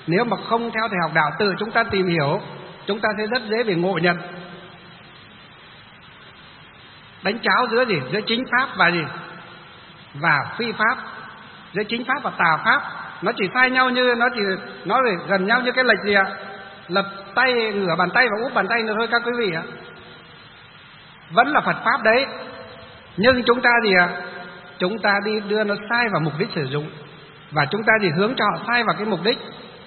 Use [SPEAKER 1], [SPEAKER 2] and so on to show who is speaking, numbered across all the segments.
[SPEAKER 1] Nếu mà không theo thầy học đạo, tự chúng ta tìm hiểu, chúng ta sẽ rất dễ bị ngộ nhận, đánh cháo giữa gì? Giữa chính pháp và gì? Và phi pháp, giữa chính pháp và tà pháp. Nó chỉ sai nhau như, nó gần nhau như cái lệch gì ạ? Lật tay, ngửa bàn tay và úp bàn tay nữa thôi các quý vị ạ. Vẫn là Phật pháp đấy, nhưng chúng ta gì ạ? Chúng ta đi đưa nó sai vào mục đích sử dụng, và chúng ta gì? Hướng cho họ sai vào cái mục đích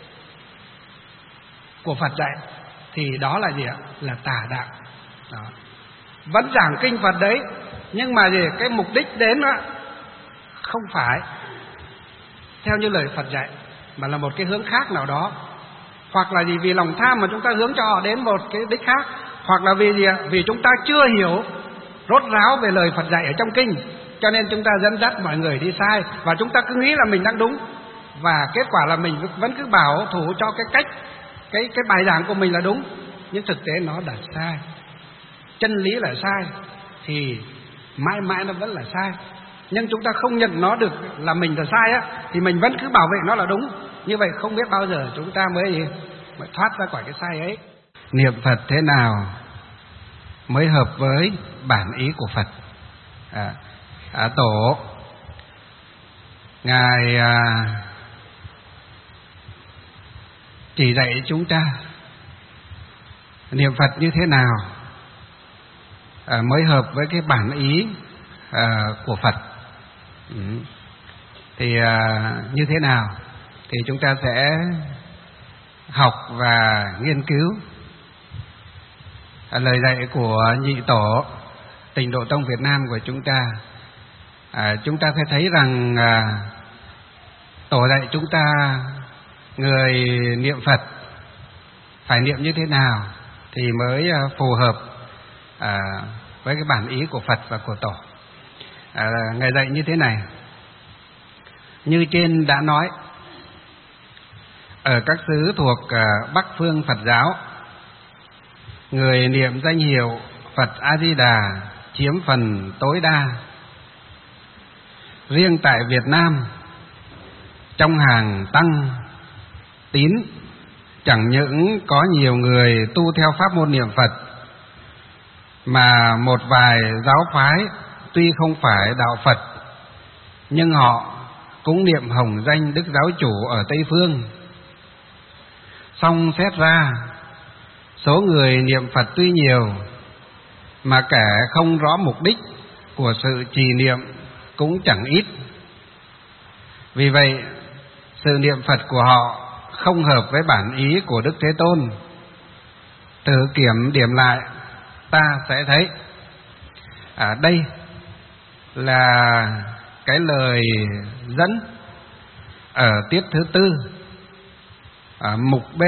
[SPEAKER 1] của Phật dạy, thì đó là gì ạ? Là tà đạo. Đó. Vẫn giảng kinh Phật đấy, nhưng mà gì? Cái mục đích đến đó không phải theo như lời Phật dạy, mà là một cái hướng khác nào đó. Hoặc là gì? Vì lòng tham mà chúng ta hướng cho họ đến một cái đích khác. Hoặc là vì gì ạ? Vì chúng ta chưa hiểu rốt ráo về lời Phật dạy ở trong kinh, cho nên chúng ta dẫn dắt mọi người đi sai, và chúng ta cứ nghĩ là mình đang đúng, và kết quả là mình vẫn cứ bảo thủ cho cái cách, cái bài giảng của mình là đúng, nhưng thực tế nó đã sai. Chân lý là sai thì mãi mãi nó vẫn là sai. Nhưng chúng ta không nhận nó được là mình là sai á, thì mình vẫn cứ bảo vệ nó là đúng. Như vậy không biết bao giờ chúng ta mới thoát ra khỏi cái sai ấy. Niệm Phật thế nào mới hợp với bản ý của Phật? Tổ Ngài chỉ dạy chúng ta niệm Phật như thế nào mới hợp với cái bản ý của Phật. Thì như thế nào thì chúng ta sẽ học và nghiên cứu lời dạy của nhị tổ Tịnh Độ Tông Việt Nam của chúng ta. Chúng ta sẽ thấy rằng tổ dạy chúng ta người niệm Phật phải niệm như thế nào thì mới phù hợp với cái bản ý của Phật và của tổ. Ngài dạy như thế này: như trên đã nói, ở các xứ thuộc Bắc phương Phật giáo, người niệm danh hiệu Phật A Di Đà chiếm phần tối đa. Riêng tại Việt Nam, trong hàng tăng tín, chẳng những có nhiều người tu theo pháp môn niệm Phật, mà một vài giáo phái tuy không phải đạo Phật, nhưng họ cũng niệm hồng danh Đức Giáo Chủ ở Tây Phương. Song xét ra, số người niệm Phật tuy nhiều, mà kẻ không rõ mục đích của sự trì niệm cũng chẳng ít. Vì vậy, sự niệm Phật của họ không hợp với bản ý của Đức Thế Tôn. Tự kiểm điểm lại, ta sẽ thấy đây là cái lời dẫn ở tiết thứ 4, mục B,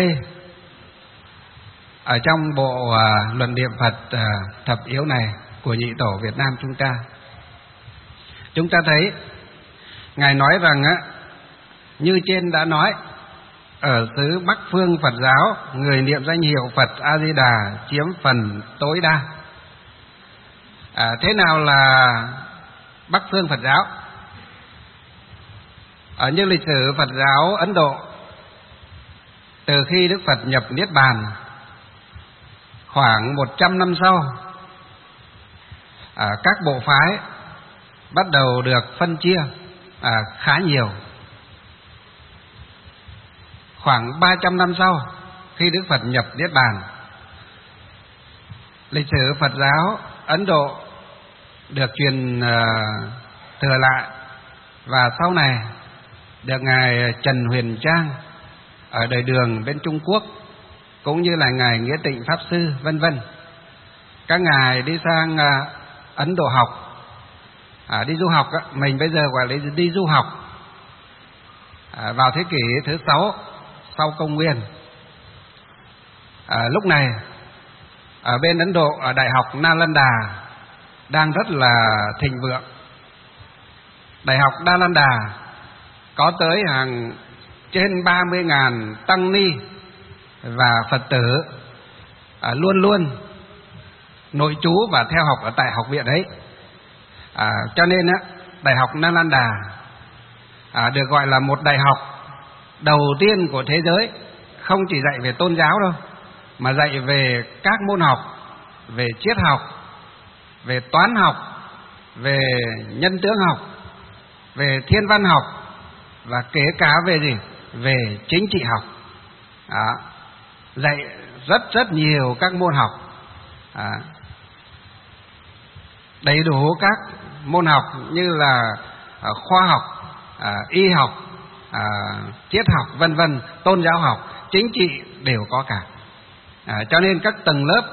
[SPEAKER 1] ở trong bộ luận niệm Phật thập yếu này của nhị tổ Việt Nam chúng ta. Chúng ta thấy Ngài nói rằng như trên đã nói, ở xứ Bắc phương Phật giáo, người niệm danh hiệu Phật A Di Đà chiếm phần tối đa. Thế nào là Bắc phương Phật giáo? Ở như lịch sử Phật giáo Ấn Độ, từ khi Đức Phật nhập Niết Bàn khoảng 100 năm sau, các bộ phái bắt đầu được phân chia khá nhiều. Khoảng 300 năm sau, khi Đức Phật nhập Niết Bàn, lịch sử Phật giáo Ấn Độ được truyền thừa lại, và sau này được Ngài Trần Huyền Trang ở đời Đường bên Trung Quốc, cũng như là Ngài Nghĩa Tịnh Pháp Sư vân vân. Các ngài đi sang Ấn Độ học, đi du học, mình bây giờ gọi là đi du học, vào thế kỷ thứ 6 sau công nguyên. Lúc này ở bên Ấn Độ, ở Đại học Nalanda đang rất là thịnh vượng. Đại học Nalanda có tới hàng trên 30.000 tăng ni và Phật tử luôn luôn nội trú và theo học ở tại học viện ấy. Cho nên Đại học Nalanda được gọi là một đại học đầu tiên của thế giới, không chỉ dạy về tôn giáo đâu, mà dạy về các môn học, về triết học, về toán học, về nhân tướng học, về thiên văn học, và kể cả về gì? Về chính trị học. Đó. Dạy rất nhiều các môn học. Đầy đủ các môn học như là khoa học, y học, triết học, vân vân, tôn giáo học, chính trị đều có cả. Cho nên các tầng lớp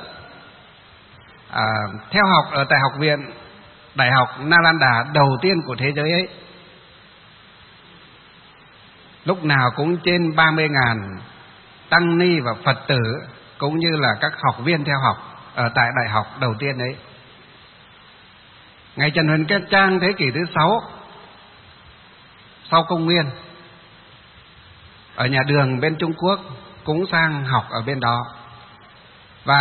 [SPEAKER 1] theo học ở tại học viện Đại học Nalanda đầu tiên của thế giới ấy, lúc nào cũng trên 30.000 tăng ni và Phật tử, cũng như là các học viên theo học ở tại đại học đầu tiên ấy. Ngài Trần Huyền Kết Trang thế kỷ thứ 6 sau công nguyên, ở nhà Đường bên Trung Quốc cũng sang học ở bên đó. Và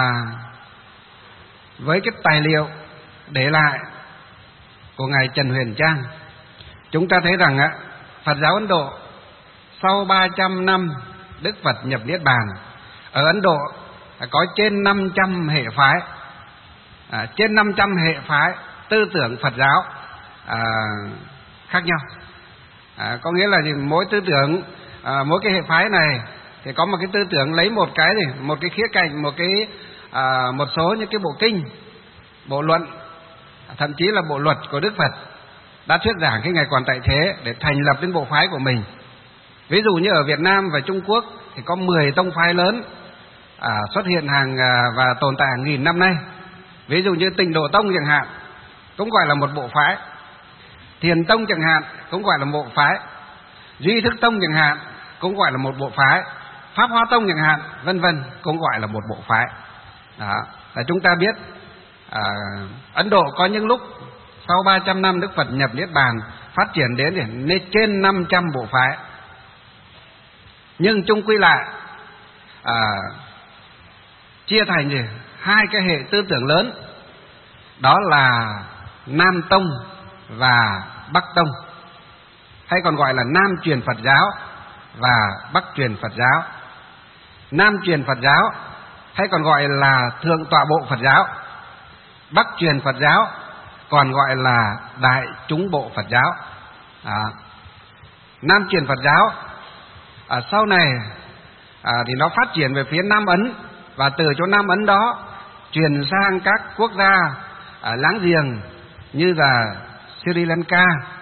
[SPEAKER 1] với cái tài liệu để lại của Ngài Trần Huyền Trang, chúng ta thấy rằng Phật giáo Ấn Độ sau 300 năm Đức Phật nhập Niết Bàn, ở Ấn Độ có trên 500 hệ phái, trên 500 hệ phái tư tưởng Phật giáo khác nhau. Có nghĩa là gì? Mỗi tư tưởng, mỗi cái hệ phái này thì có một cái tư tưởng lấy một cái gì, một cái khía cạnh, một số những cái bộ kinh, bộ luận, thậm chí là bộ luật của Đức Phật đã thuyết giảng khi Ngài còn tại thế để thành lập đến bộ phái của mình. Ví dụ như ở Việt Nam và Trung Quốc thì có 10 tông phái lớn xuất hiện và tồn tại hàng nghìn năm nay. Ví dụ như Tịnh Độ Tông chẳng hạn, cũng gọi là một bộ phái. Thiền Tông chẳng hạn, cũng gọi là một bộ phái. Duy Thức Tông chẳng hạn, cũng gọi là một bộ phái. Pháp Hoa Tông chẳng hạn, vân vân, cũng gọi là một bộ phái. Đó, là chúng ta biết Ấn Độ có những lúc sau 300 năm Đức Phật nhập Niết Bàn phát triển đến trên 500 bộ phái. Nhưng chung quy lại chia thành hai cái hệ tư tưởng lớn, đó là Nam Tông và Bắc Tông, hay còn gọi là Nam truyền Phật giáo và Bắc truyền Phật giáo. Nam truyền Phật giáo hay còn gọi là Thượng tọa bộ Phật giáo, Bắc truyền Phật giáo còn gọi là Đại chúng bộ Phật giáo. Nam truyền Phật giáo sau này thì nó phát triển về phía Nam Ấn, và từ chỗ Nam Ấn đó truyền sang các quốc gia láng giềng như là Sri Lanka,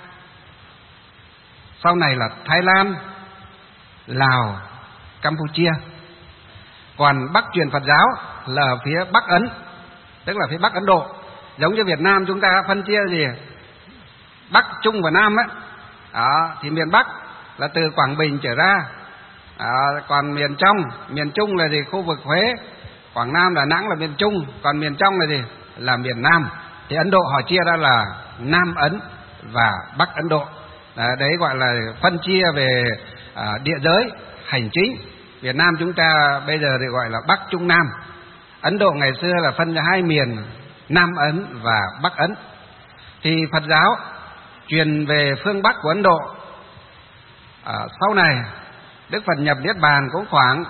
[SPEAKER 1] sau này là Thái Lan, Lào, Campuchia. Còn Bắc truyền Phật giáo là ở phía Bắc Ấn, tức là phía Bắc Ấn Độ. Giống như Việt Nam chúng ta phân chia gì Bắc, Trung và Nam ấy. Thì miền Bắc là từ Quảng Bình trở ra, còn miền Trung là gì? Khu vực Huế, Quảng Nam, Đà Nẵng là miền Trung, còn miền trong là gì? Là miền Nam. Thì Ấn Độ họ chia ra là Nam Ấn và Bắc Ấn Độ. Đấy gọi là phân chia về địa giới hành chính. Việt Nam chúng ta bây giờ thì gọi là Bắc Trung Nam. Ấn Độ ngày xưa là phân ra hai miền, Nam Ấn và Bắc Ấn. Thì Phật giáo truyền về phương Bắc của Ấn Độ. Sau này Đức Phật nhập Niết Bàn cũng khoảng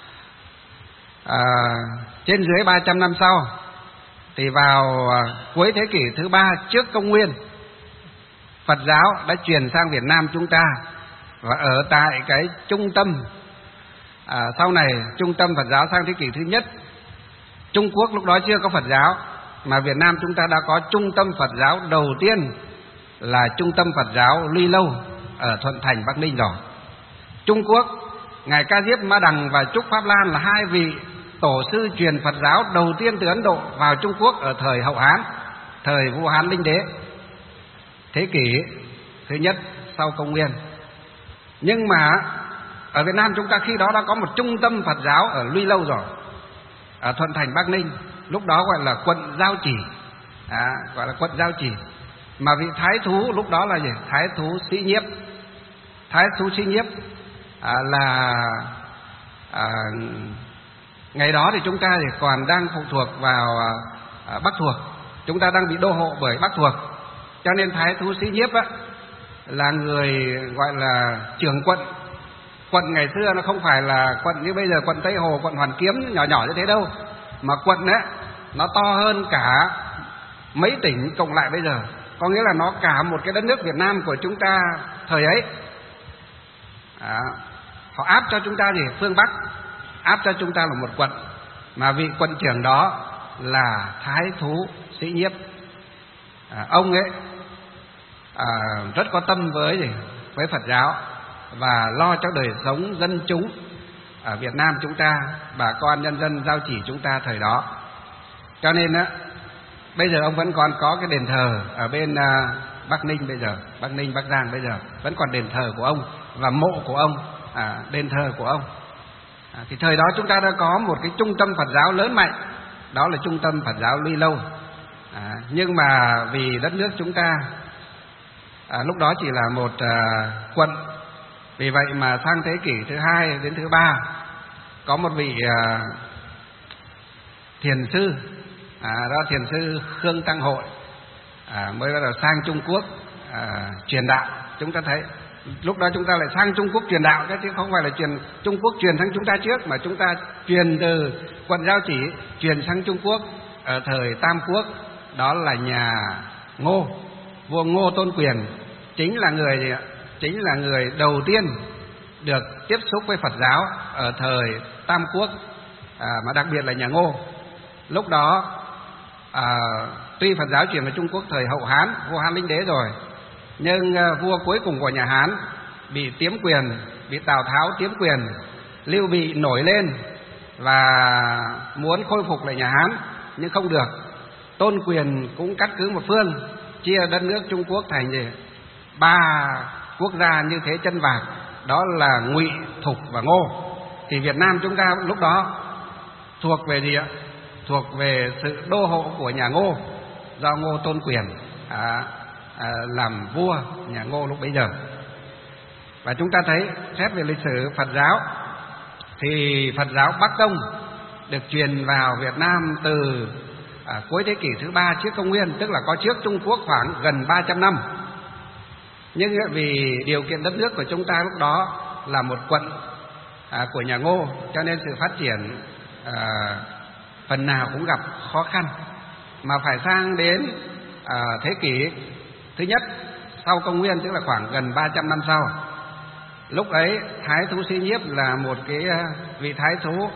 [SPEAKER 1] trên dưới 300 năm sau, thì vào cuối thế kỷ thứ 3 trước công nguyên, Phật giáo đã truyền sang Việt Nam chúng ta và ở tại cái trung tâm. Sau này trung tâm Phật giáo sang thế kỷ thứ nhất. Trung Quốc lúc đó chưa có Phật giáo, mà Việt Nam chúng ta đã có trung tâm Phật giáo đầu tiên là trung tâm Phật giáo Luy Lâu ở Thuận Thành, Bắc Ninh rồi. Trung Quốc, Ngài Ca Diếp Ma Đằng và Trúc Pháp Lan là hai vị tổ sư truyền Phật giáo đầu tiên từ Ấn Độ vào Trung Quốc ở thời Hậu Hán, thời vua Hán Linh Đế, thế kỷ thứ nhất sau công nguyên. Nhưng mà ở Việt Nam chúng ta khi đó đã có một trung tâm Phật giáo ở Luy Lâu rồi, ở Thuận Thành, Bắc Ninh, lúc đó gọi là quận Giao Chỉ, gọi là quận Giao Chỉ. Mà vị thái thú lúc đó là gì? Thái thú Sĩ Nhiếp. Thái thú Sĩ Nhiếp là ngày đó thì chúng ta thì còn đang phụ thuộc vào Bắc thuộc, chúng ta đang bị đô hộ bởi Bắc thuộc, cho nên Thái thú Sĩ Nhiếp là người gọi là trưởng quận Quận ngày xưa nó không phải là quận như bây giờ, quận Tây Hồ, quận Hoàn Kiếm nhỏ nhỏ như thế đâu, mà quận ấy nó to hơn cả mấy tỉnh cộng lại bây giờ. Có nghĩa là nó cả một cái đất nước Việt Nam của chúng ta thời ấy. Họ áp cho chúng ta gì? Phương Bắc áp cho chúng ta là một quận, mà vị quận trưởng đó là Thái Thú Sĩ Nhiếp. Ông ấy rất có tâm với Phật giáo và lo cho đời sống dân chúng ở Việt Nam chúng ta, bà con nhân dân Giao Chỉ chúng ta thời đó. Cho nên á, bây giờ ông vẫn còn có cái đền thờ ở bên Bắc Ninh bây giờ, Bắc Ninh, Bắc Giang bây giờ vẫn còn đền thờ của ông và mộ của ông, đền thờ của ông. Thì thời đó chúng ta đã có một cái trung tâm Phật giáo lớn mạnh, đó là trung tâm Phật giáo Luy Lâu. Nhưng mà vì đất nước chúng ta lúc đó chỉ là một quận, vì vậy mà sang thế kỷ thứ 2 đến thứ 3 có một vị thiền sư, đó thiền sư Khương Tăng Hội mới bắt đầu sang Trung Quốc truyền đạo. Chúng ta thấy lúc đó chúng ta lại sang Trung Quốc truyền đạo, chứ không phải là Trung Quốc truyền sang chúng ta trước, mà chúng ta truyền từ quận Giao Chỉ truyền sang Trung Quốc ở thời Tam Quốc. Đó là nhà Ngô, vua Ngô Tôn Quyền chính là người đầu tiên được tiếp xúc với Phật giáo ở thời Tam Quốc, mà đặc biệt là nhà Ngô. Lúc đó tuy Phật giáo truyền vào Trung Quốc thời Hậu Hán, vua Hán Linh Đế rồi, nhưng vua cuối cùng của nhà Hán bị tiếm quyền, bị Tào Tháo tiếm quyền. Lưu Bị nổi lên và muốn khôi phục lại nhà Hán nhưng không được. Tôn Quyền cũng cắt cứ một phương, chia đất nước Trung Quốc thành 3 quốc gia như thế chân vạc, đó là Ngụy, Thục và Ngô. Thì Việt Nam chúng ta lúc đó thuộc về gì ạ? Thuộc về sự đô hộ của nhà Ngô, do Ngô Tôn Quyền làm vua nhà Ngô lúc bấy giờ. Và chúng ta thấy xét về lịch sử Phật giáo thì Phật giáo Bắc Tông được truyền vào Việt Nam từ cuối thế kỷ thứ 3 trước công nguyên, tức là có trước Trung Quốc khoảng gần 300 năm. Nhưng vì điều kiện đất nước của chúng ta lúc đó là một quận của nhà Ngô, cho nên sự phát triển phần nào cũng gặp khó khăn, mà phải sang đến thế kỷ thứ nhất sau công nguyên, tức là khoảng gần 300 năm sau. Lúc ấy Thái Thú Sĩ Nhiếp là một cái vị thái thú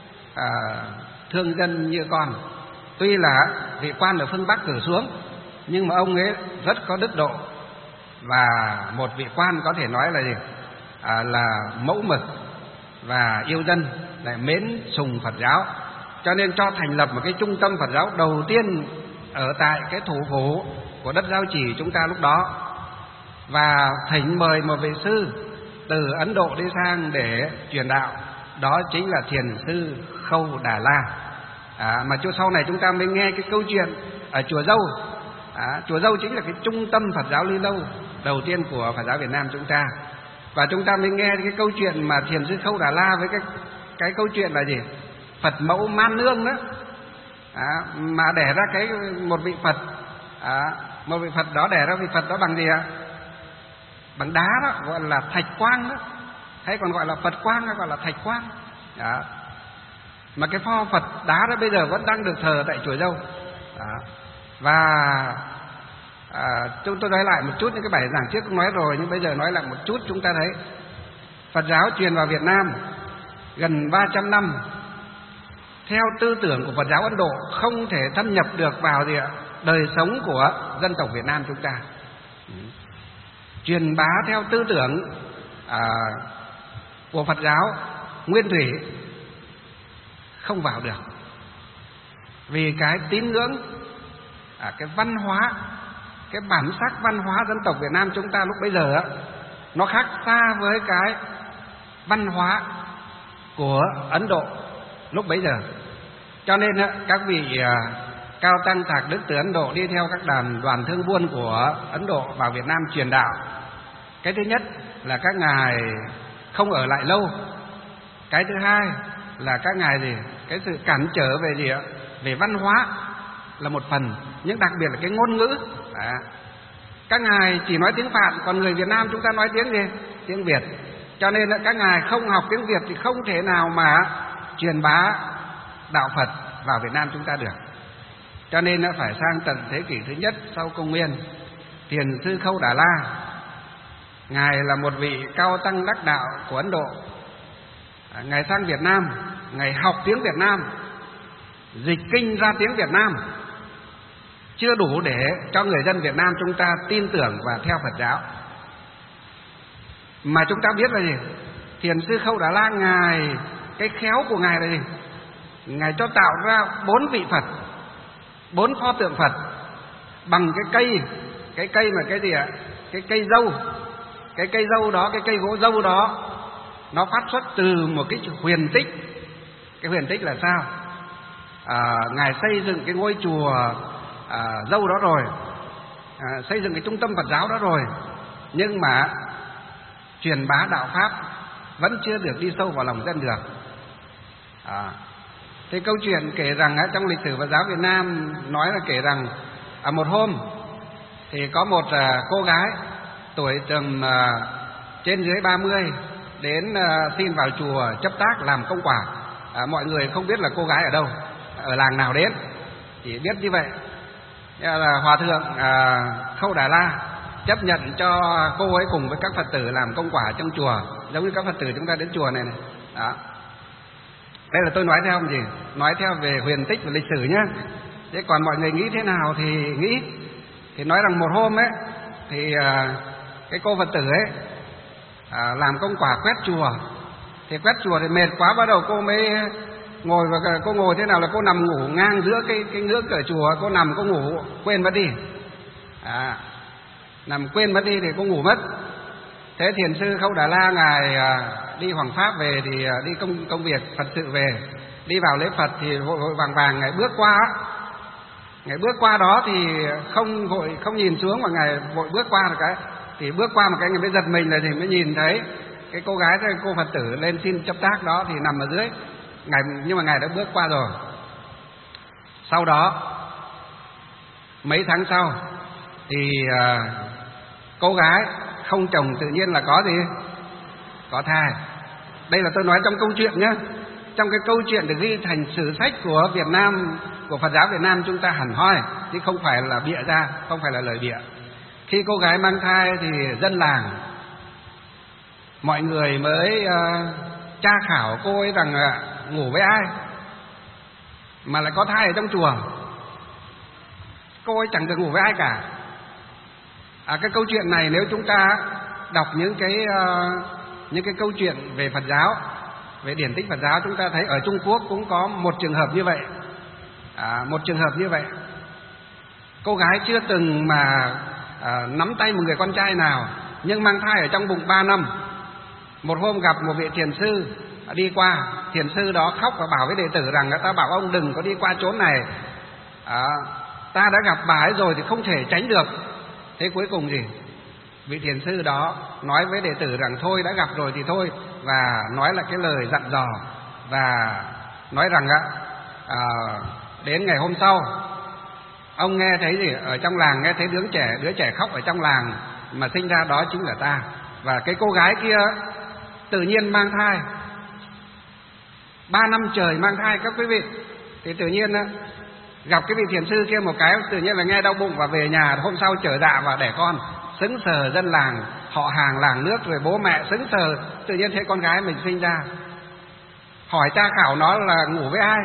[SPEAKER 1] thương dân như con. Tuy là vị quan ở phương Bắc cử xuống, nhưng mà ông ấy rất có đức độ, và một vị quan có thể nói là gì? Là mẫu mực và yêu dân, lại mến sùng Phật giáo, cho nên cho thành lập một cái trung tâm Phật giáo đầu tiên ở tại cái thủ phủ của đất Giao Chỉ chúng ta lúc đó, và thỉnh mời một vị sư từ Ấn Độ đi sang để truyền đạo, đó chính là thiền sư Khâu Đà La. Mà sau này chúng ta mới nghe cái câu chuyện ở chùa Dâu. Chùa Dâu chính là cái trung tâm Phật giáo Ly Lâu đầu tiên của Phật giáo Việt Nam chúng ta, và chúng ta mới nghe cái câu chuyện mà thiền sư Khâu Đà La với cái câu chuyện là gì? Phật mẫu Man Nương đó, mà đẻ ra một vị Phật, một vị Phật đó đẻ ra vị Phật đó bằng gì ạ? Bằng đá đó, gọi là thạch quang đó, hay còn gọi là Phật quang, hay gọi là thạch quang đó. Mà cái pho Phật đá đó bây giờ vẫn đang được thờ tại chùa Dâu đó. Và tôi nói lại một chút những cái bài giảng trước cũng nói rồi, nhưng bây giờ nói lại một chút. Chúng ta thấy Phật giáo truyền vào Việt Nam gần 300 năm, theo tư tưởng của Phật giáo Ấn Độ không thể thâm nhập được vào đời sống của dân tộc Việt Nam chúng ta. Truyền bá theo tư tưởng của Phật giáo Nguyên Thủy không vào được, vì cái tín ngưỡng, cái văn hóa, cái bản sắc văn hóa dân tộc Việt Nam chúng ta lúc bây giờ nó khác xa với cái văn hóa của Ấn Độ lúc bấy giờ. Cho nên các vị cao tăng thạc đức từ Ấn Độ đi theo các đoàn thương buôn của Ấn Độ vào Việt Nam truyền đạo. Cái thứ nhất là các ngài không ở lại lâu. Cái thứ hai là các ngài cái sự cản trở về về văn hóa là một phần, nhưng đặc biệt là cái ngôn ngữ. Các ngài chỉ nói tiếng Phạn, còn người Việt Nam chúng ta nói tiếng gì? Tiếng Việt. Cho nên là các ngài không học tiếng Việt thì không thể nào mà truyền bá đạo Phật vào Việt Nam chúng ta được. Cho nên nó phải sang tận thế kỷ thứ nhất sau công nguyên, Thiền sư Khâu Đà La, ngài là một vị cao tăng đắc đạo của Ấn Độ. Ngài sang Việt Nam, ngài học tiếng Việt Nam, dịch kinh ra tiếng Việt Nam, chưa đủ để cho người dân Việt Nam chúng ta tin tưởng và theo Phật giáo. Mà chúng ta biết là gì? Thiền sư Khâu Đà La, ngài, cái khéo của ngài là gì? Ngài cho tạo ra 4 vị Phật, 4 pho tượng Phật bằng cái cây mà cái gì ạ? Cái cây dâu. Cái cây dâu đó, cái cây gỗ dâu đó, nó phát xuất từ một cái huyền tích. Cái huyền tích là sao? Ngài xây dựng cái ngôi chùa dâu đó rồi, xây dựng cái trung tâm Phật giáo đó rồi, nhưng mà truyền bá đạo Pháp vẫn chưa được đi sâu vào lòng dân được. Thế câu chuyện kể rằng trong lịch sử Phật giáo Việt Nam nói là kể rằng một hôm thì có một cô gái tuổi tầm trên dưới 30 đến xin vào chùa chấp tác làm công quả. Mọi người không biết là cô gái ở đâu, ở làng nào đến, chỉ biết như vậy. Là Hòa thượng Khâu Đà La chấp nhận cho cô ấy cùng với các Phật tử làm công quả trong chùa, giống như các Phật tử chúng ta đến chùa này này. Đó. Đây là tôi nói theo gì? Nói theo về huyền tích và lịch sử nhé. Thế còn mọi người nghĩ thế nào thì nghĩ. Thì nói rằng một hôm ấy thì cái cô Phật tử ấy làm công quả quét chùa. Thì quét chùa thì mệt quá, bắt đầu cô mới ngồi, và cô ngồi thế nào là cô nằm ngủ ngang giữa cái ngưỡng cửa chùa. Cô nằm cô ngủ quên mất đi, nằm quên mất đi thì cô ngủ mất. Thế thiền sư Khâu Đà La ngài đi Hoàng Pháp về, thì đi công việc Phật sự về, đi vào lễ Phật thì vội vàng ngài bước qua. Ngài bước qua đó thì không nhìn xuống, mà ngài vội bước qua một cái, thì bước qua một cái ngài mới giật mình, là thì mới nhìn thấy cái cô gái, cô Phật tử lên xin chấp tác đó thì nằm ở dưới. Nhưng mà ngài đã bước qua rồi. Sau đó mấy tháng sau thì cô gái không chồng tự nhiên là có gì? Có thai. Đây là tôi nói trong câu chuyện nhé. Trong cái câu chuyện được ghi thành sử sách của Việt Nam, của Phật giáo Việt Nam chúng ta hẳn hoi, chứ không phải là bịa ra, không phải là lời bịa. Khi cô gái mang thai thì dân làng, mọi người mới tra khảo cô ấy rằng ngủ với ai mà lại có thai ở trong chùa. Cô ấy chẳng được ngủ với ai cả. Cái câu chuyện này nếu chúng ta đọc những cái câu chuyện về Phật giáo, về điển tích Phật giáo, chúng ta thấy ở Trung Quốc cũng có một trường hợp như vậy. Một trường hợp như vậy, cô gái chưa từng mà nắm tay một người con trai nào, nhưng mang thai ở trong bụng 3 năm. Một hôm gặp một vị thiền sư đi qua, thiền sư đó khóc và bảo với đệ tử rằng ta bảo ông đừng có đi qua chỗ này, ta đã gặp bà ấy rồi thì không thể tránh được. Thế cuối cùng gì? Vị thiền sư đó nói với đệ tử rằng thôi đã gặp rồi thì thôi, và nói là cái lời dặn dò, và nói rằng đến ngày hôm sau ông nghe thấy gì ở trong làng, nghe thấy đứa trẻ khóc ở trong làng mà sinh ra đó chính là ta. Và cái cô gái kia tự nhiên mang thai 3 năm trời mang thai các quý vị. Thì tự nhiên gặp cái vị thiền sư kia một cái, tự nhiên là nghe đau bụng và về nhà, hôm sau trở dạ và đẻ con. Sững sờ dân làng, họ hàng làng nước rồi bố mẹ sững sờ, tự nhiên thấy con gái mình sinh ra. Hỏi tra khảo nó là ngủ với ai,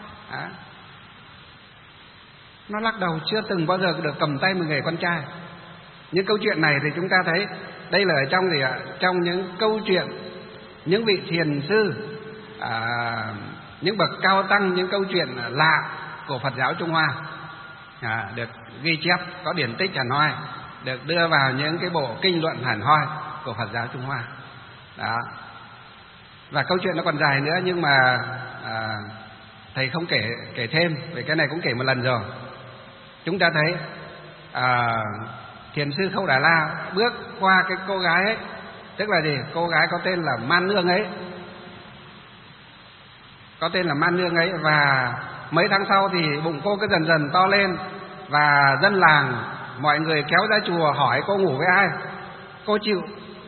[SPEAKER 1] nó lắc đầu chưa từng bao giờ được cầm tay một người con trai. Những câu chuyện này thì chúng ta thấy đây là ở trong gì ạ? Trong những câu chuyện những vị thiền sư, những bậc cao tăng, những câu chuyện lạ của Phật giáo Trung Hoa được ghi chép, có điển tích hẳn hoi, được đưa vào những cái bộ kinh luận hẳn hoi của Phật giáo Trung Hoa. Đó. Và câu chuyện nó còn dài nữa, nhưng mà thầy không kể thêm, về cái này cũng kể một lần rồi. Chúng ta thấy thiền sư Khâu Đà La bước qua cái cô gái ấy, tức là gì? Cô gái có tên là Man Nương ấy, và mấy tháng sau thì bụng cô cứ dần dần to lên, và dân làng mọi người kéo ra chùa hỏi cô ngủ với ai, cô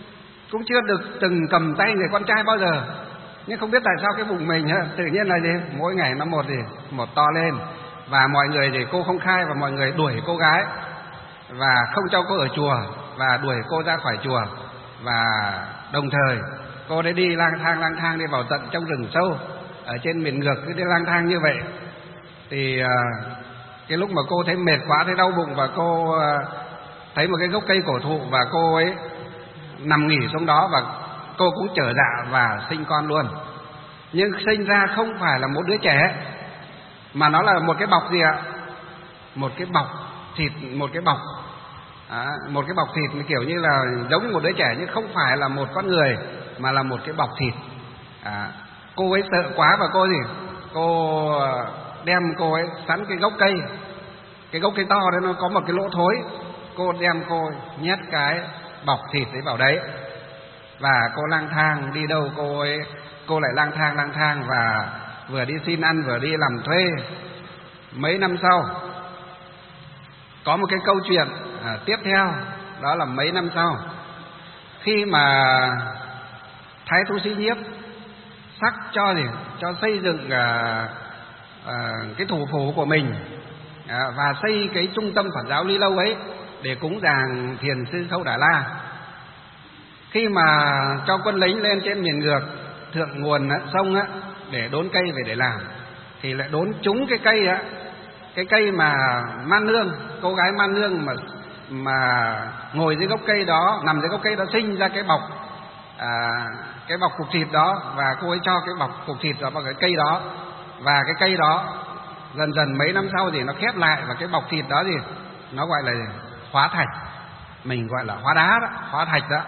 [SPEAKER 1] cũng chưa được từng cầm tay người con trai bao giờ. Nhưng không biết tại sao cái bụng mình tự nhiên là gì, mỗi ngày nó một to lên. Và mọi người thì cô không khai, và mọi người đuổi cô gái và không cho cô ở chùa, và đuổi cô ra khỏi chùa. Và đồng thời cô đấy đi lang thang đi vào tận trong rừng sâu ở trên miền ngược, cứ đi lang thang như vậy. Thì cái lúc mà cô thấy mệt quá, thấy đau bụng, và cô thấy một cái gốc cây cổ thụ, và cô ấy nằm nghỉ xuống đó, và cô cũng trở dạ và sinh con luôn. Nhưng sinh ra không phải là một đứa trẻ, mà nó là một cái bọc gì ạ? Một cái bọc thịt, một cái bọc thịt kiểu như là giống như một đứa trẻ, nhưng không phải là một con người, mà là một cái bọc thịt. Cô ấy sợ quá, và cô đem cô ấy sẵn cái gốc cây to đấy, nó có một cái lỗ thối. Cô đem cô nhét cái bọc thịt ấy vào đấy, và cô lang thang đi đâu cô lại lang thang, và vừa đi xin ăn vừa đi làm thuê. Mấy năm sau có một cái câu chuyện tiếp theo, đó là mấy năm sau, khi mà Thái Thú Sĩ Nhiếp sắc cho xây dựng cái thủ phủ của mình, và xây cái trung tâm Phật giáo Ly Lâu ấy để cúng dường Thiền Sư Khâu Đà La. Khi mà cho quân lính lên trên miền ngược thượng nguồn sông để đốn cây về để làm, thì lại đốn trúng cái cây mà Man Nương, cô gái Man Nương mà ngồi dưới gốc cây đó, nằm dưới gốc cây đó, sinh ra cái bọc cục thịt đó, và cô ấy cho cái bọc cục thịt đó vào cái cây đó. Và cái cây đó dần dần mấy năm sau thì nó khép lại, và cái bọc thịt đó thì nó gọi là hóa thạch, mình gọi là hóa đá đó, hóa thạch đó.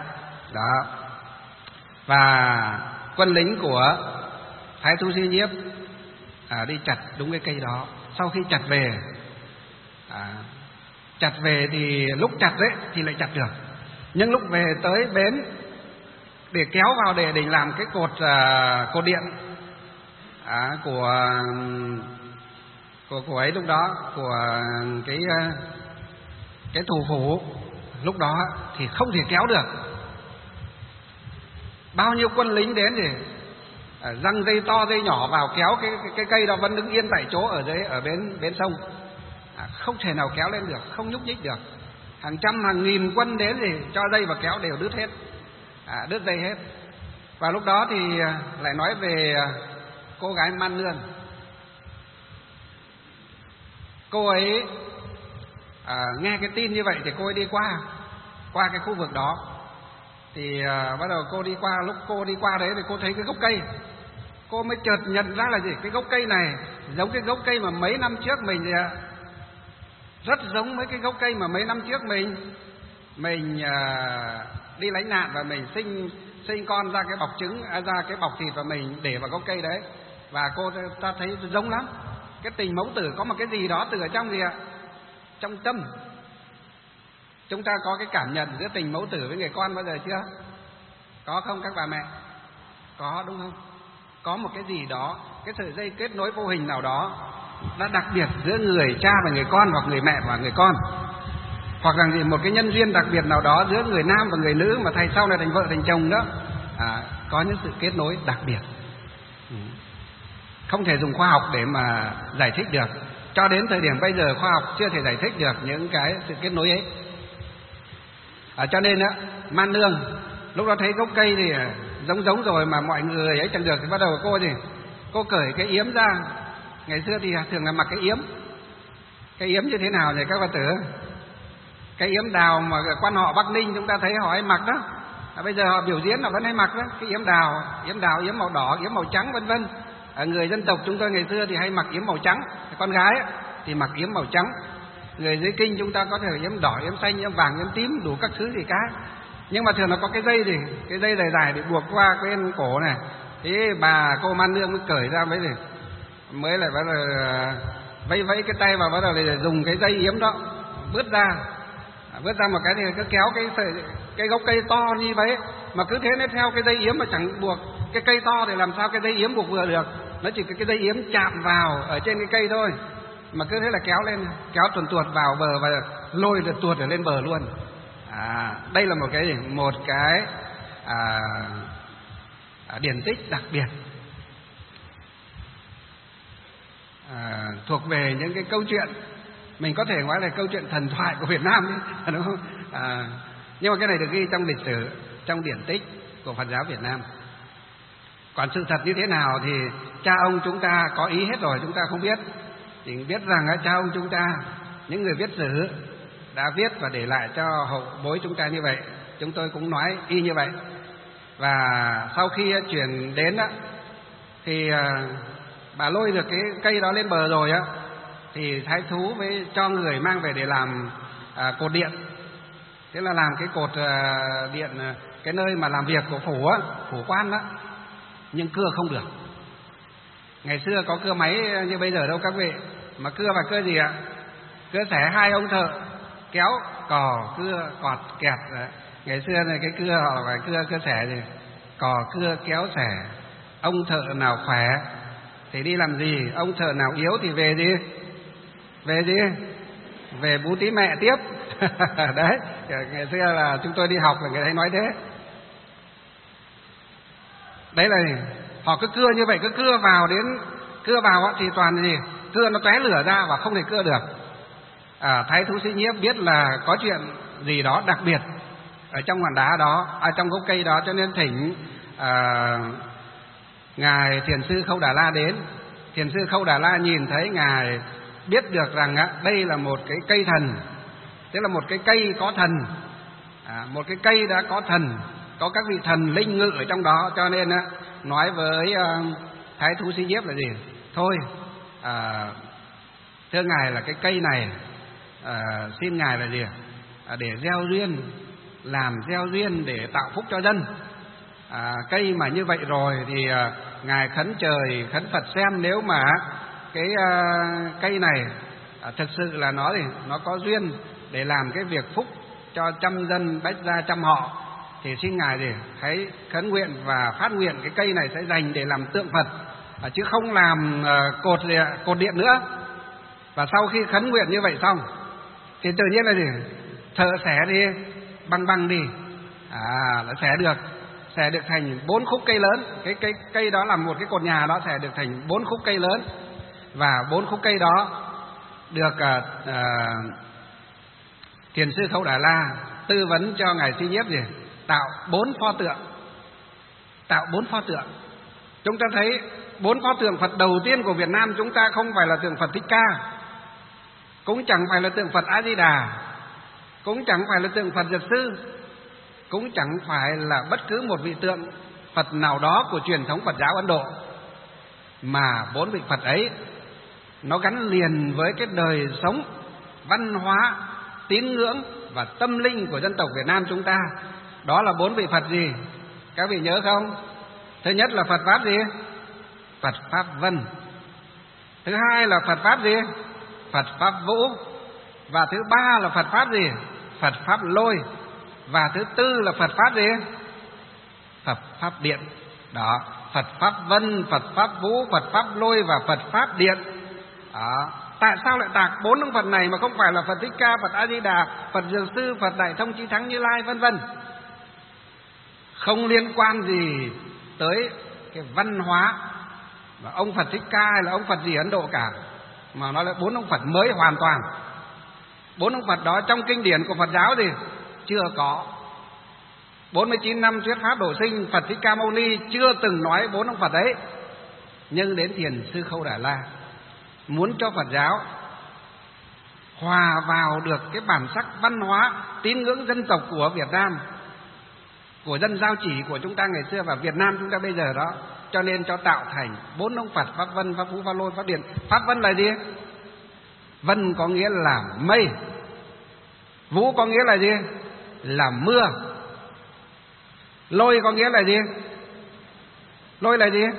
[SPEAKER 1] Và quân lính của Thái Thú Sĩ Nhiếp đi chặt đúng cái cây đó. Sau khi chặt về thì lúc chặt đấy thì lại chặt được, nhưng lúc về tới bến để kéo vào để làm cái cột điện của ấy lúc đó, của cái thủ phủ lúc đó, thì không thể kéo được. Bao nhiêu quân lính đến thì răng dây to dây nhỏ vào kéo cái cây đó, vẫn đứng yên tại chỗ ở bên sông, không thể nào kéo lên được, không nhúc nhích được. Hàng trăm hàng nghìn quân đến thì cho dây và kéo đều đứt hết, đứt dây hết. Và lúc đó thì lại nói về cô gái Man Nương. Cô ấy nghe cái tin như vậy thì cô ấy đi qua cái khu vực đó. Thì bắt đầu cô đi qua, lúc cô đi qua đấy thì cô thấy cái gốc cây. Cô mới chợt nhận ra là gì? Cái gốc cây này giống cái gốc cây mà mấy năm trước mình rất giống với cái gốc cây mà mấy năm trước mình đi lánh nạn, và mình sinh con ra cái bọc trứng, ra cái bọc thịt, và mình để vào gốc cây đấy. Và ta thấy giống lắm. Cái tình mẫu tử có một cái gì đó từ ở trong trong tâm. Chúng ta có cái cảm nhận giữa tình mẫu tử với người con bao giờ chưa? Có không các bà mẹ? Có đúng không? Có một cái gì đó, cái sợi dây kết nối vô hình nào đó đã đặc biệt giữa người cha và người con, hoặc người mẹ và người con, hoặc là một cái nhân duyên đặc biệt nào đó giữa người nam và người nữ, mà sau này thành vợ thành chồng đó. Có những sự kết nối đặc biệt, không thể dùng khoa học để mà giải thích được. Cho đến thời điểm bây giờ khoa học chưa thể giải thích được những cái sự kết nối ấy. Cho nên Man Nương lúc đó thấy gốc cây thì giống rồi, mà mọi người ấy chẳng được, thì bắt đầu cô cởi cái yếm ra. Ngày xưa thì thường là mặc cái yếm như thế nào nhỉ các bà tử? Cái yếm đào mà quan họ Bắc Ninh chúng ta thấy họ hay mặc đó. Bây giờ họ biểu diễn họ vẫn hay mặc đó, cái yếm đào, yếm màu đỏ, yếm màu trắng vân vân. Người dân tộc chúng tôi ngày xưa thì hay mặc yếm màu trắng, con gái thì mặc yếm màu trắng. Người dưới Kinh chúng ta có thể yếm đỏ, yếm xanh, yếm vàng, yếm tím, đủ các thứ gì cả. Nhưng mà thường nó có cái dây cái dây dài để buộc qua bên cổ này. Thế cô Man Nương mới cởi ra mới lại bắt đầu vẫy cái tay vào, bắt đầu để dùng cái dây yếm đó vứt ra một cái thì cứ kéo cái gốc cây to như vậy, mà cứ thế nó theo cái dây yếm mà chẳng buộc cái cây to thì làm sao cái dây yếm buộc vừa được. Nó chỉ cái dây yếm chạm vào ở trên cái cây thôi, mà cứ thế là kéo tuột vào bờ và lôi được tuột ở lên bờ luôn. Đây là một cái điển tích đặc biệt, thuộc về những cái câu chuyện mình có thể nói là câu chuyện thần thoại của Việt Nam ấy, đúng không? Nhưng mà cái này được ghi trong lịch sử, trong điển tích của Phật giáo Việt Nam. Còn sự thật như thế nào thì cha ông chúng ta có ý hết rồi, chúng ta không biết. Chỉ biết rằng cha ông chúng ta, những người viết sử đã viết và để lại cho hậu bối chúng ta như vậy. Chúng tôi cũng nói y như vậy. Và sau khi chuyển đến đó, thì bà lôi được cái cây đó lên bờ rồi á, thì thái thú mới cho người mang về để làm cột điện. Thế là làm cái cột điện, cái nơi mà làm việc của phủ á, phủ quan đó. Nhưng cưa không được. Ngày xưa có cưa máy như bây giờ đâu các vị, mà cưa và cưa gì ạ? Cưa xẻ, hai ông thợ kéo cò cưa cọt kẹt. Ngày xưa này cái cưa họ phải cưa xẻ gì, cò cưa kéo xẻ. Ông thợ nào khỏe thì đi làm gì, ông thợ nào yếu thì về gì, về bú tí mẹ tiếp. Đấy, ngày xưa là chúng tôi đi học là người ta nói thế. Đấy là họ cứ cưa như vậy, cứ cưa vào thì toàn gì, cưa nó tóe lửa ra và không thể cưa được. Thái thú Sĩ Nhiếp biết là có chuyện gì đó đặc biệt ở trong ngọn đá đó, trong gốc cây đó, cho nên thỉnh ngài Thiền sư Khâu Đà La đến. Thiền sư Khâu Đà La nhìn thấy ngài biết được rằng đây là một cái cây thần, tức là một cái cây có thần, một cái cây đã có thần, có các vị thần linh ngự ở trong đó, cho nên nói với Thái thú Sĩ Nhiếp là gì? Thôi, thưa ngài là cái cây này xin ngài là gì? Để gieo duyên, làm gieo duyên để tạo phúc cho dân. Cây mà như vậy rồi thì ngài khấn trời khấn Phật xem nếu mà cái cây này thực sự là nó có duyên để làm cái việc phúc cho trăm dân bách gia trăm họ, thì xin ngài thì hãy khấn nguyện và phát nguyện cái cây này sẽ dành để làm tượng Phật, chứ không làm cột điện nữa. Và sau khi khấn nguyện như vậy xong thì tự nhiên là gì, thợ xẻ đi, băng đi, nó xẻ được thành 4 khúc cây lớn. Cái cây đó là một cái cột nhà đó, xẻ được thành 4 khúc cây lớn. Và 4 khúc cây đó được Thiền sư Khâu Đà La tư vấn cho ngài Sĩ Nhiếp gì, tạo 4 pho tượng. Chúng ta thấy 4 pho tượng Phật đầu tiên của Việt Nam chúng ta không phải là tượng Phật Thích Ca, cũng chẳng phải là tượng Phật A Di Đà, cũng chẳng phải là tượng Phật Dược Sư, cũng chẳng phải là bất cứ một vị tượng Phật nào đó của truyền thống Phật giáo Ấn Độ, mà 4 vị Phật ấy nó gắn liền với cái đời sống văn hóa, tín ngưỡng và tâm linh của dân tộc Việt Nam chúng ta. Đó là 4 vị Phật gì? Các vị nhớ không? Thứ nhất là Phật Pháp gì? Phật Pháp Vân. Thứ hai là Phật Pháp gì? Phật Pháp Vũ. Và thứ ba là Phật Pháp gì? Phật Pháp Lôi. Và thứ tư là Phật Pháp gì? Phật Pháp Điện. Đó, Phật Pháp Vân, Phật Pháp Vũ, Phật Pháp Lôi và Phật Pháp Điện. Đó. Tại sao lại tạc 4 ông Phật này mà không phải là Phật Thích Ca, Phật A Di Đà, Phật Dược Sư, Phật Đại Thông Chí Thắng Như Lai vân vân? Không liên quan gì tới cái văn hóa và ông Phật Thích Ca hay là ông Phật gì Ấn Độ cả, mà nó là 4 ông Phật mới hoàn toàn. 4 ông Phật đó trong kinh điển của Phật giáo thì chưa có. 49 năm thuyết pháp độ sinh, Phật Thích Ca Mâu Ni chưa từng nói 4 ông Phật ấy. Nhưng đến Thiền sư Khâu Đà La muốn cho Phật giáo hòa vào được cái bản sắc văn hóa, tín ngưỡng dân tộc của Việt Nam, của dân giao chỉ của chúng ta ngày xưa và Việt Nam chúng ta bây giờ đó, cho nên cho tạo thành 4 ông Phật: Pháp Vân, Pháp Vũ, Pháp Lôi, Pháp Điện. Pháp Vân là gì? Vân có nghĩa là mây. Vũ có nghĩa là gì? Là mưa. Lôi có nghĩa là gì? Lôi là gì?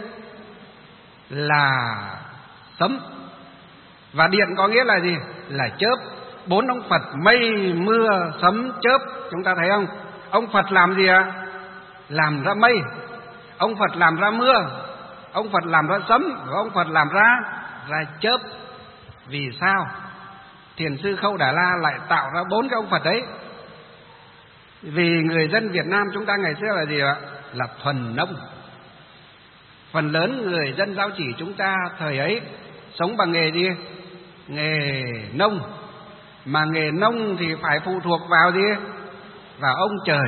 [SPEAKER 1] Là sấm. Và điện có nghĩa là gì? Là chớp. 4 ông Phật mây, mưa, sấm, chớp. Chúng ta thấy không? Ông Phật làm gì ạ? Làm ra mây. Ông Phật làm ra mưa. Ông Phật làm ra sấm. Và ông Phật làm ra chớp. Vì sao Thiền sư Khâu Đà La lại tạo ra 4 cái ông Phật ấy? Vì người dân Việt Nam chúng ta ngày xưa là gì ạ? Là thuần nông. Phần lớn người dân Giao Chỉ chúng ta thời ấy sống bằng nghề gì? Nghề nông. Mà nghề nông thì phải phụ thuộc vào gì? Vào ông trời.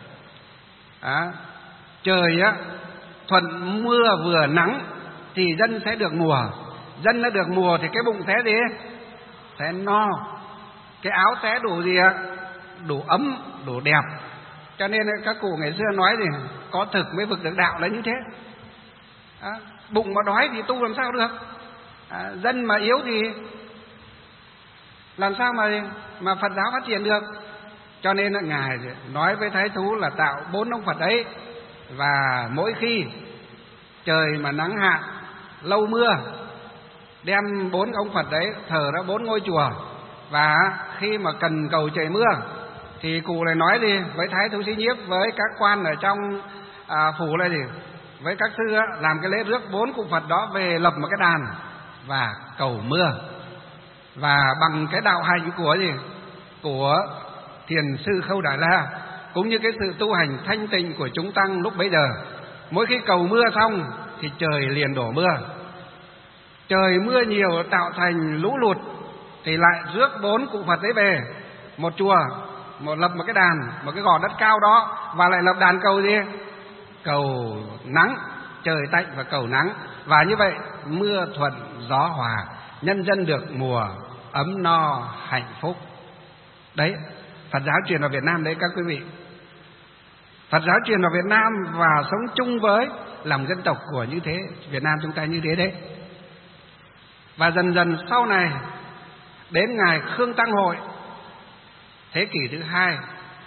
[SPEAKER 1] Trời á thuận mưa vừa nắng thì dân sẽ được mùa. Dân đã được mùa thì cái bụng sẽ gì? Sẽ no. Cái áo sẽ đủ gì ạ? Đủ ấm, đủ đẹp. Cho nên các cụ ngày xưa nói gì? Có thực mới vực được đạo là như thế. Bụng mà đói thì tu làm sao được? Dân mà yếu thì làm sao mà Phật giáo phát triển được? Cho nên là Ngài nói với Thái Thú là tạo 4 ông Phật ấy. Và mỗi khi trời mà nắng hạn, lâu mưa, đem 4 ông Phật đấy thờ ra 4 ngôi chùa. Và khi mà cần cầu trời mưa thì cụ lại nói đi với Thái Thú Sĩ Nhiếp, với các quan ở trong phủ là gì? Với các sư làm cái lễ rước 4 cụ Phật đó về lập một cái đàn và cầu mưa. Và bằng cái đạo hạnh của gì? Của Thiền sư Khâu Đà La, cũng như cái sự tu hành thanh tịnh của chúng tăng lúc bấy giờ, mỗi khi cầu mưa xong thì trời liền đổ mưa. Trời mưa nhiều tạo thành lũ lụt thì lại rước 4 cụ Phật ấy về một chùa, lập một cái đàn, một cái gò đất cao đó, và lại lập đàn cầu gì? Cầu nắng, trời tạnh và cầu nắng. Và như vậy mưa thuận gió hòa, nhân dân được mùa ấm no hạnh phúc. Đấy, Phật giáo truyền vào Việt Nam đấy các quý vị. Phật giáo truyền vào Việt Nam và sống chung với lòng dân tộc của như thế, Việt Nam chúng ta như thế đấy. Và dần dần sau này đến ngày Khương Tăng Hội thế kỷ thứ 2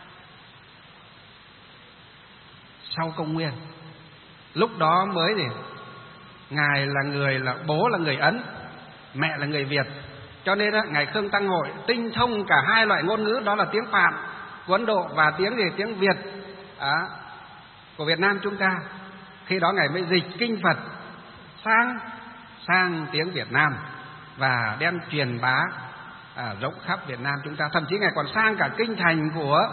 [SPEAKER 1] sau công nguyên, lúc đó mới gì? Ngài là bố là người Ấn, mẹ là người Việt. Cho nên ngày Khương Tăng Hội tinh thông cả 2 loại ngôn ngữ, đó là tiếng Phạn của Ấn Độ và tiếng Việt của Việt Nam chúng ta. Khi đó Ngài mới dịch kinh Phật sang tiếng Việt Nam và đem truyền bá rộng khắp Việt Nam chúng ta. Thậm chí Ngài còn sang cả kinh thành của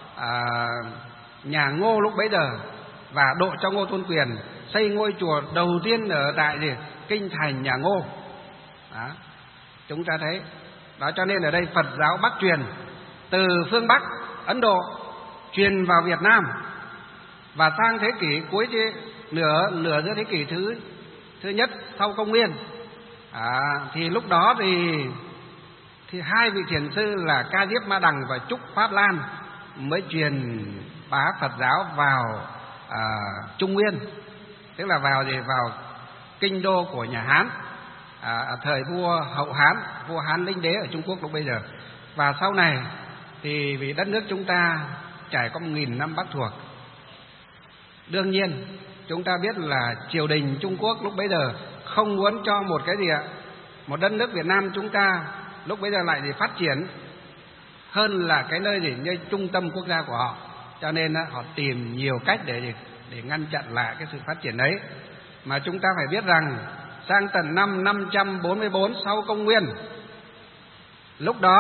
[SPEAKER 1] nhà Ngô lúc bấy giờ và độ cho Ngô Tôn Quyền xây ngôi chùa đầu tiên ở tại kinh thành nhà Ngô. Chúng ta thấy đó, cho nên ở đây Phật giáo Bắc truyền từ phương Bắc Ấn Độ truyền vào Việt Nam, và sang thế kỷ cuối nửa giữa thế kỷ thứ nhất sau công nguyên thì lúc đó thì 2 vị thiền sư là Ca Diếp Ma Đằng và Trúc Pháp Lan mới truyền bá Phật giáo vào Trung Nguyên, tức là vào kinh đô của nhà Hán, thời vua Hậu Hán, vua Hán Linh Đế ở Trung Quốc lúc bây giờ. Và sau này thì vì đất nước chúng ta trải qua 1000 năm Bắc thuộc, đương nhiên chúng ta biết là triều đình Trung Quốc lúc bấy giờ không muốn cho một cái gì ạ, một đất nước Việt Nam chúng ta lúc bấy giờ lại phát triển hơn là cái nơi như trung tâm quốc gia của họ. Cho nên họ tìm nhiều cách để ngăn chặn lại cái sự phát triển đấy. Mà chúng ta phải biết rằng sang tận năm 544 sau công nguyên, lúc đó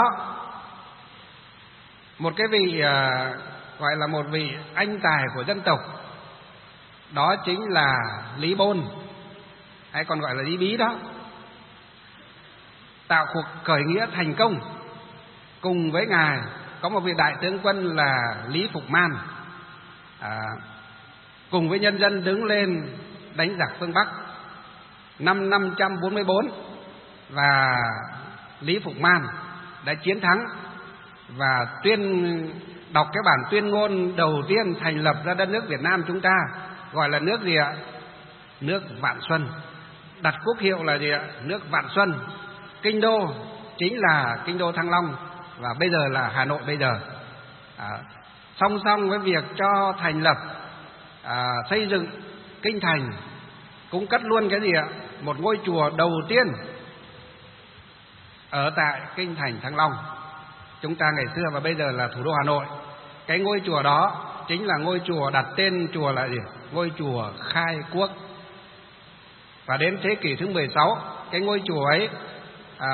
[SPEAKER 1] một cái vị gọi là một vị anh tài của dân tộc, đó chính là Lý Bôn, hay còn gọi là Lý Bí đó, tạo cuộc khởi nghĩa thành công. Cùng với ngài có một vị đại tướng quân là Lý Phục Man, cùng với nhân dân đứng lên đánh giặc phương Bắc năm 544, và Lý Phục Man đã chiến thắng và đọc cái bản tuyên ngôn đầu tiên thành lập ra đất nước Việt Nam chúng ta, gọi là nước gì ạ? Nước Vạn Xuân. Đặt quốc hiệu là gì ạ? Nước Vạn Xuân. Kinh đô chính là kinh đô Thăng Long, và bây giờ là Hà Nội bây giờ. Song song với việc cho thành lập xây dựng kinh thành, cũng cất luôn cái gì ạ? Một ngôi chùa đầu tiên ở tại kinh thành Thăng Long chúng ta ngày xưa, và bây giờ là thủ đô Hà Nội. Cái ngôi chùa đó chính là ngôi chùa đặt tên chùa là gì? Ngôi chùa Khai Quốc. Và đến thế kỷ thứ 16, cái ngôi chùa ấy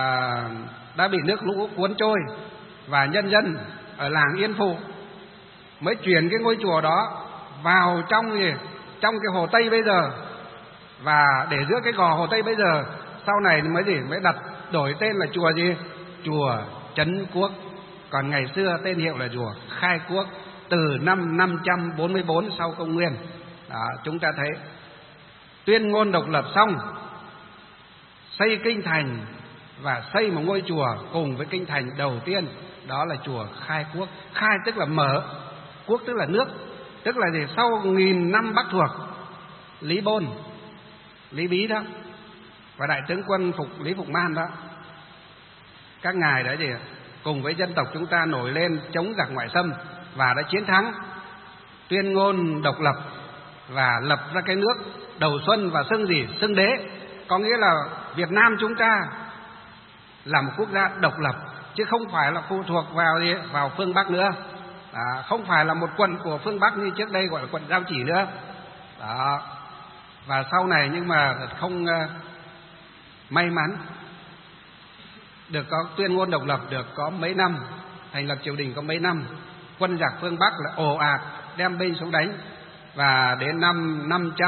[SPEAKER 1] đã bị nước lũ cuốn trôi, và nhân dân ở làng Yên Phụ mới chuyển cái ngôi chùa đó vào trong cái Hồ Tây bây giờ, và để giữa cái gò Hồ Tây bây giờ. Sau này mới đặt đổi tên là chùa gì? Chùa Trấn Quốc. Còn ngày xưa tên hiệu là chùa Khai Quốc, từ năm 544 sau công nguyên. Đó, chúng ta thấy tuyên ngôn độc lập xong, xây kinh thành và xây một ngôi chùa cùng với kinh thành đầu tiên, đó là chùa Khai Quốc. Khai tức là mở, quốc tức là nước, tức là gì? Sau 1000 năm Bắc thuộc, Lý Bôn, Lý Bí đó, và đại tướng quân Lý Phục Man đó, các ngài đã gì cùng với dân tộc chúng ta nổi lên chống giặc ngoại xâm và đã chiến thắng, tuyên ngôn độc lập và lập ra cái nước đầu xuân và xưng gì? Xưng đế. Có nghĩa là Việt Nam chúng ta là một quốc gia độc lập, chứ không phải là phụ thuộc vào phương Bắc nữa. Không phải là một quận của phương Bắc như trước đây gọi là quận Giao Chỉ nữa. Đó. Và sau này nhưng mà không may mắn được có tuyên ngôn độc lập được có mấy năm, thành lập triều đình có mấy năm, quân giặc phương Bắc là ồ ạt đem binh xuống đánh, và đến năm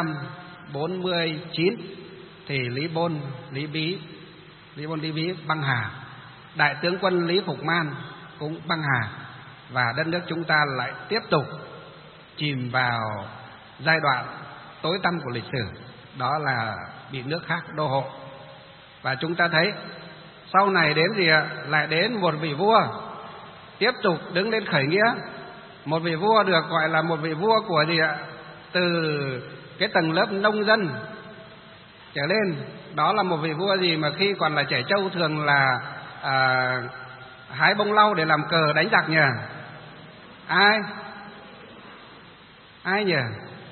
[SPEAKER 1] 549 thì Lý Bôn Lý Bí băng hà, đại tướng quân Lý Phục Man cũng băng hà, và đất nước chúng ta lại tiếp tục chìm vào giai đoạn tối tăm của lịch sử, đó là bị nước khác đô hộ. Và chúng ta thấy sau này đến gì ạ? Lại đến một vị vua tiếp tục đứng lên khởi nghĩa, một vị vua được gọi là một vị vua của gì ạ? Từ cái tầng lớp nông dân trở lên. Đó là một vị vua gì mà khi còn là trẻ trâu thường là hái bông lau để làm cờ đánh giặc nhỉ? Ai nhỉ?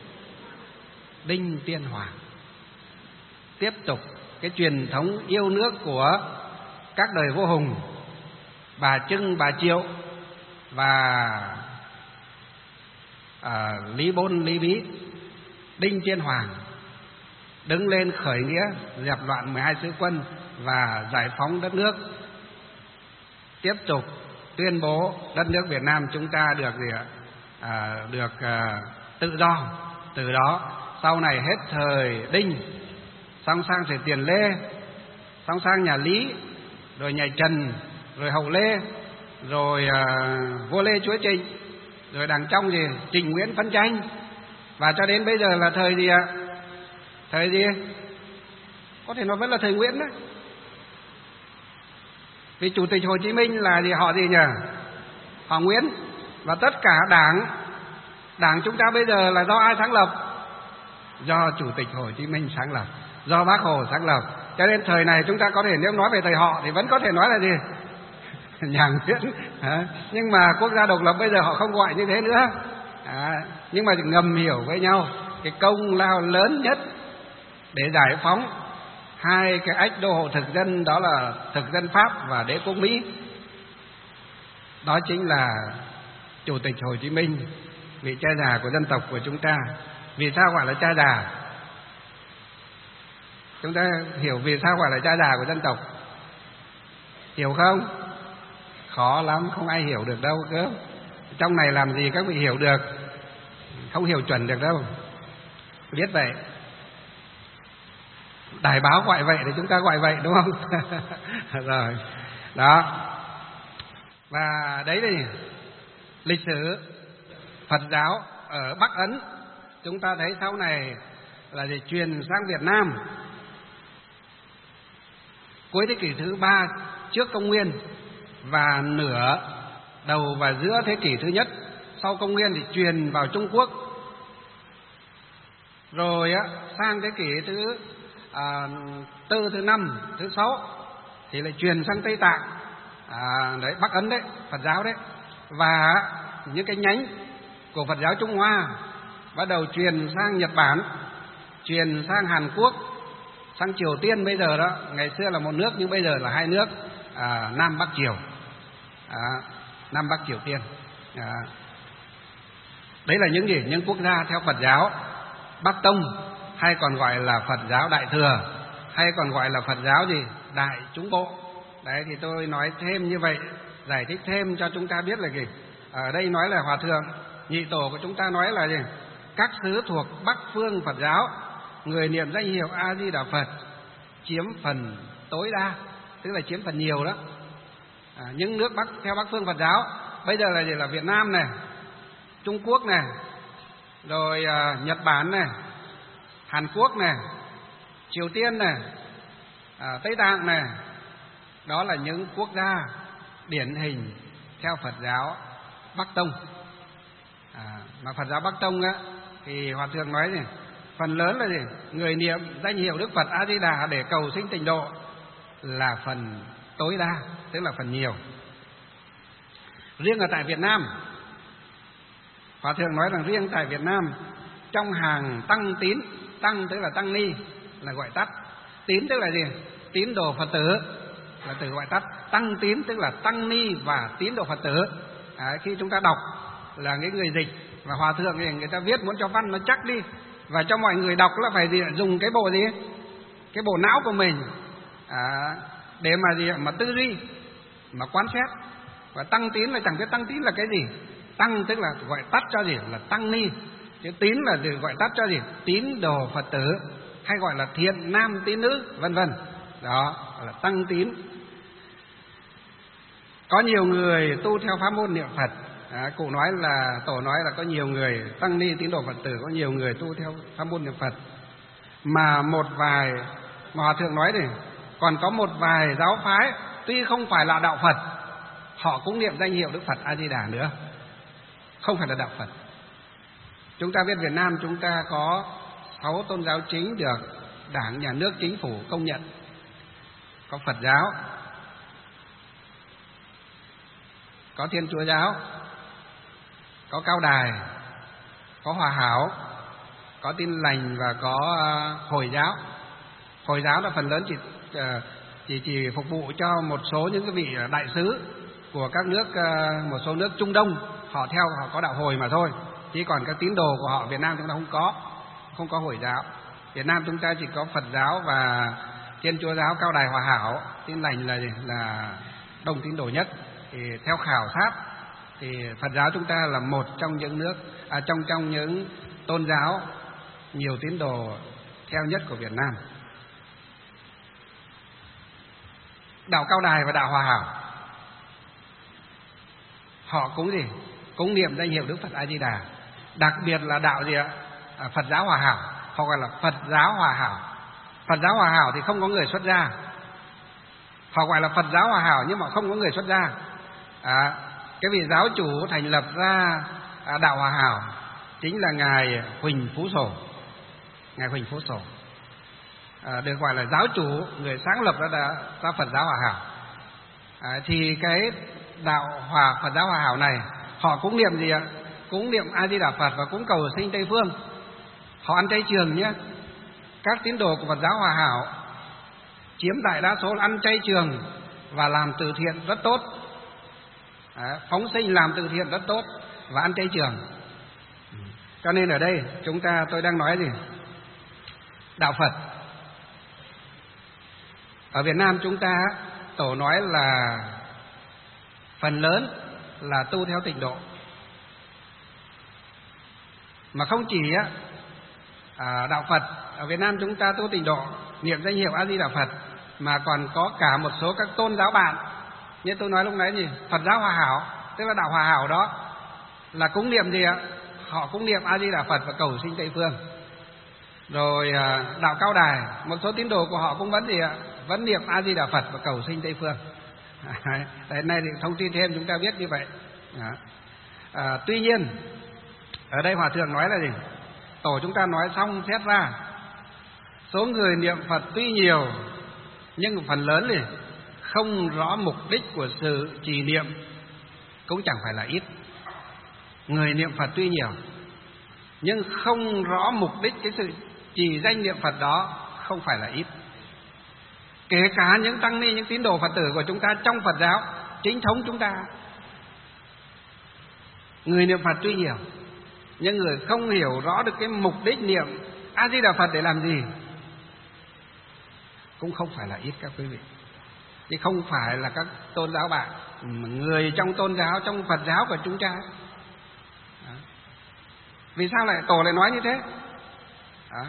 [SPEAKER 1] Đinh Tiên Hoàng. Tiếp tục cái truyền thống yêu nước của các đời vua hùng, bà Trưng, bà Triệu và Lý Bôn, Lý Bí. Đinh Tiên Hoàng đứng lên khởi nghĩa, dẹp loạn 12 sứ quân và giải phóng đất nước, tiếp tục tuyên bố đất nước Việt Nam chúng ta được tự do. Từ đó sau này hết thời Đinh, xong sang thời Tiền Lê, xong sang nhà Lý, rồi nhà Trần, rồi hậu Lê, rồi vua Lê Chúa Trịnh, rồi đằng trong gì Trịnh Nguyễn phân tranh, và cho đến bây giờ là thời gì ạ? Thời gì? Có thể nói vẫn là thời Nguyễn đấy. Vì Chủ tịch Hồ Chí Minh là gì? Họ gì nhỉ? Họ Nguyễn. Và tất cả đảng chúng ta bây giờ là do ai sáng lập? Do Chủ tịch Hồ Chí Minh sáng lập, do Bác Hồ sáng lập. Cho nên thời này chúng ta có thể, nếu nói về thời họ thì vẫn có thể nói là gì? Nhà Nguyễn. Nhưng mà quốc gia độc lập bây giờ họ không gọi như thế nữa. Nhưng mà ngầm hiểu với nhau cái công lao lớn nhất để giải phóng hai cái ách đô hộ thực dân, đó là thực dân Pháp và đế quốc Mỹ. Đó chính là Chủ tịch Hồ Chí Minh, vị cha già của dân tộc của chúng ta. Vì sao gọi là cha già? Chúng ta hiểu vì sao gọi là cha già của dân tộc, hiểu không? Khó lắm, không ai hiểu được đâu cơ. Trong này làm gì các vị hiểu được, không hiểu chuẩn được đâu. Biết vậy, đài báo gọi vậy thì chúng ta gọi vậy, đúng không? Rồi đó. Và đấy là lịch sử Phật giáo ở Bắc Ấn. Chúng ta thấy sau này là để truyền sang Việt Nam cuối thế kỷ thứ 3 trước công nguyên, và nửa đầu và giữa thế kỷ thứ nhất sau công nguyên thì truyền vào Trung Quốc. Rồi sang thế kỷ thứ tư, thứ năm, thứ sáu thì lại truyền sang Tây Tạng, đấy, Bắc Ấn đấy, Phật giáo đấy. Và những cái nhánh của Phật giáo Trung Hoa bắt đầu truyền sang Nhật Bản, truyền sang Hàn Quốc, sang Triều Tiên bây giờ đó. Ngày xưa là một nước nhưng bây giờ là hai nước, Nam Bắc Triều, Nam Bắc Triều Tiên. Đấy là những gì? Những quốc gia theo Phật giáo Bắc Tông, hay còn gọi là Phật giáo Đại Thừa, hay còn gọi là Phật giáo gì? Đại Chúng Bộ. Đấy, thì tôi nói thêm như vậy, giải thích thêm cho chúng ta biết là gì? Ở đây nói là Hòa Thượng nhị tổ của chúng ta nói là gì? Các xứ thuộc Bắc phương Phật giáo, người niệm danh hiệu A Di Đà Phật chiếm phần tối đa, tức là chiếm phần nhiều đó. Những nước theo Bắc phương Phật giáo bây giờ là gì? Là Việt Nam này, Trung Quốc này, rồi Nhật Bản này, Hàn Quốc này, Triều Tiên này, Tây Tạng này. Đó là những quốc gia điển hình theo Phật giáo Bắc Tông. Mà Phật giáo Bắc Tông á, thì Hòa Thượng nói gì? Phần lớn là gì? Người niệm danh hiệu Đức Phật A Di Đà để cầu sinh tịnh độ là phần tối đa, tức là phần nhiều. Riêng ở tại Việt Nam, Hòa Thượng nói rằng riêng tại Việt Nam, trong hàng tăng tín, tăng tức là tăng ni là gọi tắt, tín tức là gì? Tín đồ Phật tử là từ gọi tắt, tăng tín tức là tăng ni và tín đồ Phật tử. Khi chúng ta đọc là cái người dịch, và Hòa Thượng thì người ta viết muốn cho văn nó chắc đi, và cho mọi người đọc là phải dùng cái bộ gì? Cái bộ não của mình để mà tư duy, mà quan xét. Và tăng tín là chẳng biết tăng tín là cái gì. Tăng tức là gọi tắt cho gì? Là tăng ni. Chứ tín là được gọi tắt cho gì? Tín đồ Phật tử, hay gọi là thiện nam tín nữ, vân vân. Đó là tăng tín. Có nhiều người tu theo pháp môn niệm Phật. Cụ nói là, tổ nói là có nhiều người tăng ni tín đồ Phật tử, có nhiều người tu theo pháp môn niệm Phật. Mà Hòa Thượng nói thì còn có một vài giáo phái tuy không phải là đạo Phật, họ cũng niệm danh hiệu Đức Phật A Di Đà nữa, không phải là đạo Phật. Chúng ta biết Việt Nam chúng ta có 6 tôn giáo chính được Đảng, Nhà nước, Chính phủ công nhận. Có Phật giáo, có Thiên Chúa giáo, có Cao Đài, có Hòa Hảo, có Tin Lành và có Hồi giáo. Hồi giáo là phần lớn chỉ phục vụ cho một số những cái vị đại sứ của các nước, một số nước Trung Đông, họ có đạo Hồi mà thôi. Chỉ còn các tín đồ của họ Việt Nam chúng ta không có Hồi giáo. Việt Nam chúng ta chỉ có Phật giáo và Thiên Chúa giáo, Cao Đài, Hòa Hảo. Tin Lành là đông tín đồ nhất. Thì theo khảo sát thì Phật giáo chúng ta là một trong những nước trong những tôn giáo nhiều tín đồ theo nhất của Việt Nam. Đạo Cao Đài và đạo Hòa Hảo họ cũng niệm danh hiệu Đức Phật A Di Đà. Đặc biệt là đạo gì ạ? Phật giáo Hòa Hảo, họ gọi là Phật giáo Hòa Hảo. Phật giáo Hòa Hảo thì không có người xuất gia. Họ gọi là Phật giáo Hòa Hảo nhưng mà không có người xuất gia. Cái vị giáo chủ thành lập ra đạo Hòa Hảo chính là ngài Huỳnh Phú Sổ. Ngài Huỳnh Phú Sổ được gọi là giáo chủ, người sáng lập ra Phật giáo Hòa Hảo. Thì cái đạo Phật giáo Hòa Hảo này họ cũng niệm gì ạ? Cũng niệm A Di Đà Phật và cũng cầu sinh Tây phương. Họ ăn chay trường nhé. Các tín đồ của Phật giáo Hòa Hảo chiếm đại đa số là ăn chay trường và làm từ thiện rất tốt. Phóng sinh làm từ thiện rất tốt và ăn chay trường. Cho nên ở đây tôi đang nói gì? Đạo Phật ở Việt Nam chúng ta, tổ nói là phần lớn là tu theo tịnh độ. Mà không chỉ đạo Phật ở Việt Nam chúng ta tu tịnh độ, niệm danh hiệu A Di Đà Phật, mà còn có cả một số các tôn giáo bạn. Như tôi nói lúc nãy gì? Phật giáo Hòa Hảo, tức là đạo Hòa Hảo đó là cũng niệm gì ạ? Họ cũng niệm A Di Đà Phật và cầu sinh Tây phương. Rồi đạo Cao Đài, một số tín đồ của họ cũng vẫn gì ạ? Vẫn niệm A Di Đà Phật và cầu sinh Tây phương. Hiện nay thì thông tin thêm chúng ta biết như vậy. Tuy nhiên ở đây Hòa Thượng nói là gì? Tổ chúng ta nói xong xét ra số người niệm Phật tuy nhiều nhưng phần lớn thì không rõ mục đích của sự trì niệm cũng chẳng phải là ít. Người niệm Phật tuy nhiều nhưng không rõ mục đích cái sự trì danh niệm Phật đó không phải là ít. Kể cả những tăng ni, những tín đồ Phật tử của chúng ta trong Phật giáo chính thống chúng ta, người niệm Phật tuy nhiều nhưng người không hiểu rõ được cái mục đích niệm A Di Đà Phật để làm gì cũng không phải là ít các quý vị. Chứ không phải là các tôn giáo bạn, người trong tôn giáo, trong Phật giáo của chúng ta. Vì sao lại Tổ lại nói như thế? Đó.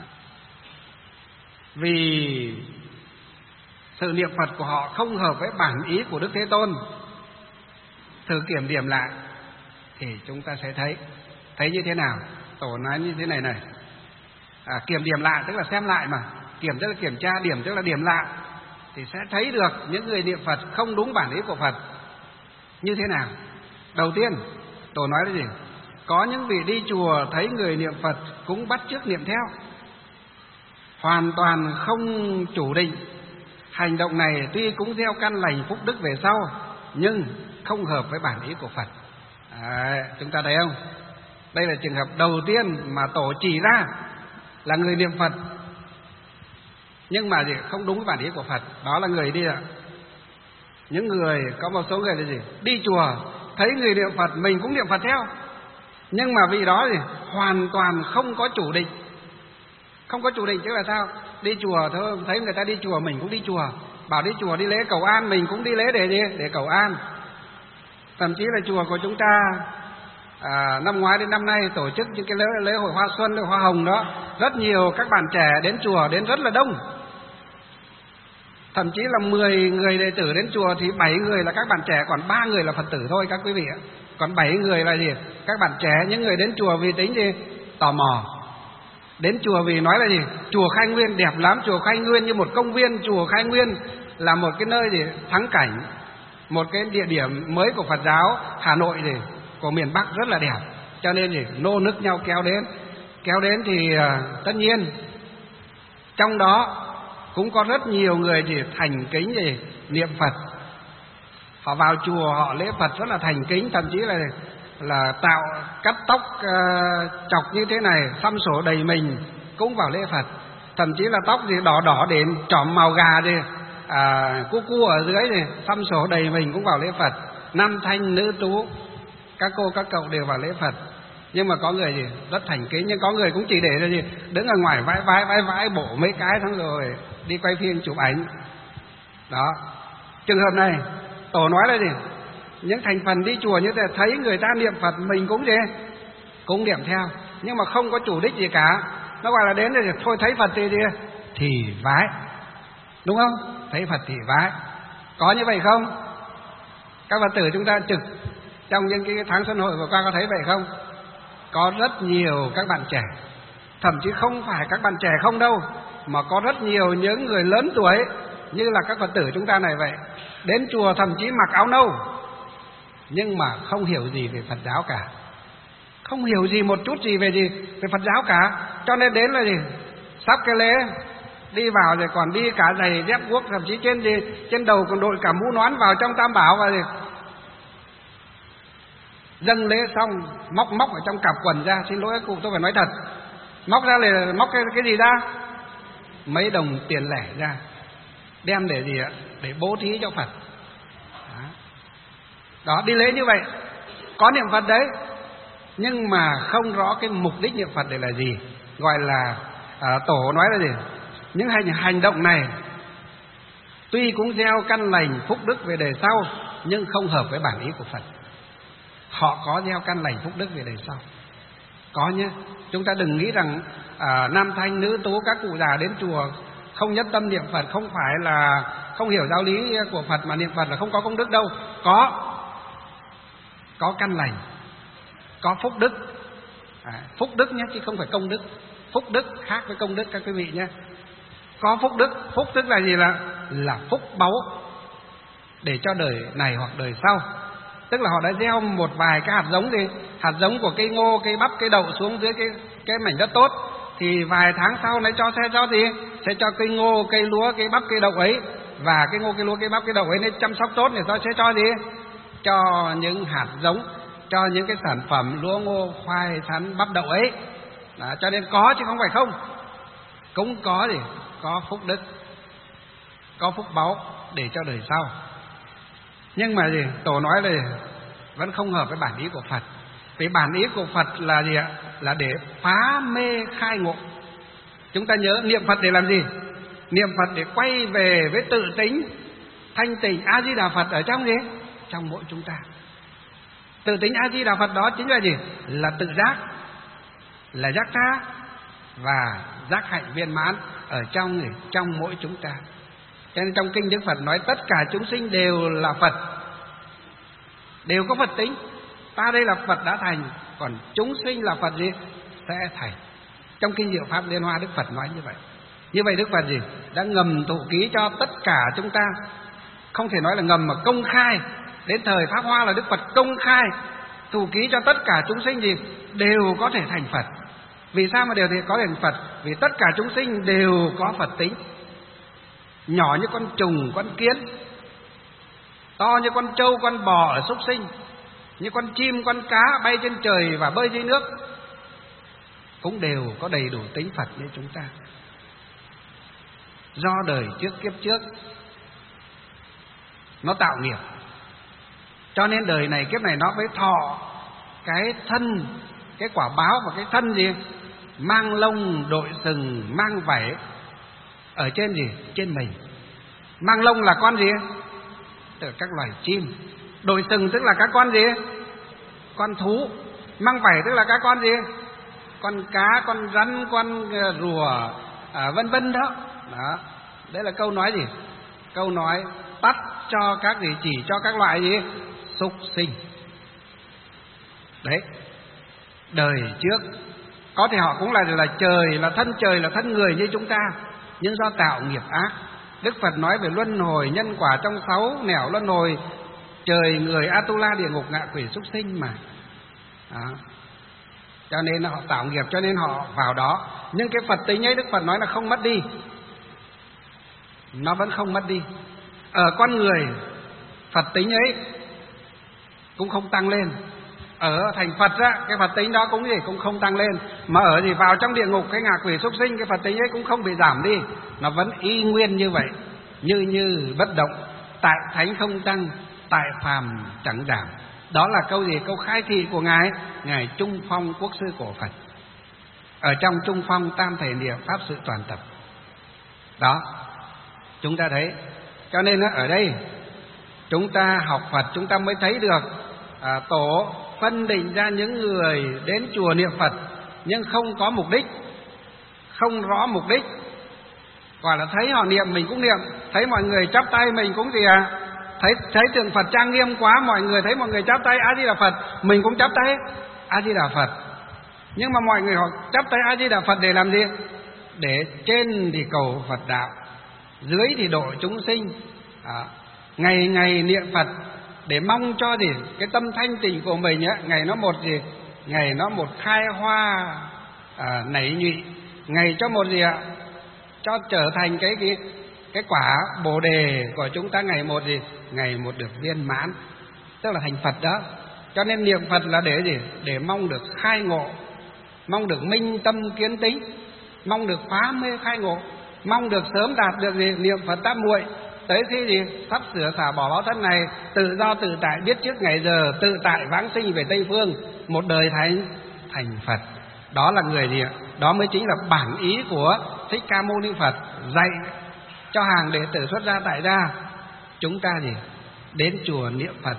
[SPEAKER 1] Vì sự niệm Phật của họ không hợp với bản ý của Đức Thế Tôn. Thử kiểm điểm lại thì chúng ta sẽ thấy như thế nào. Tổ nói như thế này này, kiểm điểm lại tức là xem lại mà, kiểm tức là kiểm tra, điểm tức là điểm lại, thì sẽ thấy được những người niệm Phật không đúng bản ý của Phật như thế nào. Đầu tiên Tổ nói là gì? Có những vị đi chùa thấy người niệm Phật cũng bắt chước niệm theo, hoàn toàn không chủ định. Hành động này tuy cũng gieo căn lành phúc đức về sau, nhưng không hợp với bản ý của Phật. Chúng ta thấy không? Đây là trường hợp đầu tiên mà Tổ chỉ ra là người niệm Phật nhưng mà gì không đúng với bản ý của Phật. Đó là người đi những người, có một số người là gì? Đi chùa thấy người niệm Phật mình cũng niệm Phật theo, nhưng mà vị đó thì hoàn toàn không có chủ định. Không có chủ định chứ là sao? Đi chùa thôi, thấy người ta đi chùa mình cũng đi chùa, bảo đi chùa đi lễ cầu an mình cũng đi lễ để gì? Để cầu an. Thậm chí là chùa của chúng ta năm ngoái đến năm nay tổ chức những cái lễ hội hoa xuân, lễ hoa hồng đó, rất nhiều các bạn trẻ đến chùa, đến rất là đông. Thậm chí là 10 người đệ tử đến chùa thì 7 người là các bạn trẻ, còn 3 người là Phật tử thôi các quý vị ạ. Còn 7 người là gì? Các bạn trẻ, những người đến chùa vì tính gì? Tò mò. Đến chùa vì nói là gì? Chùa Khai Nguyên đẹp lắm, chùa Khai Nguyên như một công viên, chùa Khai Nguyên là một cái nơi gì? Thắng cảnh, một cái địa điểm mới của Phật giáo Hà Nội gì? Của miền Bắc rất là đẹp. Cho nên gì? Nô nức nhau kéo đến thì tất nhiên trong đó cũng có rất nhiều người thì thành kính gì? Niệm Phật. Họ vào chùa họ lễ Phật rất là thành kính, thậm chí là tạo cắt tóc chọc như thế này, xăm sổ đầy mình cũng vào lễ Phật. Thậm chí là tóc gì đỏ đỏ đến trỏm màu gà gì cu ở dưới thì xăm sổ đầy mình cũng vào lễ Phật. Nam thanh nữ tú, các cô các cậu đều vào lễ Phật. Nhưng mà có người gì rất thành kính, nhưng có người cũng chỉ để là gì đứng ở ngoài vãi bổ mấy cái xong rồi đi quay phim chụp ảnh. Đó. Trường hợp này Tổ nói là gì? Những thành phần đi chùa như thế, thấy người ta niệm Phật mình cũng gì? Cũng niệm theo, nhưng mà không có chủ đích gì cả. Nó gọi là đến thì thôi thấy Phật thì vái. Đúng không? Thấy Phật thì vái. Có như vậy không? Các Phật tử chúng ta trực trong những cái tháng xuân hội vừa qua có thấy vậy không? Có rất nhiều các bạn trẻ, thậm chí không phải các bạn trẻ không đâu, mà có rất nhiều những người lớn tuổi như là các Phật tử chúng ta này vậy, đến chùa thậm chí mặc áo nâu nhưng mà không hiểu gì về Phật giáo cả, không hiểu gì một chút gì về Phật giáo cả. Cho nên đến là gì? Sắp cái lễ đi vào rồi còn đi cả giày dép guốc, thậm chí trên đầu còn đội cả mũ nón vào trong Tam Bảo, và gì dâng lễ xong móc ở trong cặp quần ra, xin lỗi cụ tôi phải nói thật, móc ra là móc cái gì ra? Mấy đồng tiền lẻ ra, đem để gì ạ? Để bố thí cho Phật. Đó, đi lễ như vậy, có niệm Phật đấy, nhưng mà không rõ cái mục đích niệm Phật để là gì. Gọi là Tổ nói là gì? Những hành động này tuy cũng gieo căn lành phúc đức về đời sau, nhưng không hợp với bản ý của Phật. Họ có gieo căn lành phúc đức về đời sau, có nhé. Chúng ta đừng nghĩ rằng nam thanh nữ tú các cụ già đến chùa không nhất tâm niệm Phật, không phải là không hiểu giáo lý của Phật mà niệm Phật là không có công đức đâu. Có căn lành, có phúc đức. Phúc đức nhé, chứ không phải công đức. Phúc đức khác với công đức các quý vị nhé. Có phúc đức, phúc tức là gì? Là phúc báu để cho đời này hoặc đời sau. Tức là họ đã gieo một vài cái hạt giống gì? Hạt giống của cây ngô, cây bắp, cây đậu xuống dưới cái mảnh đất tốt, thì vài tháng sau này sẽ cho gì? Sẽ cho cây ngô, cây lúa, cây bắp, cây đậu ấy. Và cây ngô, cây lúa, cây bắp, cây đậu ấy nên chăm sóc tốt thì sẽ cho gì? Cho những hạt giống, cho những cái sản phẩm lúa ngô, khoai, sắn, bắp, đậu ấy. Đó, cho nên có chứ không phải không. Cũng có gì? Có phúc đức, có phúc báu để cho đời sau. Nhưng mà gì? Tổ nói là vẫn không hợp với bản ý của Phật. Vì bản ý của Phật là gì ạ? Là để phá mê khai ngộ. Chúng ta nhớ niệm Phật để làm gì? Niệm Phật để quay về với tự tính thanh tịnh A Di Đà Phật ở trong gì? Trong mỗi chúng ta. Tự tính A Di Đà Phật đó chính là gì? Là tự giác. là giác tha và giác hạnh viên mãn ở trong mỗi chúng ta. Cho nên trong kinh Đức Phật nói tất cả chúng sinh đều là Phật, đều có Phật tính. Ta đây là Phật đã thành, còn chúng sinh là Phật gì? Sẽ thành. Trong kinh Diệu Pháp Liên Hoa Đức Phật nói như vậy. Như vậy Đức Phật gì? Đã ngầm thụ ký cho tất cả chúng ta. Không thể nói là ngầm mà công khai. Đến thời Pháp Hoa là Đức Phật công khai thụ ký cho tất cả chúng sinh gì? Đều có thể thành Phật. Vì sao mà đều có thể thành Phật? Vì tất cả chúng sinh đều có Phật tính. Nhỏ như con trùng, con kiến, to như con trâu, con bò ở súc sinh, như con chim, con cá bay trên trời và bơi dưới nước, cũng đều có đầy đủ tính Phật như chúng ta. Do đời trước kiếp trước nó tạo nghiệp, cho nên đời này kiếp này nó mới thọ cái thân, cái quả báo và cái thân gì? Mang lông đội sừng, mang vảy ở trên gì? Trên mình. Mang lông là con gì? Tức là các loài chim. Đội sừng tức là các con gì? Con thú. Mang vảy tức là các con gì? Con cá, con rắn, con rùa, vân vân đó. Đó. Đấy là câu nói gì? Câu nói tắt cho các gì? Chỉ cho các loại gì? Súc sinh. Đấy. Đời trước có thể họ cũng là trời, là thân người như chúng ta, nhưng do tạo nghiệp ác. Đức Phật nói về luân hồi nhân quả trong 6 nẻo luân hồi: trời, người, Atula, địa ngục, ngạ quỷ, súc sinh mà. Đó. Cho nên họ tạo nghiệp, cho nên họ vào đó. Nhưng cái Phật tính ấy Đức Phật nói là không mất đi. Nó vẫn không mất đi. Ở con người, Phật tính ấy cũng không tăng lên. Ở thành Phật á, cái Phật tính đó cũng gì? Cũng không tăng lên. Mà ở gì? Vào trong địa ngục, cái ngạ quỷ súc sinh, cái Phật tính ấy cũng không bị giảm đi. Nó vẫn y nguyên như vậy, như bất động. Tại thánh không tăng, tại phàm chẳng giảm. Đó là câu gì? Câu khai thị của Ngài Trung Phong Quốc sư cổ Phật. Ở trong Trung Phong Tam Thể Niệm Pháp Sự Toàn Tập. Đó, chúng ta thấy. Cho nên ở đây chúng ta học Phật, chúng ta mới thấy được Tổ phân định ra những người đến chùa niệm Phật nhưng không có mục đích, không rõ mục đích, gọi là thấy họ niệm mình cũng niệm, thấy mọi người chắp tay mình cũng gì thấy tượng Phật trang nghiêm quá, mọi người thấy mọi người chắp tay A Di Đà Phật, mình cũng chắp tay A Di Đà Phật. Nhưng mà mọi người họ chắp tay A Di Đà Phật để làm gì? Để trên thì cầu Phật đạo, dưới thì độ chúng sinh. Ngày ngày niệm Phật để mong cho gì? Cái tâm thanh tịnh của mình á, ngày nó một gì? Ngày nó một khai hoa nảy nhụy, ngày cho một gì ạ? Cho trở thành cái quả Bồ đề của chúng ta ngày một gì? Ngày một được viên mãn, tức là thành Phật đó. Cho nên niệm Phật là để gì? Để mong được khai ngộ, mong được minh tâm kiến tính, mong được phá mê khai ngộ, mong được sớm đạt được gì? Niệm Phật tam muội. Tới khi gì? Sắp sửa xả bỏ báo thân này, tự do tự tại, biết trước ngày giờ, tự tại vãng sinh về Tây Phương, một đời thành Phật. Đó là người gì ạ? Đó mới chính là bản ý của Thích Ca Mâu Ni Phật dạy cho hàng đệ tử xuất gia tại gia. Chúng ta gì? Đến chùa niệm Phật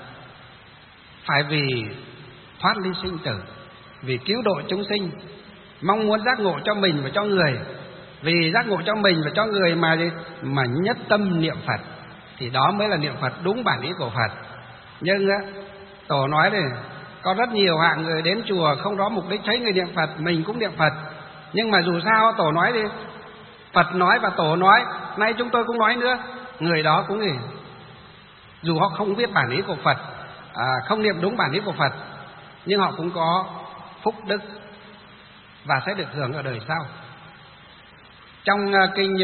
[SPEAKER 1] phải vì thoát ly sinh tử, vì cứu độ chúng sinh, mong muốn giác ngộ cho mình và cho người. Vì giác ngộ cho mình và cho người mà nhất tâm niệm Phật, thì đó mới là niệm Phật đúng bản ý của Phật. Nhưng Tổ nói này, có rất nhiều hạng người đến chùa không rõ mục đích, thấy người niệm Phật mình cũng niệm Phật. Nhưng mà dù sao Tổ nói đi, Phật nói và Tổ nói, nay chúng tôi cũng nói nữa, người đó cũng gì? Dù họ không biết bản ý của Phật, không niệm đúng bản ý của Phật, nhưng họ cũng có phúc đức và sẽ được hưởng ở đời sau. Trong kinh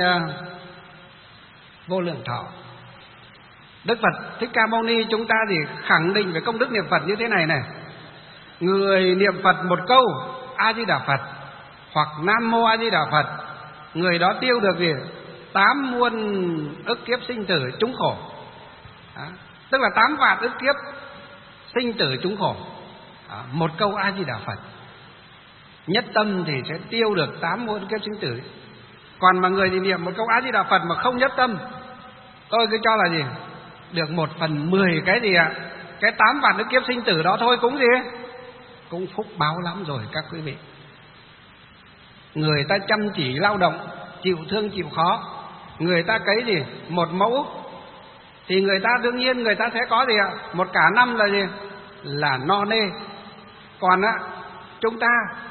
[SPEAKER 1] Vô Lượng Thọ, Đức Phật Thích Ca Mâu Ni chúng ta thì khẳng định về công đức niệm Phật như thế này này: người niệm Phật một câu A Di Đà Phật hoặc Nam Mô A Di Đà Phật, người đó tiêu được gì? 8 muôn ức kiếp sinh tử chúng khổ. Đó. Tức là 8 vạn ức kiếp sinh tử chúng khổ. Đó. Một câu A Di Đà Phật nhất tâm thì sẽ tiêu được 8 muôn kiếp sinh tử. Còn mà người thì niệm một câu A Di Đà Phật mà không nhất tâm, tôi cứ cho là gì? Được 1/10 cái gì ạ? Cái 8 vạn ức kiếp sinh tử đó thôi cũng gì? Cũng phúc báo lắm rồi các quý vị. người ta chăm chỉ lao động, chịu thương chịu khó, người ta cấy gì 1 mẫu thì người ta đương nhiên người ta sẽ có gì ạ? Một cả năm là gì? Là no nê. Còn chúng ta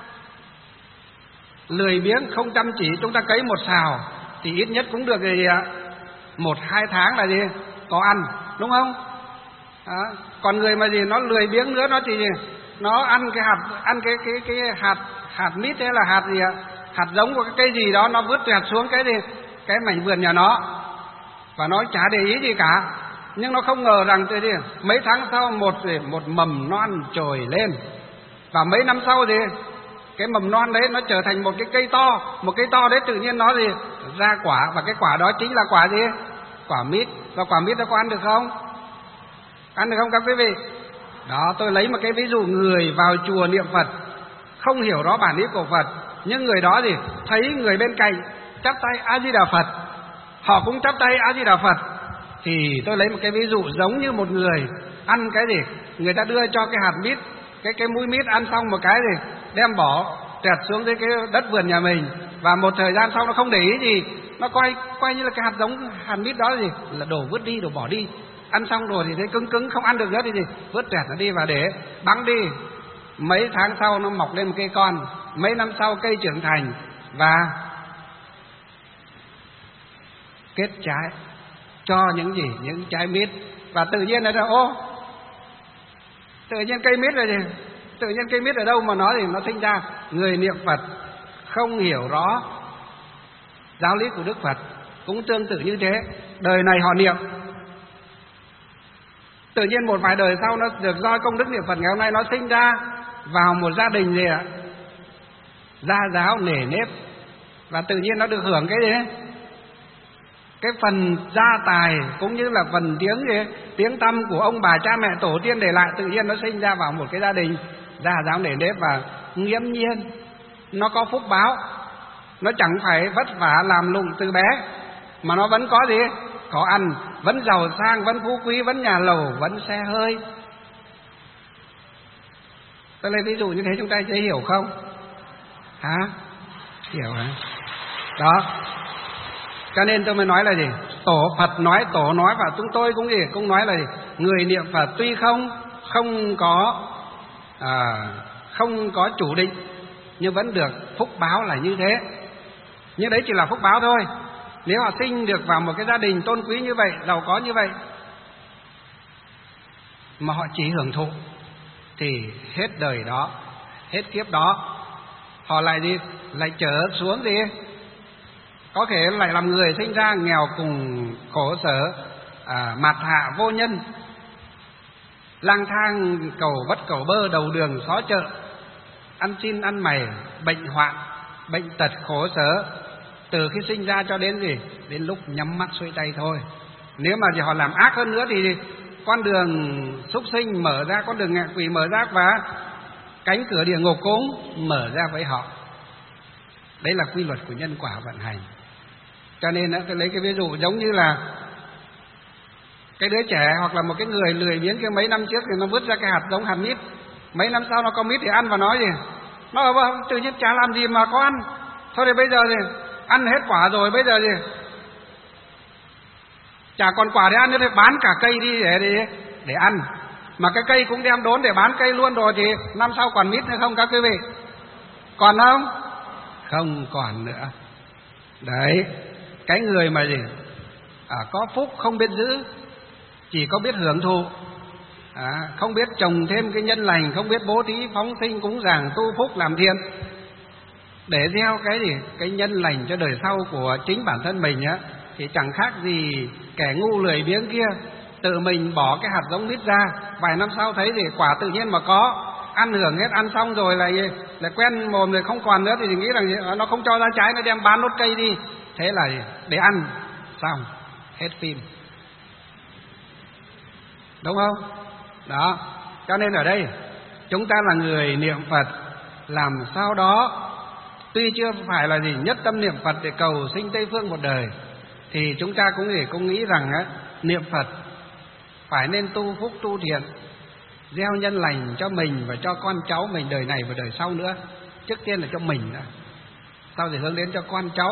[SPEAKER 1] lười biếng không chăm chỉ, chúng ta cấy 1 sào thì ít nhất cũng được gì ạ? 1-2 tháng là gì? Có ăn, đúng không? Còn người mà gì nó lười biếng nữa, nó thì gì? Nó ăn cái hạt, ăn cái hạt mít hay là hạt gì ạ? Hạt giống của cái cây gì đó, nó vứt tuyệt xuống cái mảnh vườn nhà nó, và nó chả để ý gì cả. Nhưng nó không ngờ rằng thì mấy tháng sau một mầm non trồi lên, và mấy năm sau thì cái mầm non đấy nó trở thành một cái cây to. Một cây to đấy tự nhiên nó gì? Ra quả, và cái quả đó chính là quả gì? Quả mít. Và quả mít nó có ăn được không? Ăn được không các quý vị? Đó, tôi lấy một cái ví dụ, người vào chùa niệm Phật không hiểu rõ bản ý của Phật, nhưng người đó gì? Thấy người bên cạnh chắp tay A Di Đà Phật, họ cũng chắp tay A Di Đà Phật. Thì tôi lấy một cái ví dụ giống như một người ăn cái gì? Người ta đưa cho cái hạt mít, cái mũi mít ăn xong một cái gì? Đem bỏ trẹt xuống dưới cái đất vườn nhà mình, và một thời gian sau nó không để ý gì, nó coi như là cái hạt giống hạt mít đó gì? Là đổ vứt đi, đổ bỏ đi. Ăn xong rồi thì thấy cứng cứng không ăn được nữa thì gì? Vứt trẹt nó đi và để bắn đi. Mấy tháng sau nó mọc lên một cây con, mấy năm sau cây trưởng thành và kết trái, cho những gì? Những trái mít. Và tự nhiên là tự nhiên cây mít là gì? Tự nhiên cây mít ở đâu mà nó thì nó sinh ra? Người niệm Phật không hiểu rõ giáo lý của Đức Phật cũng tương tự như thế. Đời này họ niệm, tự nhiên một vài đời sau nó được do công đức niệm Phật ngày hôm nay nó sinh ra vào một gia đình gì ạ? Gia giáo nể nếp, và tự nhiên nó được hưởng cái gì? Cái phần gia tài cũng như là phần tiếng tăm của ông bà cha mẹ tổ tiên để lại, tự nhiên nó sinh ra vào một cái gia đình gia giáo nể nếp và nghiễm nhiên. Nó có phúc báo, nó chẳng phải vất vả làm lụng từ bé, mà nó vẫn có gì? Có ăn, vẫn giàu sang, vẫn phú quý, vẫn nhà lầu, vẫn xe hơi. Tôi lấy ví dụ như thế chúng ta sẽ hiểu không? Hả? Hiểu hả? Đó. Cho nên tôi mới nói là gì? Tổ nói và chúng tôi cũng gì? Cũng nói là gì? Người niệm Phật tuy không có chủ định, nhưng vẫn được phúc báo là như thế. Nhưng đấy chỉ là phúc báo thôi. Nếu họ sinh được vào một cái gia đình tôn quý như vậy, giàu có như vậy, mà họ chỉ hưởng thụ, thì hết đời đó, hết kiếp đó, họ lại gì? Lại trở xuống gì? Có thể lại làm người sinh ra nghèo cùng khổ sở, mạt hạ vô nhân, lang thang cầu vất cầu bơ, đầu đường xó chợ, ăn xin ăn mày, bệnh hoạn, bệnh tật khổ sở, từ khi sinh ra cho đến gì? Đến lúc nhắm mắt xuôi tay thôi. Nếu mà họ làm ác hơn nữa thì con đường súc sinh mở ra, con đường ngạ quỷ mở ra, và cánh cửa địa ngục cũng mở ra với họ. Đấy là quy luật của nhân quả vận hành. Cho nên tôi lấy cái ví dụ giống như là cái đứa trẻ hoặc là một cái người lười biếng kia, mấy năm trước thì nó vứt ra cái hạt giống hạt mít, mấy năm sau nó có mít thì ăn và nói gì? Nó tự nhiên chả làm gì mà có ăn. Thôi thì bây giờ thì ăn hết quả rồi, bây giờ thì chả còn quả để ăn nữa thì bán cả cây đi để ăn. Mà cái cây cũng đem đốn để bán cây luôn rồi thì năm sau còn mít nữa không các quý vị? Còn không? Không còn nữa. Đấy, cái người mà gì? Có phúc không biết giữ, chỉ có biết hưởng thụ, không biết trồng thêm cái nhân lành, không biết bố thí phóng sinh cúng dường tu phúc làm thiện để gieo cái gì? Cái nhân lành cho đời sau của chính bản thân mình á, thì chẳng khác gì kẻ ngu lười biếng kia tự mình bỏ cái hạt giống mít ra, vài năm sau thấy thì quả tự nhiên mà có, ăn hưởng hết, ăn xong rồi lại quen mồm rồi không còn nữa thì nghĩ rằng nó không cho ra trái, nó đem bán nốt cây đi, thế là để ăn xong hết phim, đúng không? Đó, cho nên ở đây chúng ta là người niệm Phật, làm sao đó tuy chưa phải là gì nhất tâm niệm Phật để cầu sinh Tây Phương một đời, thì chúng ta cũng nghĩ rằng niệm Phật phải nên tu phúc tu thiện, gieo nhân lành cho mình và cho con cháu mình đời này và đời sau nữa. Trước tiên là cho mình đã. sau thì hướng đến cho con cháu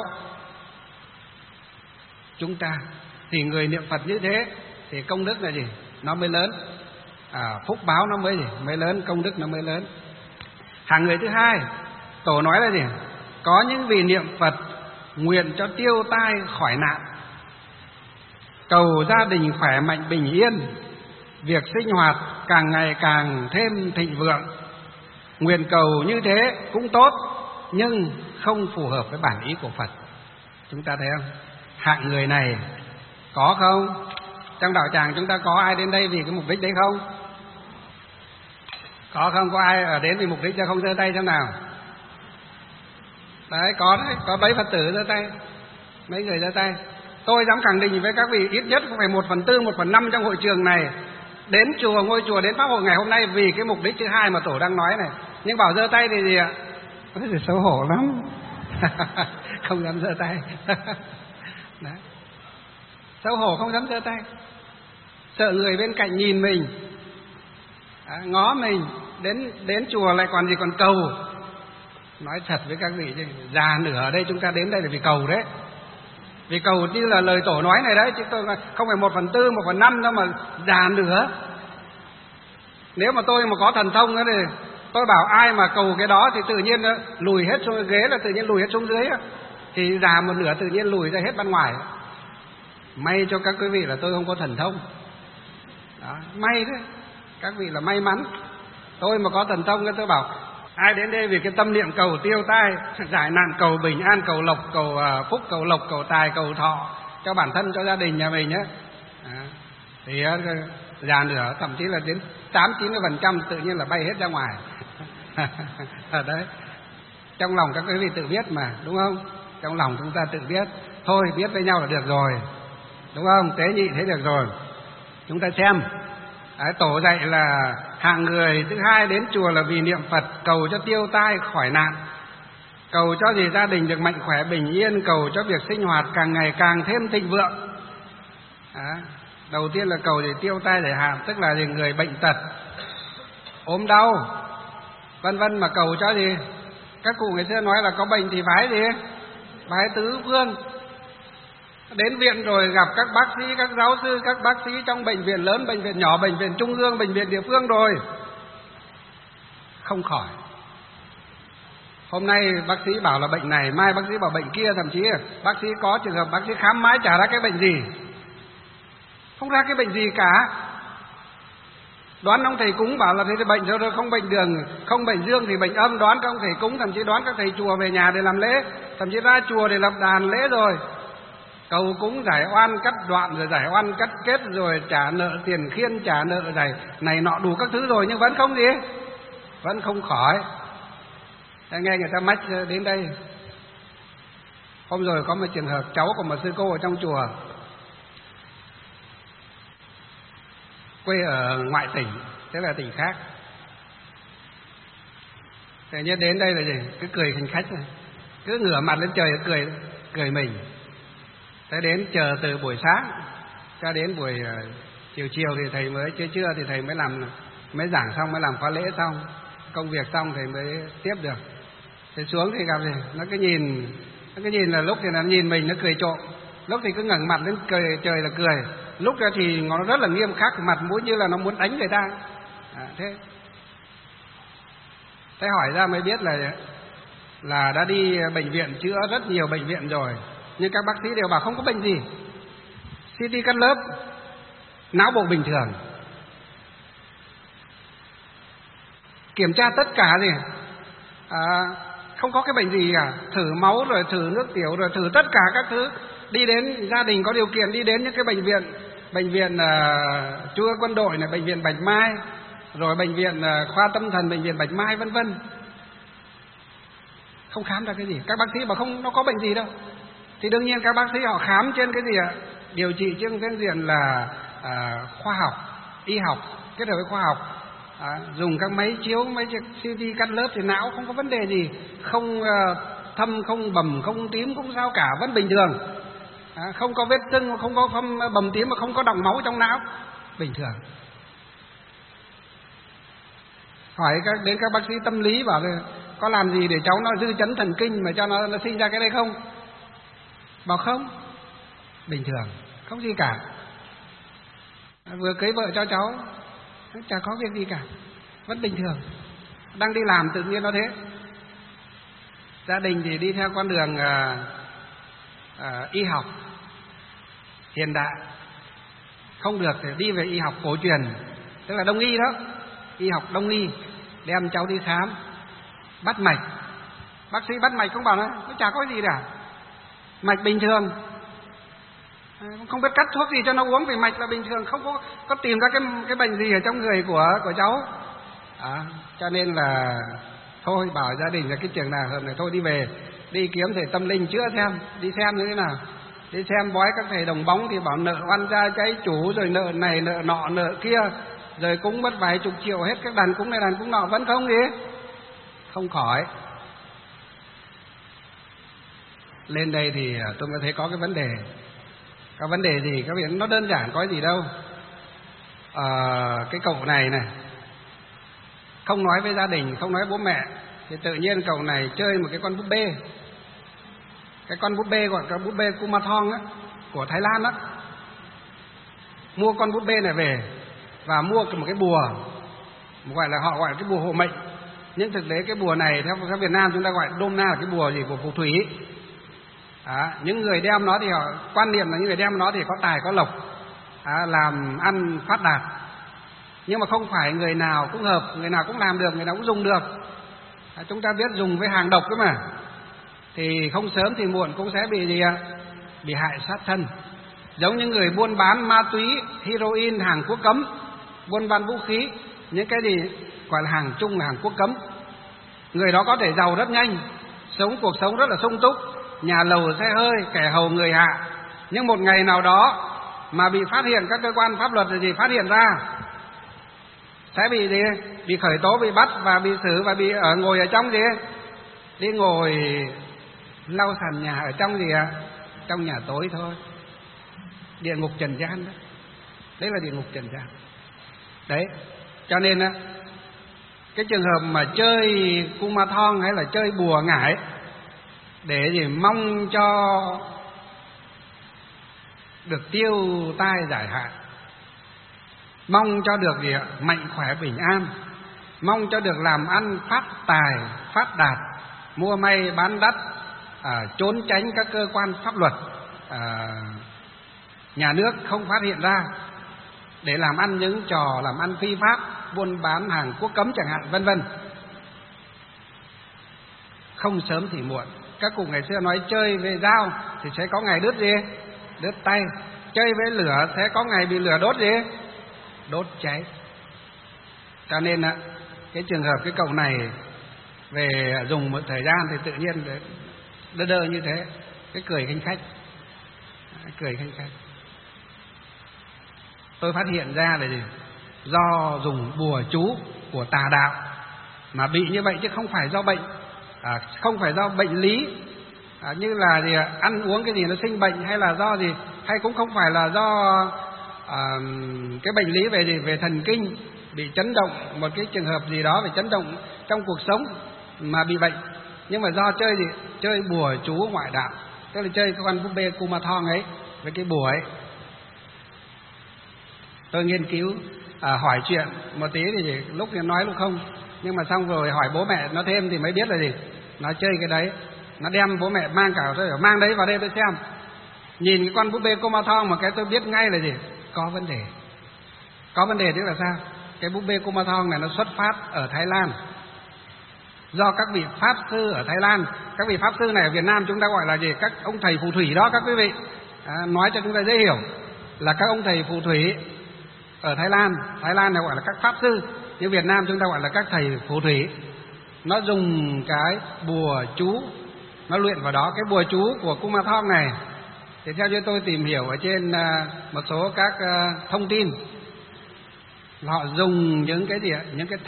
[SPEAKER 1] chúng ta. Thì người niệm Phật như thế thì công đức là gì? Nó mới lớn, phúc báo nó mới gì? Mới lớn, công đức nó mới lớn. Hàng người thứ hai, Tổ nói là gì? Có những vị niệm Phật nguyện cho tiêu tai khỏi nạn, cầu gia đình khỏe mạnh bình yên, việc sinh hoạt càng ngày càng thêm thịnh vượng. Nguyện cầu như thế cũng tốt, nhưng không phù hợp với bản ý của Phật. Chúng ta thấy không? Hạng người này có không? Trong đạo tràng chúng ta có ai đến đây vì cái mục đích đấy không? Có không? Có ai ở đến vì mục đích cho không giơ tay xem nào? Đấy, có mấy Phật tử giơ tay, mấy người giơ tay. Tôi dám khẳng định với các vị ít nhất cũng phải 1/4, 1/5 trong hội trường này đến chùa, ngôi chùa, đến pháp hội ngày hôm nay vì cái mục đích thứ hai mà Tổ đang nói này. Nhưng bảo giơ tay thì gì ạ? Ôi, thì xấu hổ lắm. Không dám giơ tay. Đấy. Xấu hổ không dám giơ tay, sợ người bên cạnh nhìn mình, ngó mình. Đến chùa lại còn gì, còn cầu. Nói thật với các vị chứ, già nửa ở đây chúng ta đến đây là vì cầu đấy. Vì cầu như là lời Tổ nói này đấy, chứ tôi không phải 1/4, 1/5 đâu mà già nửa. Nếu mà tôi mà có thần thông thì tôi bảo ai mà cầu cái đó thì tự nhiên lùi hết xuống ghế, là tự nhiên lùi hết xuống dưới, thì già một nửa tự nhiên lùi ra hết ban ngoài. May cho các quý vị là tôi không có thần thông đó, may đấy, các vị là may mắn. Tôi mà có thần thông tôi bảo ai đến đây vì cái tâm niệm cầu tiêu tai, giải nạn, cầu bình an, cầu lộc, cầu phúc, cầu lộc, cầu tài, cầu thọ cho bản thân, cho gia đình nhà mình nhé. Thì già nửa, thậm chí là đến 80-90% tự nhiên là bay hết ra ngoài. Đấy, trong lòng các quý vị tự biết mà, đúng không? Trong lòng chúng ta tự biết, thôi biết với nhau là được rồi, đúng không? Tế nhị thế được rồi. Chúng ta xem, Tổ dạy là hạng người thứ hai đến chùa là vì niệm Phật, cầu cho tiêu tai khỏi nạn, cầu cho gì gia đình được mạnh khỏe bình yên, cầu cho việc sinh hoạt càng ngày càng thêm thịnh vượng. Đầu tiên là cầu để tiêu tai giải hạn, tức là gì? Người bệnh tật, ốm đau, vân vân, mà cầu cho gì? Các cụ ngày xưa nói là có bệnh thì vái gì? Vái tứ phương. Đến viện rồi gặp các bác sĩ, các giáo sư, các bác sĩ trong bệnh viện lớn, bệnh viện nhỏ, bệnh viện trung ương, bệnh viện địa phương rồi không khỏi. Hôm nay bác sĩ bảo là bệnh này, mai bác sĩ bảo bệnh kia, thậm chí bác sĩ có trường hợp bác sĩ khám mãi chả ra cái bệnh gì, không ra cái bệnh gì cả. Đoán ông thầy cúng bảo là thế thì bệnh rồi, không bệnh đường, không bệnh dương thì bệnh âm. Đoán các ông thầy cúng, thậm chí đoán các thầy chùa về nhà để làm lễ, thậm chí ra chùa để lập đàn lễ rồi cầu cúng giải oan cắt đoạn, rồi giải oan cắt kết, rồi trả nợ tiền khiên, trả nợ giải này nọ đủ các thứ rồi, nhưng vẫn không gì, vẫn không khỏi. Nghe người ta mách đến đây. Hôm rồi có một trường hợp cháu của một sư cô ở trong chùa, quê ở ngoại tỉnh, tức là tỉnh khác. Thế nhất đến đây là gì? Cứ cười khanh khách rồi, cứ ngửa mặt lên trời cười mình. Thế đến chờ từ buổi sáng cho đến buổi chiều thì thầy mới, trưa thì thầy mới giảng xong, mới làm khóa lễ xong, công việc xong thầy mới tiếp được. Thế xuống thì gặp gì? Nó cứ nhìn là lúc thì nó nhìn mình nó cười trộm, lúc thì cứ ngẩng mặt lên cười trời là cười, lúc đó thì nó rất là nghiêm khắc, mặt mũi như là nó muốn đánh người ta. Thế hỏi ra mới biết là đã đi bệnh viện chữa rất nhiều bệnh viện rồi, nhưng các bác sĩ đều bảo không có bệnh gì. CT cắt lớp, não bộ bình thường, kiểm tra tất cả gì, không có cái bệnh gì cả. Thử máu rồi thử nước tiểu rồi thử tất cả các thứ. Đi đến gia đình có điều kiện đi đến những cái bệnh viện Trung ương Quân đội này, bệnh viện Bạch Mai, rồi bệnh viện khoa tâm thần, bệnh viện Bạch Mai, vân vân, không khám ra cái gì. Các bác sĩ bảo không, nó có bệnh gì đâu. Thì đương nhiên các bác sĩ họ khám trên cái gì ạ? Điều trị trên phương diện là khoa học, y học kết hợp với khoa học, dùng các máy chiếu, máy CT cắt lớp thì não không có vấn đề gì, không thâm, không bầm, không tím, không sao cả, vẫn bình thường. Không có vết sưng, không có bầm tím, mà không có đọng máu trong não, bình thường. Hỏi đến các bác sĩ tâm lý bảo là có làm gì để cháu nó dư chấn thần kinh mà cho nó sinh ra cái đấy không? Bảo không, bình thường, không gì cả. Vừa cưới vợ cho cháu, chả có việc gì cả, vẫn bình thường, đang đi làm tự nhiên nó thế. Gia đình thì đi theo con đường y học hiện đại, không được thì đi về y học cổ truyền, tức là đông y đó, y học đông y. Đem cháu đi khám, bắt mạch, bác sĩ bắt mạch không bảo nó chả có gì cả, mạch bình thường, không biết cắt thuốc gì cho nó uống vì mạch là bình thường, không có tìm ra cái bệnh gì ở trong người của cháu. Cho nên là thôi, bảo gia đình là cái trường nào hợp này thôi đi về, đi kiếm thầy tâm linh chữa xem, đi xem như thế nào. Đi xem bói các thầy đồng bóng thì bảo nợ oan gia trái chủ, rồi nợ này nợ nọ nợ kia, rồi cũng mất vài chục triệu hết các đàn cúng này đàn cúng nọ vẫn không gì, không khỏi. Lên đây thì tôi mới thấy có cái vấn đề. Cái vấn đề gì các vị, nó đơn giản có gì đâu. Cái cậu này không nói với gia đình, không nói với bố mẹ, thì tự nhiên cậu này chơi một cái con búp bê. Cái con búp bê gọi là búp bê Kumathon á, của Thái Lan á. Mua con búp bê này về và mua một cái bùa, họ gọi là cái bùa hộ mệnh. Nhưng thực tế cái bùa này theo Việt Nam chúng ta gọi nôm na là cái bùa gì, của phù thủy. Những người đem nó thì họ quan niệm là những người đem nó thì có tài có lộc, làm ăn phát đạt. Nhưng mà không phải người nào cũng hợp, người nào cũng làm được, người nào cũng dùng được. Chúng ta biết dùng với hàng độc cơ mà, thì không sớm thì muộn cũng sẽ bị gì ạ? Bị hại sát thân. Giống như người buôn bán ma túy, heroin, hàng quốc cấm, buôn bán vũ khí, những cái gì gọi là hàng chung, là hàng quốc cấm. Người đó có thể giàu rất nhanh, sống cuộc sống rất là sung túc, nhà lầu xe hơi, kẻ hầu người hạ. Nhưng một ngày nào đó mà bị phát hiện, các cơ quan pháp luật gì phát hiện ra, sẽ bị gì? Bị khởi tố, bị bắt và bị xử, và bị ngồi ở trong gì? Đi ngồi lau sàn nhà ở trong gì ạ? Trong nhà tối thôi. Địa ngục trần gian đó. Đấy là địa ngục trần gian. Đấy, cho nên á, cái trường hợp mà chơi Kumathon hay là chơi bùa ngải để gì mong cho được tiêu tai giải hạn, mong cho được gì ạ? Mạnh khỏe bình an, mong cho được làm ăn phát tài phát đạt, mua may bán đắt, trốn tránh các cơ quan pháp luật, nhà nước không phát hiện ra, để làm ăn những trò làm ăn phi pháp, buôn bán hàng quốc cấm chẳng hạn, vân vân. Không sớm thì muộn. Các cụ ngày xưa nói chơi với dao thì sẽ có ngày đứt gì? Đứt tay. Chơi với lửa sẽ có ngày bị lửa đốt gì? Đốt cháy. Cho nên cái trường hợp cái cậu này về dùng một thời gian thì tự nhiên đơ đơ như thế, cái cười khinh khách, cười khinh khách. Tôi phát hiện ra là gì? Do dùng bùa chú của tà đạo mà bị như vậy, chứ không phải do bệnh, không phải do bệnh lý, như là gì, ăn uống cái gì nó sinh bệnh, hay là do gì, hay cũng không phải là do cái bệnh lý về gì, về thần kinh bị chấn động, một cái trường hợp gì đó về chấn động trong cuộc sống mà bị bệnh, nhưng mà do chơi gì, chơi bùa chú ngoại đạo, tức là chơi cái con búp bê Kumathon ấy với cái bùa ấy. Tôi nghiên cứu hỏi chuyện một tí thì lúc thì nói lúc không, nhưng mà xong rồi hỏi bố mẹ nó thêm thì mới biết là gì, nó chơi cái đấy, nó đem bố mẹ mang cả, tôi mang đấy vào đây tôi xem, nhìn cái con búp bê Kumathon mà cái tôi biết ngay là gì, có vấn đề. Có vấn đề tức là sao? Cái búp bê Kumathon này nó xuất phát ở Thái Lan, do các vị pháp sư ở Thái Lan. Các vị pháp sư này ở Việt Nam chúng ta gọi là gì? Các ông thầy phù thủy đó các quý vị. Nói cho chúng ta dễ hiểu là các ông thầy phù thủy ở Thái Lan. Thái Lan này gọi là các pháp sư, nhưng Việt Nam chúng ta gọi là các thầy phù thủy. Nó dùng cái bùa chú, nó luyện vào đó. Cái bùa chú của Kumathon này thì theo như tôi tìm hiểu ở trên một số các thông tin, họ dùng những cái gì ạ? Những cái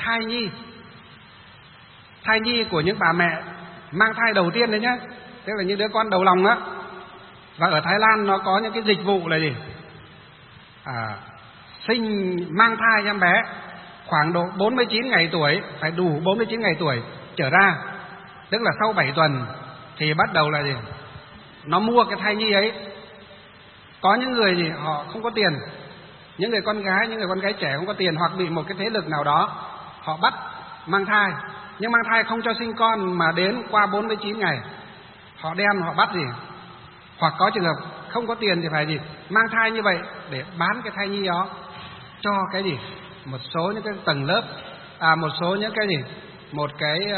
[SPEAKER 1] thai nhi của những bà mẹ mang thai đầu tiên đấy nhá, tức là những đứa con đầu lòng á. Và ở Thái Lan nó có những cái dịch vụ là gì, mang thai em bé khoảng độ 49 ngày tuổi, phải đủ 49 ngày tuổi trở ra Tức là sau 7 tuần thì bắt đầu là gì? Nó mua cái thai nhi ấy. Có những người thì họ không có tiền, những người con gái trẻ không có tiền, hoặc bị một cái thế lực nào đó họ bắt mang thai, nhưng mang thai không cho sinh con mà đến qua 49 ngày họ đem họ bắt gì. Hoặc có trường hợp không có tiền thì phải gì, mang thai như vậy để bán cái thai nhi đó cho cái gì, một số những cái tầng lớp, một số những cái gì, một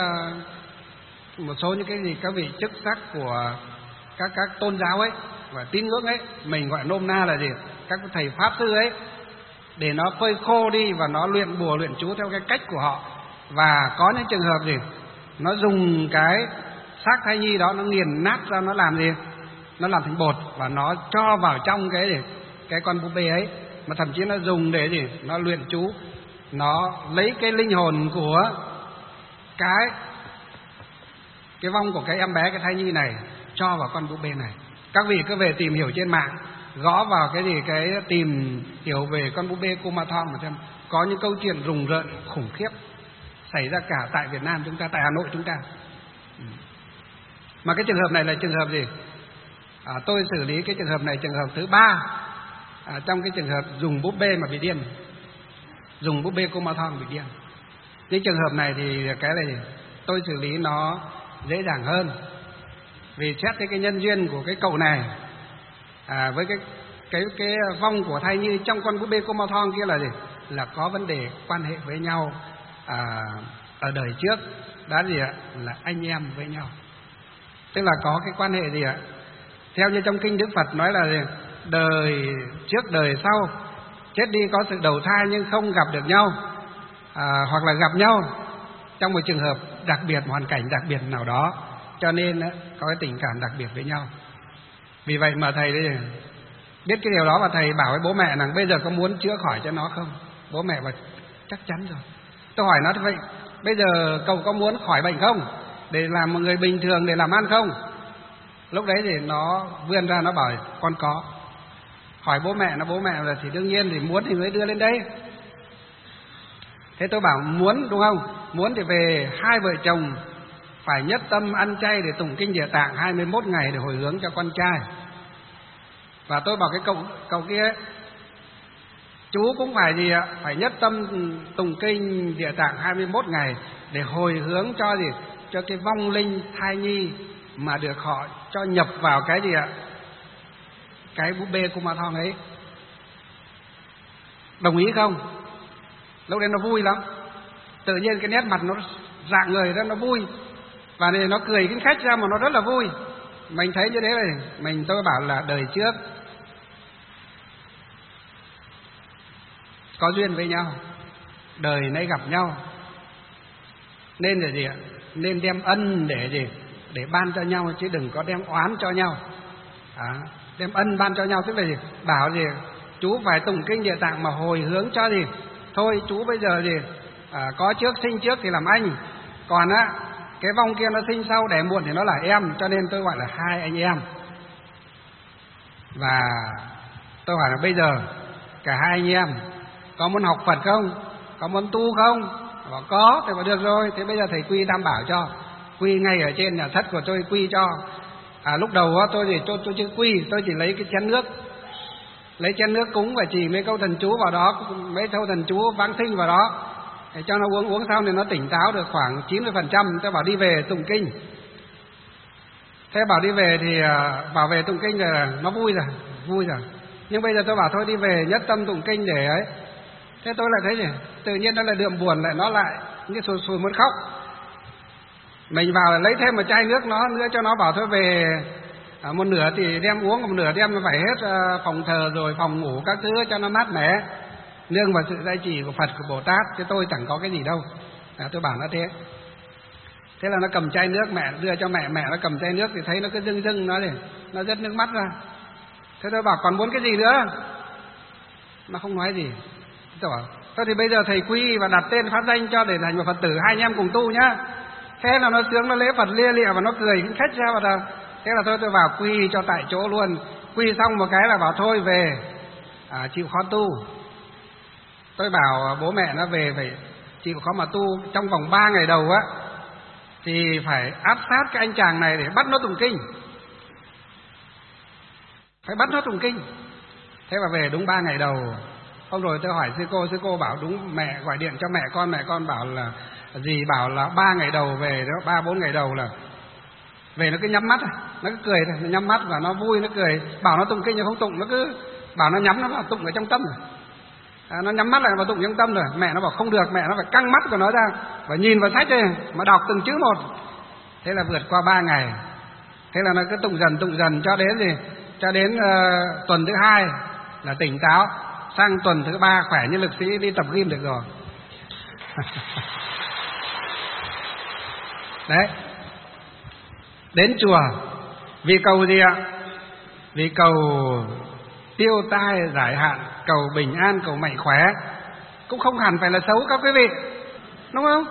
[SPEAKER 1] số những cái gì, các vị chức sắc của các tôn giáo ấy và tín ngưỡng ấy, mình gọi nôm na là gì, các thầy pháp sư ấy, để nó phơi khô đi và nó luyện bùa luyện chú theo cái cách của họ. Và có những trường hợp gì, nó dùng cái xác thai nhi đó, nó nghiền nát ra, nó làm gì, nó làm thành bột và nó cho vào trong cái con búp bê ấy, mà thậm chí nó dùng để gì, nó luyện chú, nó lấy cái linh hồn của cái vong của cái em bé, cái thai nhi này cho vào con búp bê này. Các vị cứ về tìm hiểu trên mạng, gõ vào cái tìm hiểu về con búp bê Kumathon mà xem, có những câu chuyện rùng rợn khủng khiếp xảy ra cả tại Việt Nam chúng ta, tại Hà Nội chúng ta. Mà cái trường hợp này là trường hợp gì? Tôi xử lý cái trường hợp này trường hợp thứ 3 trong cái trường hợp dùng búp bê mà bị điên, dùng búp bê Kumathon bị điên. Cái trường hợp này thì cái này tôi xử lý nó dễ dàng hơn, vì xét thấy cái nhân duyên của cái cậu này với cái vong của thai nhi trong con búp bê Kumathon kia là gì, là có vấn đề quan hệ với nhau ở đời trước đã gì ạ, là anh em với nhau, tức là có cái quan hệ gì ạ, theo như trong kinh Đức Phật nói là gì? Đời trước đời sau, chết đi có sự đầu thai nhưng không gặp được nhau, hoặc là gặp nhau trong một trường hợp đặc biệt, hoàn cảnh đặc biệt nào đó, cho nên có cái tình cảm đặc biệt với nhau. Vì vậy mà thầy biết cái điều đó, và thầy bảo với bố mẹ rằng bây giờ có muốn chữa khỏi cho nó không? Bố mẹ bảo chắc chắn rồi. Tôi hỏi nó vậy, bây giờ cậu có muốn khỏi bệnh không, để làm một người bình thường, để làm ăn không? Lúc đấy thì nó vươn ra nó bảo con có. Hỏi bố mẹ là thì đương nhiên thì muốn thì mới đưa lên đây. Thế tôi bảo muốn đúng không? Muốn thì về hai vợ chồng phải nhất tâm ăn chay để tụng kinh Địa Tạng 21 ngày để hồi hướng cho con trai. Và tôi bảo cái cậu kia ấy, chú cũng phải gì ạ? Phải nhất tâm tụng kinh Địa Tạng 21 ngày để hồi hướng cho gì? Cho cái vong linh thai nhi mà được họ cho nhập vào cái gì ạ? Cái búp bê Kumathon ấy. Đồng ý không? Lúc đấy nó vui lắm. Tự nhiên cái nét mặt nó rạng người ra, nó vui. Và này nó cười cái khách ra mà nó rất là vui. Mình thấy như thế này, tôi bảo là đời trước có duyên với nhau, đời nay gặp nhau, nên là gì ạ? Nên đem ân để gì? Để ban cho nhau, chứ đừng có đem oán cho nhau. Đem ân ban cho nhau, tức là gì? Bảo gì? Chú phải tụng kinh Địa Tạng mà hồi hướng cho gì? Thôi chú bây giờ gì? Có trước sinh trước thì làm anh, còn cái vong kia nó sinh sau đẻ muộn thì nó là em, cho nên tôi gọi là hai anh em. Và tôi hỏi là bây giờ cả hai anh em có muốn học Phật không? Có muốn tu không? Bảo có. Thì bảo được rồi, thế bây giờ thầy quy Tam Bảo cho, quy ngay ở trên nhà thất của tôi quy cho. Lúc đầu tôi chưa quy, tôi chỉ lấy cái chén nước cúng và chỉ mấy câu thần chú vào đó, mấy câu thần chú vãng sinh vào đó để cho nó uống xong thì nó tỉnh táo được khoảng 90%. Tôi bảo đi về tụng kinh. Thế bảo đi về thì bảo về tụng kinh rồi nó vui rồi. Nhưng bây giờ tôi bảo thôi đi về nhất tâm tụng kinh để ấy. Thế tôi lại thấy gì? Tự nhiên nó lại đượm buồn, nó lại như sùi muốn khóc. Mình vào lấy thêm một chai nước nữa cho nó, bảo thôi về một nửa thì đem uống, một nửa đem phải hết phòng thờ rồi phòng ngủ các thứ cho nó mát mẻ, nương vào sự gia trì của Phật, của Bồ Tát, chứ tôi chẳng có cái gì đâu. Tôi bảo nó thế. Thế là nó cầm chai nước, mẹ đưa cho mẹ nó cầm chai nước thì thấy nó cứ rưng nó rớt nước mắt ra. Thế tôi bảo còn muốn cái gì nữa? Nó không nói gì. Tôi bảo thôi thì bây giờ thầy quy và đặt tên phát danh cho để thành một Phật tử, hai anh em cùng tu nhá. Thế là nó sướng, nó lễ Phật lia lịa và nó cười khách ra và thế là tôi vào quy cho tại chỗ luôn. Quy xong một cái là bảo thôi về chịu khó tu. Tôi bảo bố mẹ nó về phải chịu khó mà tu trong vòng 3 ngày đầu thì phải áp sát cái anh chàng này để bắt nó tụng kinh. Phải bắt nó tụng kinh. Thế mà về đúng 3 ngày đầu. Hôm rồi tôi hỏi sư cô bảo đúng, mẹ gọi điện cho mẹ con bảo là gì, bảo là 3 ngày đầu về đó, 3-4 ngày đầu là về nó cứ nhắm mắt, nó cứ cười thôi, nó nhắm mắt và nó vui, nó cười. Bảo nó tụng kinh nhưng không tụng, nó cứ bảo nó nhắm, nó bảo tụng ở trong tâm rồi. Nó nhắm mắt lại vào tụng trong tâm rồi. Mẹ nó bảo không được, mẹ nó phải căng mắt của nó ra và nhìn vào sách đây mà đọc từng chữ một. Thế là vượt qua 3 ngày. Thế là nó cứ tụng dần cho đến gì? Cho đến tuần thứ 2 là tỉnh táo, sang tuần thứ 3 khỏe như lực sĩ đi tập gym được rồi. Đấy. Đến chùa vì cầu gì ạ? Vì cầu tiêu tai giải hạn, cầu bình an, cầu mạnh khỏe. Cũng không hẳn phải là xấu các quý vị, đúng không?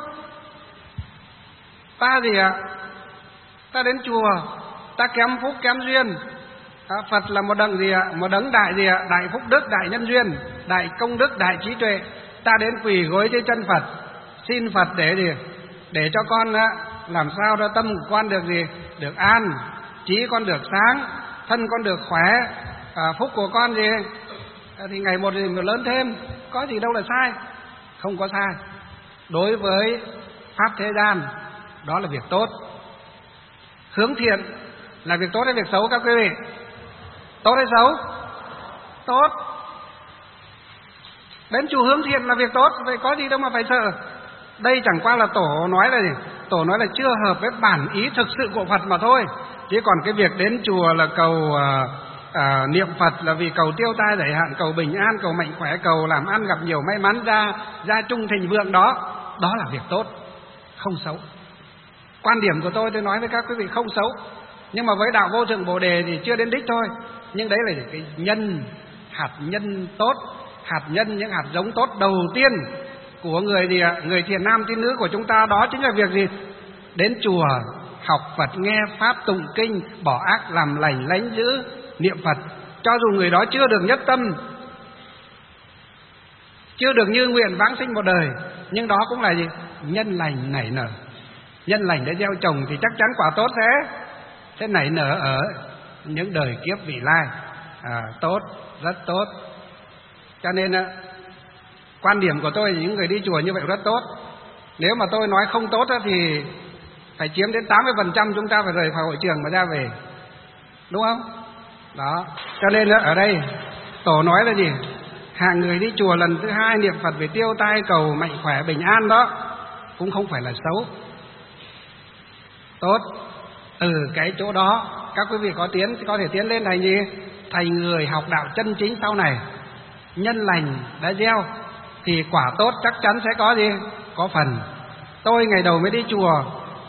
[SPEAKER 1] Ta gì ạ? Ta đến chùa, ta kém phúc kém duyên. Phật là một đấng gì ạ? Một đấng đại gì ạ? Đại phúc đức, đại nhân duyên, đại công đức, đại trí tuệ. Ta đến quỳ gối dưới chân Phật, xin Phật để gì? Để cho con làm sao cho tâm của con được gì? Được an, trí con được sáng, thân con được khỏe, phúc của con gì? Thì ngày một thì lớn thêm, có gì đâu là sai. Không có sai. Đối với pháp thế gian, đó là việc tốt. Hướng thiện là việc tốt hay việc xấu các quý vị? Tốt hay xấu? Tốt. Đến chùa hướng thiện là việc tốt, vậy có gì đâu mà phải sợ. Đây chẳng qua là Tổ nói là gì? Tổ nói là chưa hợp với bản ý thực sự của Phật mà thôi. Chứ còn cái việc đến chùa là cầu niệm Phật là vì cầu tiêu tai giải hạn, cầu bình an, cầu mạnh khỏe, cầu làm ăn gặp nhiều may mắn, gia trung thịnh vượng, đó là việc tốt, không xấu. Quan điểm của tôi nói với các quý vị không xấu. Nhưng mà với đạo vô thượng Bồ đề thì chưa đến đích thôi. Nhưng đấy là cái nhân, hạt nhân tốt, hạt nhân, những hạt giống tốt đầu tiên của người gì ạ? Người thiện nam tín nữ của chúng ta, đó chính là việc gì? Đến chùa học Phật, nghe pháp tụng kinh, bỏ ác làm lành, lánh dữ, niệm Phật. Cho dù người đó chưa được nhất tâm, chưa được như nguyện vãng sinh một đời, nhưng đó cũng là gì? Nhân lành nảy nở. Nhân lành đã gieo trồng thì chắc chắn quả tốt sẽ nảy nở ở những đời kiếp vị lai. Tốt, rất tốt. Cho nên quan điểm của tôi là những người đi chùa như vậy rất tốt. Nếu mà tôi nói không tốt thì phải chiếm đến 80% chúng ta phải rời khỏi hội trường mà ra về, đúng không? Đó. Cho nên ở đây Tổ nói là gì? Hạng người đi chùa lần thứ 2 niệm Phật về tiêu tai cầu mạnh khỏe bình an, đó cũng không phải là xấu, tốt. Từ cái chỗ đó các quý vị có thể tiến lên thành gì? Thành người học đạo chân chính sau này. Nhân lành đã gieo thì quả tốt chắc chắn sẽ có gì? Có phần. Tôi ngày đầu mới đi chùa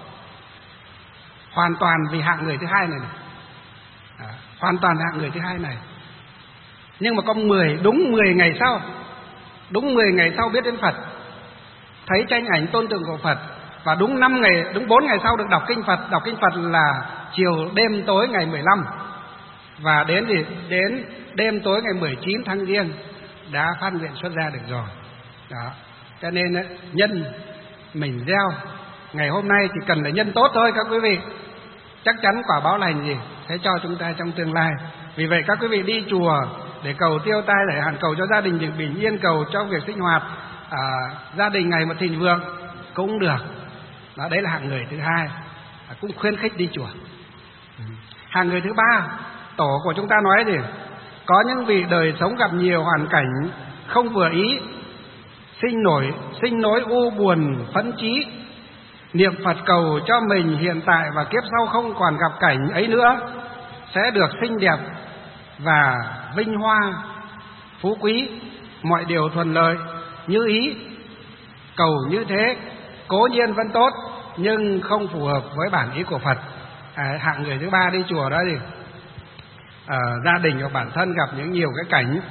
[SPEAKER 1] hoàn toàn vì hạng người thứ 2 này, hoàn toàn hạng người thứ 2 này. Nhưng mà có đúng 10 ngày sau biết đến Phật, thấy tranh ảnh tôn tượng của Phật, và đúng 4 ngày sau được đọc kinh Phật. Đọc kinh Phật là chiều đêm tối ngày 15, và đến đêm tối ngày 19 tháng Giêng đã phát nguyện xuất gia được rồi. Đó. Cho nên nhân mình gieo ngày hôm nay chỉ cần là nhân tốt thôi các quý vị, chắc chắn quả báo lành gì sẽ cho chúng ta trong tương lai. Vì vậy các quý vị đi chùa để cầu tiêu tai giải hạn, cầu cho gia đình được bình yên, cầu cho việc sinh hoạt gia đình ngày một thịnh vượng cũng được. Đó, đấy là hạng người thứ 2, cũng khuyến khích đi chùa. Hạng người thứ 3, Tổ của chúng ta nói gì? Có những vị đời sống gặp nhiều hoàn cảnh không vừa ý, sinh nỗi u buồn phẫn chí, niệm Phật cầu cho mình hiện tại và kiếp sau không còn gặp cảnh ấy nữa, sẽ được xinh đẹp và vinh hoa, phú quý, mọi điều thuận lợi như ý. Cầu như thế cố nhiên vẫn tốt, nhưng không phù hợp với bản ý của Phật. Hạng người thứ 3 đi chùa đó gì? Gia đình của bản thân gặp nhiều cái cảnh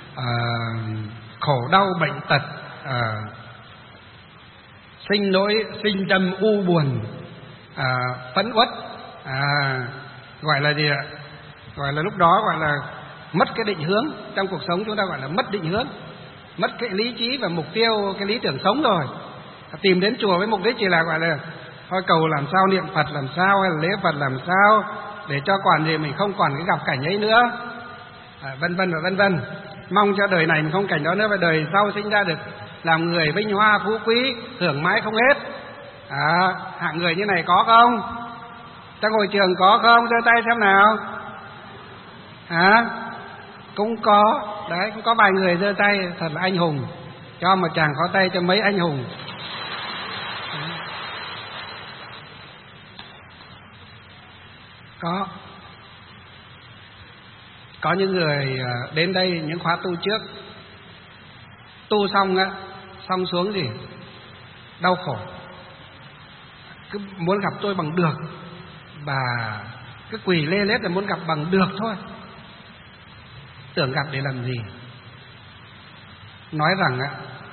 [SPEAKER 1] khổ đau bệnh tật, sinh tâm u buồn, phẫn uất, gọi là gì ạ? Gọi là lúc đó gọi là mất cái định hướng trong cuộc sống. Chúng ta gọi là mất định hướng, mất cái lý trí và mục tiêu, cái lý tưởng sống rồi. Tìm đến chùa với mục đích chỉ là gọi là thôi cầu làm sao, niệm Phật làm sao, hay là lễ Phật làm sao để cho còn gì mình không còn cái gặp cảnh ấy nữa, vân vân và vân vân. Mong cho đời này mình không cảnh đó nữa, và đời sau sinh ra được làm người vinh hoa phú quý, hưởng mãi không hết. Hạng người như này có không? Trong hội trường có không? Giơ tay xem nào. Cũng có. Đấy, cũng có vài người giơ tay thật là anh hùng. Cho một tràng pháo tay cho mấy anh hùng. Có những người đến đây những khóa tu trước, tu xong xuống gì đau khổ, cứ muốn gặp tôi bằng được, và cứ quỳ lê lết là muốn gặp bằng được thôi. Tưởng gặp để làm gì? Nói rằng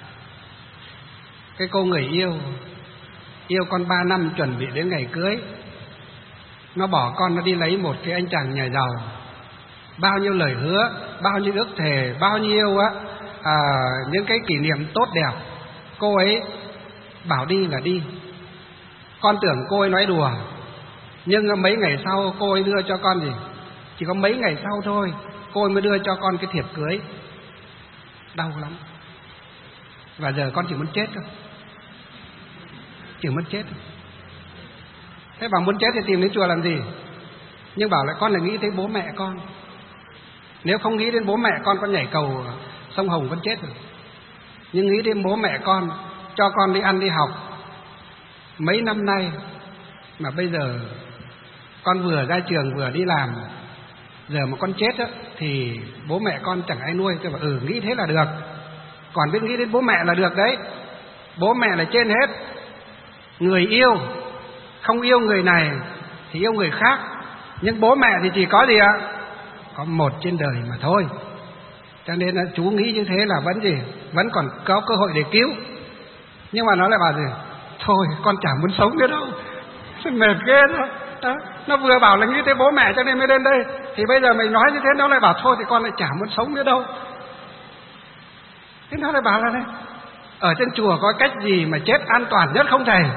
[SPEAKER 1] cái cô người yêu con 3 năm chuẩn bị đến ngày cưới, nó bỏ con nó đi lấy một cái anh chàng nhà giàu. Bao nhiêu lời hứa, bao nhiêu ước thề, bao nhiêu những cái kỷ niệm tốt đẹp, cô ấy bảo đi là đi. Con tưởng cô ấy nói đùa, nhưng mấy ngày sau cô ấy đưa cho con gì? Chỉ có mấy ngày sau thôi, cô ấy mới đưa cho con cái thiệp cưới. Đau lắm. Và giờ con chỉ muốn chết thôi, chỉ muốn chết thôi. Thế bảo muốn chết thì tìm đến chùa làm gì? Nhưng bảo lại con là nghĩ tới bố mẹ con. Nếu không nghĩ đến bố mẹ con nhảy cầu sông Hồng vẫn chết rồi. Nhưng nghĩ đến bố mẹ con, cho con đi ăn đi học mấy năm nay, mà bây giờ con vừa ra trường vừa đi làm, giờ mà con chết thì bố mẹ con chẳng ai nuôi. Tôi bảo nghĩ thế là được. Còn biết nghĩ đến bố mẹ là được đấy. Bố mẹ là trên hết. Người yêu không yêu người này thì yêu người khác, nhưng bố mẹ thì chỉ có gì ạ? Có một trên đời mà thôi. Cho nên là chú nghĩ như thế là vẫn gì? Vẫn còn có cơ hội để cứu. Nhưng mà nó lại bảo gì? Thôi con chẳng muốn sống nữa đâu, mệt ghê đó. Nó vừa bảo là nghĩ tới bố mẹ cho nên mới lên đây, thì bây giờ mình nói như thế nó lại bảo thôi thì con lại chẳng muốn sống nữa đâu. Thế nó lại bảo là này, ở trên chùa có cách gì mà chết an toàn nhất không thầy?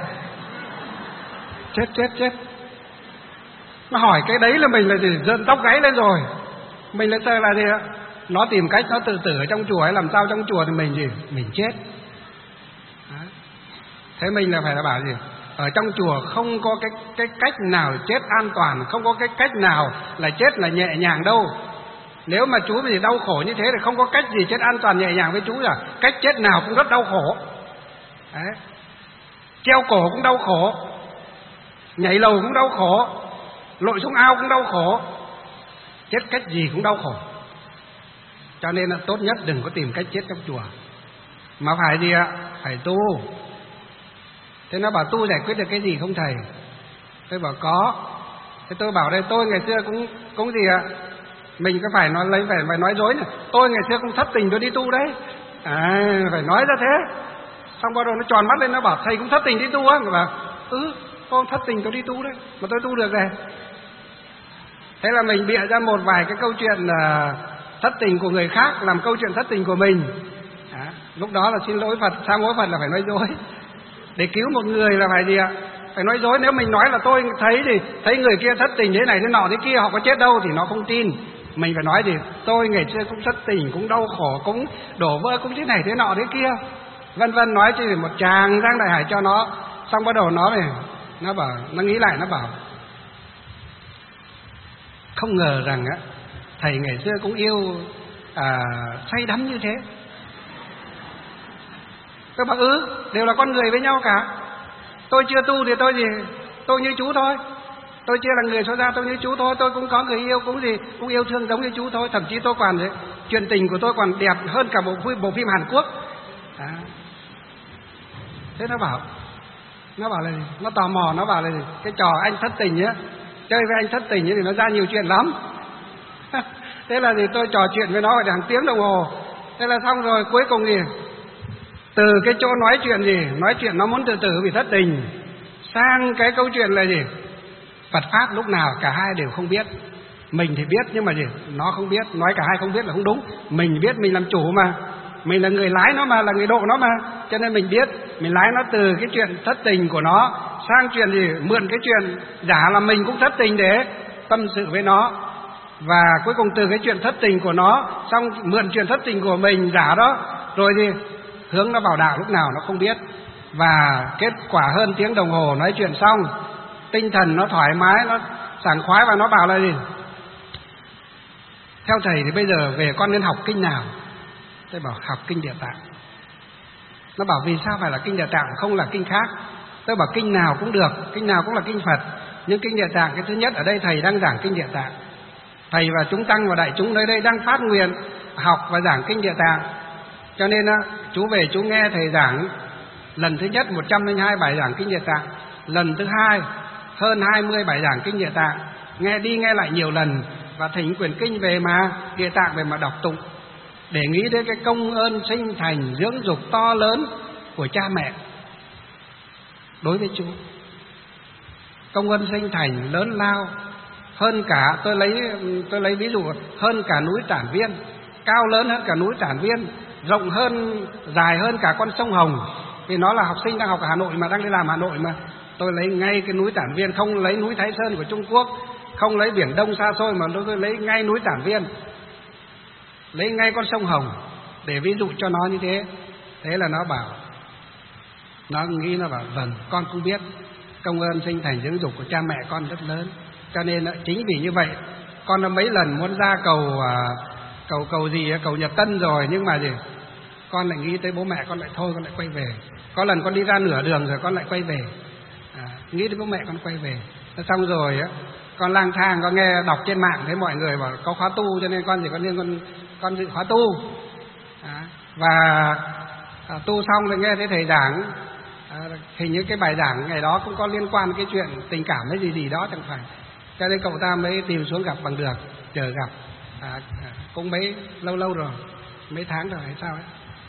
[SPEAKER 1] Chết. Nó hỏi cái đấy là mình là gì? Giận tóc gáy lên rồi. Mình lại sợ là gì ạ? Nó tìm cách nó tự tử ở trong chùa hay làm sao trong chùa thì mình gì? Mình chết. Đấy. Thế mình là phải là bảo gì? Ở trong chùa không có cái cách nào chết an toàn, không có cái cách nào là chết là nhẹ nhàng đâu. Nếu mà chú bị đau khổ như thế thì không có cách gì chết an toàn nhẹ nhàng với chú cả. Cách chết nào cũng rất đau khổ. Đấy. Treo cổ cũng đau khổ, nhảy lầu cũng đau khổ, lội xuống ao cũng đau khổ, chết cách gì cũng đau khổ. Cho nên là tốt nhất đừng có tìm cách chết trong chùa, mà phải gì ạ? Phải tu. Thế nó bảo tu giải quyết được cái gì không thầy? Tôi bảo có. Thế tôi bảo đây, tôi ngày xưa cũng gì ạ? Mình có phải nói lấy phải nói dối này. Tôi ngày xưa cũng thất tình tôi đi tu đấy. Phải nói ra thế. Xong bắt đầu nó tròn mắt lên, nó bảo thầy cũng thất tình đi tu á. Mà bảo con thất tình tôi đi tu đấy, mà tôi tu được rồi. Thế là mình bịa ra một vài cái câu chuyện thất tình của người khác làm câu chuyện thất tình của mình. Lúc đó là xin lỗi Phật, sám hối Phật là phải nói dối. Để cứu một người là phải gì ạ? Phải nói dối. Nếu mình nói là tôi thấy người kia thất tình thế này thế nọ thế kia, họ có chết đâu thì nó không tin. Mình phải nói gì? Tôi ngày xưa cũng thất tình, cũng đau khổ, cũng đổ vỡ, cũng thế này thế nọ thế kia, vân vân, nói chỉ một tràng giang đại hải cho nó. Xong bắt đầu nó bảo, nó nghĩ lại, nó bảo không ngờ rằng thầy ngày xưa cũng yêu say đắm như thế. Tôi bảo đều là con người với nhau cả. Tôi chưa tu thì tôi như chú thôi. Tôi chưa là người xuất gia, tôi như chú thôi. Tôi cũng có người yêu, cũng yêu thương giống như chú thôi. Thậm chí tôi còn chuyện tình của tôi còn đẹp hơn cả bộ phim Hàn Quốc. Thế nó bảo là gì? Nó tò mò, nó bảo là gì? Cái trò anh thất tình á, chơi với anh thất tình thì nó ra nhiều chuyện lắm. Thế là gì? Tôi trò chuyện với nó phải hàng tiếng đồng hồ. Thế là xong rồi, cuối cùng gì? Từ cái chỗ nói chuyện nó muốn tự tử vì thất tình, sang cái câu chuyện là gì? Phật pháp lúc nào cả hai đều không biết. Mình thì biết nhưng mà gì? Nó không biết. Nói cả hai không biết là không đúng. Mình biết, mình làm chủ mà, mình là người lái nó mà, là người độ nó mà, cho nên mình biết. Mình lái nó từ cái chuyện thất tình của nó sang chuyện gì mượn cái chuyện giả là mình cũng thất tình để tâm sự với nó, và cuối cùng từ cái chuyện thất tình của nó xong mượn chuyện thất tình của mình giả đó, rồi thì hướng nó vào đạo lúc nào nó không biết. Và kết quả hơn tiếng đồng hồ nói chuyện xong, tinh thần nó thoải mái, nó sảng khoái, và nó bảo là gì: theo thầy thì bây giờ về con nên học kinh nào? Tôi bảo học kinh Địa Tạng. Nó bảo vì sao phải là kinh Địa Tạng không là kinh khác? Tôi bảo kinh nào cũng được, kinh nào cũng là kinh Phật, nhưng kinh Địa Tạng cái thứ nhất, ở đây thầy đang giảng kinh Địa Tạng. Thầy và chúng tăng và đại chúng nơi đây đang phát nguyện học và giảng kinh Địa Tạng, cho nên chú về chú nghe thầy giảng lần thứ nhất 102 bài giảng kinh Địa Tạng, lần thứ hai hơn 20 bài giảng kinh Địa Tạng, nghe đi nghe lại nhiều lần, và thỉnh quyển kinh về mà Địa Tạng về mà đọc tụng, để nghĩ đến cái công ơn sinh thành dưỡng dục to lớn của cha mẹ đối với chú. Công ơn sinh thành lớn lao hơn cả, tôi lấy ví dụ, hơn cả núi Tản Viên, cao lớn hơn cả núi Tản Viên, rộng hơn, dài hơn cả con sông Hồng. Vì nó là học sinh đang học ở Hà Nội mà, đang đi làm Hà Nội mà. Tôi lấy ngay cái núi Tản Viên, không lấy núi Thái Sơn của Trung Quốc, không lấy biển Đông xa xôi, mà tôi lấy ngay núi Tản Viên, lấy ngay con sông Hồng để ví dụ cho nó như thế. Thế là nó bảo, nó nghĩ, nó bảo vâng, con cũng biết công ơn sinh thành dưỡng dục của cha mẹ con rất lớn, cho nên chính vì như vậy con đã mấy lần muốn ra cầu Nhật Tân rồi, nhưng mà gì, con lại nghĩ tới bố mẹ, con lại thôi, con lại quay về. Có lần con đi ra nửa đường rồi con lại quay về, nghĩ đến bố mẹ con quay về. Xong rồi con lang thang, con nghe đọc trên mạng thấy mọi người bảo có khóa tu, cho nên con dự khóa tu. Và tu xong rồi nghe thấy thầy giảng, hình như cái bài giảng ngày đó cũng có liên quan đến cái chuyện tình cảm hay gì đó chẳng phải, cho nên cậu ta mới tìm xuống gặp bằng được, chờ gặp. Cũng mấy lâu rồi, mấy tháng rồi hay sao ấy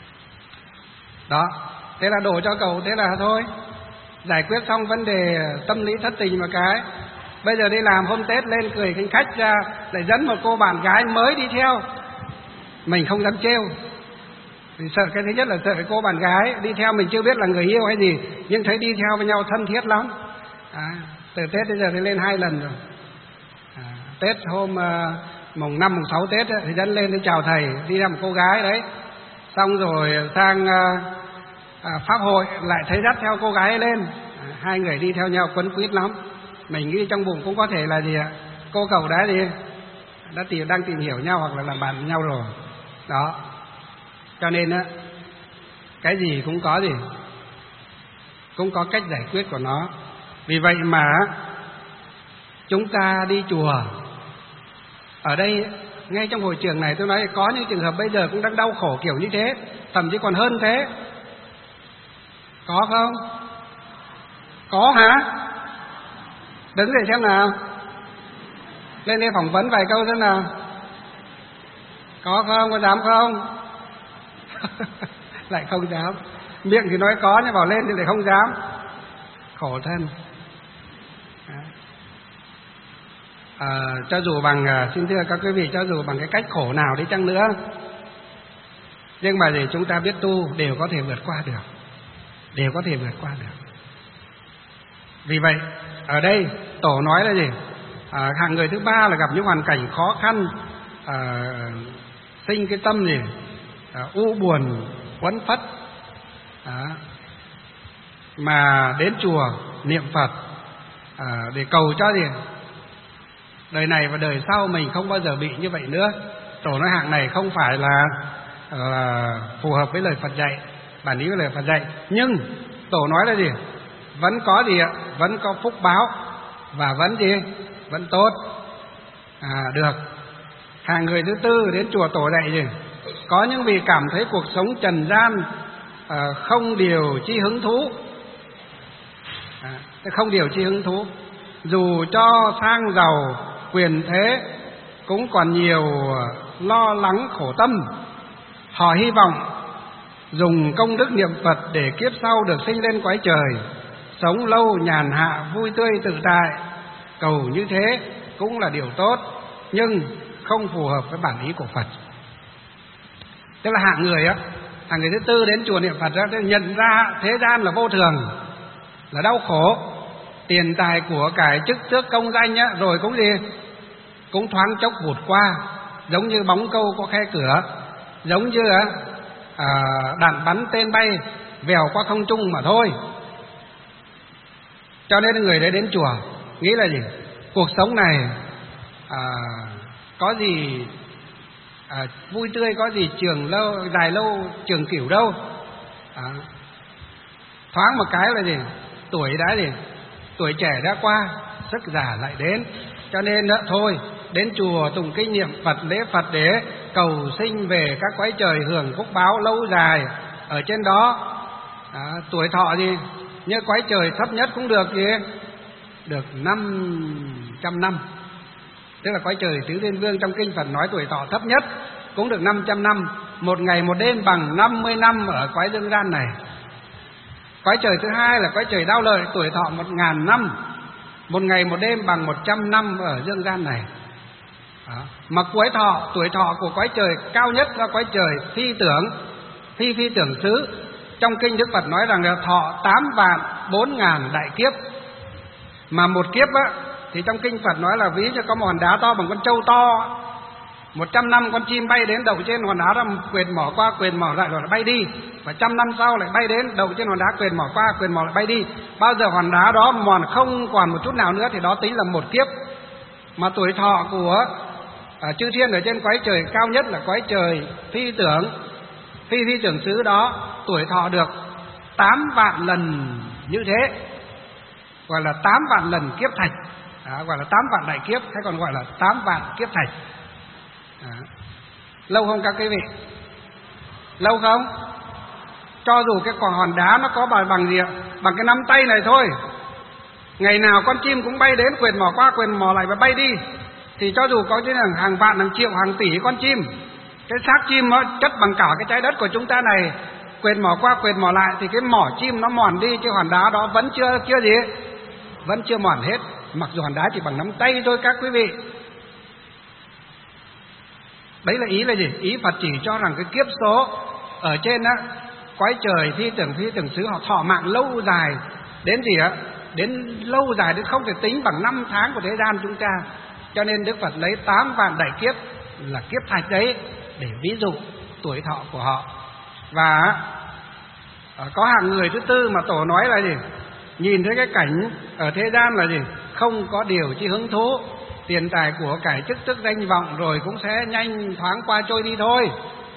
[SPEAKER 1] đó. Thế là đổ cho cậu, thế là thôi, giải quyết xong vấn đề tâm lý thất tình một cái. Bây giờ đi làm hôm Tết lên cười khanh khách ra, lại dẫn một cô bạn gái mới đi theo. Mình không dám trêu, vì sợ, cái thứ nhất là sợ cái cô bạn gái đi theo mình chưa biết là người yêu hay gì, nhưng thấy đi theo với nhau thân thiết lắm. Từ Tết đến giờ thì lên 2 lần rồi. Tết hôm mùng 5, mùng 6 Tết thì dẫn lên để chào thầy, đi ra một cô gái đấy. Xong rồi sang pháp hội lại thấy dắt theo cô gái ấy lên. Hai người đi theo nhau quấn quýt lắm. Mình nghĩ trong bụng cũng có thể là gì ạ, cô cậu đấy thì đang tìm hiểu nhau hoặc là làm bạn với nhau rồi đó. Cho nên cái gì cũng có cũng có cách giải quyết của nó. Vì vậy mà chúng ta đi chùa, ở đây ngay trong hội trường này tôi nói có những trường hợp bây giờ cũng đang đau khổ kiểu như thế, thậm chí còn hơn thế. Có không? Có hả? Đứng dậy xem nào, lên đây phỏng vấn vài câu xem nào. Có không? Có dám không? Lại không dám. Miệng thì nói có nhưng bảo lên thì lại không dám. Khổ thân. Cho dù bằng, xin thưa các quý vị, cho dù bằng cái cách khổ nào đi chăng nữa, nhưng mà để chúng ta biết tu đều có thể vượt qua được, đều có thể vượt qua được. Vì vậy ở đây tổ nói là gì? Hạng người thứ ba là gặp những hoàn cảnh khó khăn, sinh cái tâm gì u buồn quấn phất, mà đến chùa niệm Phật để cầu cho gì đời này và đời sau mình không bao giờ bị như vậy nữa. Tổ nói hạng này không phải là phù hợp với lời Phật dạy, bản ý với lời Phật dạy, nhưng tổ nói là gì? Vẫn có gì ạ? Vẫn có phúc báo và vẫn gì? Vẫn tốt. Được. Hàng người thứ tư đến chùa tổ dạy gì? Có những vị cảm thấy cuộc sống trần gian không điều chi hứng thú, không điều chi hứng thú, dù cho sang giàu quyền thế cũng còn nhiều lo lắng khổ tâm. Họ hy vọng dùng công đức niệm Phật để kiếp sau được sinh lên cõi trời, sống lâu nhàn hạ vui tươi tự tại. Cầu như thế cũng là điều tốt, nhưng không phù hợp với bản ý của Phật. Tức là hạng người thứ tư đến chùa niệm Phật ra, nhận ra thế gian là vô thường, là đau khổ, tiền tài của cải chức tước công danh á, rồi cũng gì, cũng thoáng chốc vụt qua, giống như bóng câu có khe cửa, giống như đạn bắn tên bay vèo qua không trung mà thôi. Cho nên người đấy đến chùa nghĩ là gì, cuộc sống này có gì vui tươi, có gì trường lâu dài lâu trường cửu đâu. Thoáng một cái là gì, tuổi đã gì, tuổi trẻ đã qua, sức già lại đến. Cho nên đó thôi, đến chùa tụng kinh niệm Phật, lễ Phật để cầu sinh về các cõi trời hưởng phúc báo lâu dài ở trên đó. Tuổi thọ gì, như cõi trời thấp nhất cũng được gì, được 500 năm. Tức là cõi trời Tứ Thiên Vương trong kinh Phật nói tuổi thọ thấp nhất cũng được 500 năm. Một ngày một đêm bằng 50 năm ở cõi dương gian này. Cõi trời thứ hai là cõi trời Đao Lợi, tuổi thọ 1000 năm. Một ngày một đêm bằng 100 năm ở dương gian này. Mà tuổi thọ của cõi trời cao nhất là cõi trời phi tưởng xứ. Trong kinh Đức Phật nói rằng là thọ 8.004.000 đại kiếp. Mà một kiếp á, thì trong kinh Phật nói là ví như có một hòn đá to bằng con trâu to, 100 năm con chim bay đến đậu trên hòn đá đó, quệt mỏ qua quệt mỏ lại rồi bay đi, và 100 năm sau lại bay đến đậu trên hòn đá, quệt mỏ qua quệt mỏ lại bay đi. Bao giờ hòn đá đó mòn không còn một chút nào nữa thì đó tính là một kiếp. Mà tuổi thọ của chư thiên ở trên cõi trời cao nhất là cõi trời phi tưởng xứ đó, tuổi thọ được 8 vạn lần như thế, gọi là 8 vạn lần kiếp thạch. Gọi là 8 vạn đại kiếp, hay còn gọi là 8 vạn kiếp thạch. Lâu không các quý vị? Lâu không? Cho dù cái quả hòn đá nó có bằng gì ạ? Bằng cái nắm tay này thôi. Ngày nào con chim cũng bay đến, quệt mỏ qua quệt mỏ lại và bay đi. Thì cho dù có đến hàng vạn, hàng triệu, hàng tỷ con chim, cái xác chim nó chất bằng cả cái trái đất của chúng ta này, quệt mỏ qua quệt mỏ lại thì cái mỏ chim nó mòn đi, chứ hòn đá đó vẫn chưa mòn hết. Mặc dù hòn đá chỉ bằng nắm tay thôi các quý vị. Đấy là ý là gì? Ý Phật chỉ cho rằng cái kiếp số ở trên á, cõi trời phi tưởng xứ họ thọ mạng lâu dài đến gì á? Đến lâu dài đến không thể tính bằng năm tháng của thế gian chúng ta. Cho nên Đức Phật lấy 8 vạn đại kiếp là kiếp thạch đấy để ví dụ tuổi thọ của họ. Và có hạng người thứ tư mà Tổ nói là gì? Nhìn thấy cái cảnh ở thế gian là gì? Không có điều chi hứng thú, tiền tài của cải chức tước danh vọng rồi cũng sẽ nhanh thoáng qua trôi đi thôi.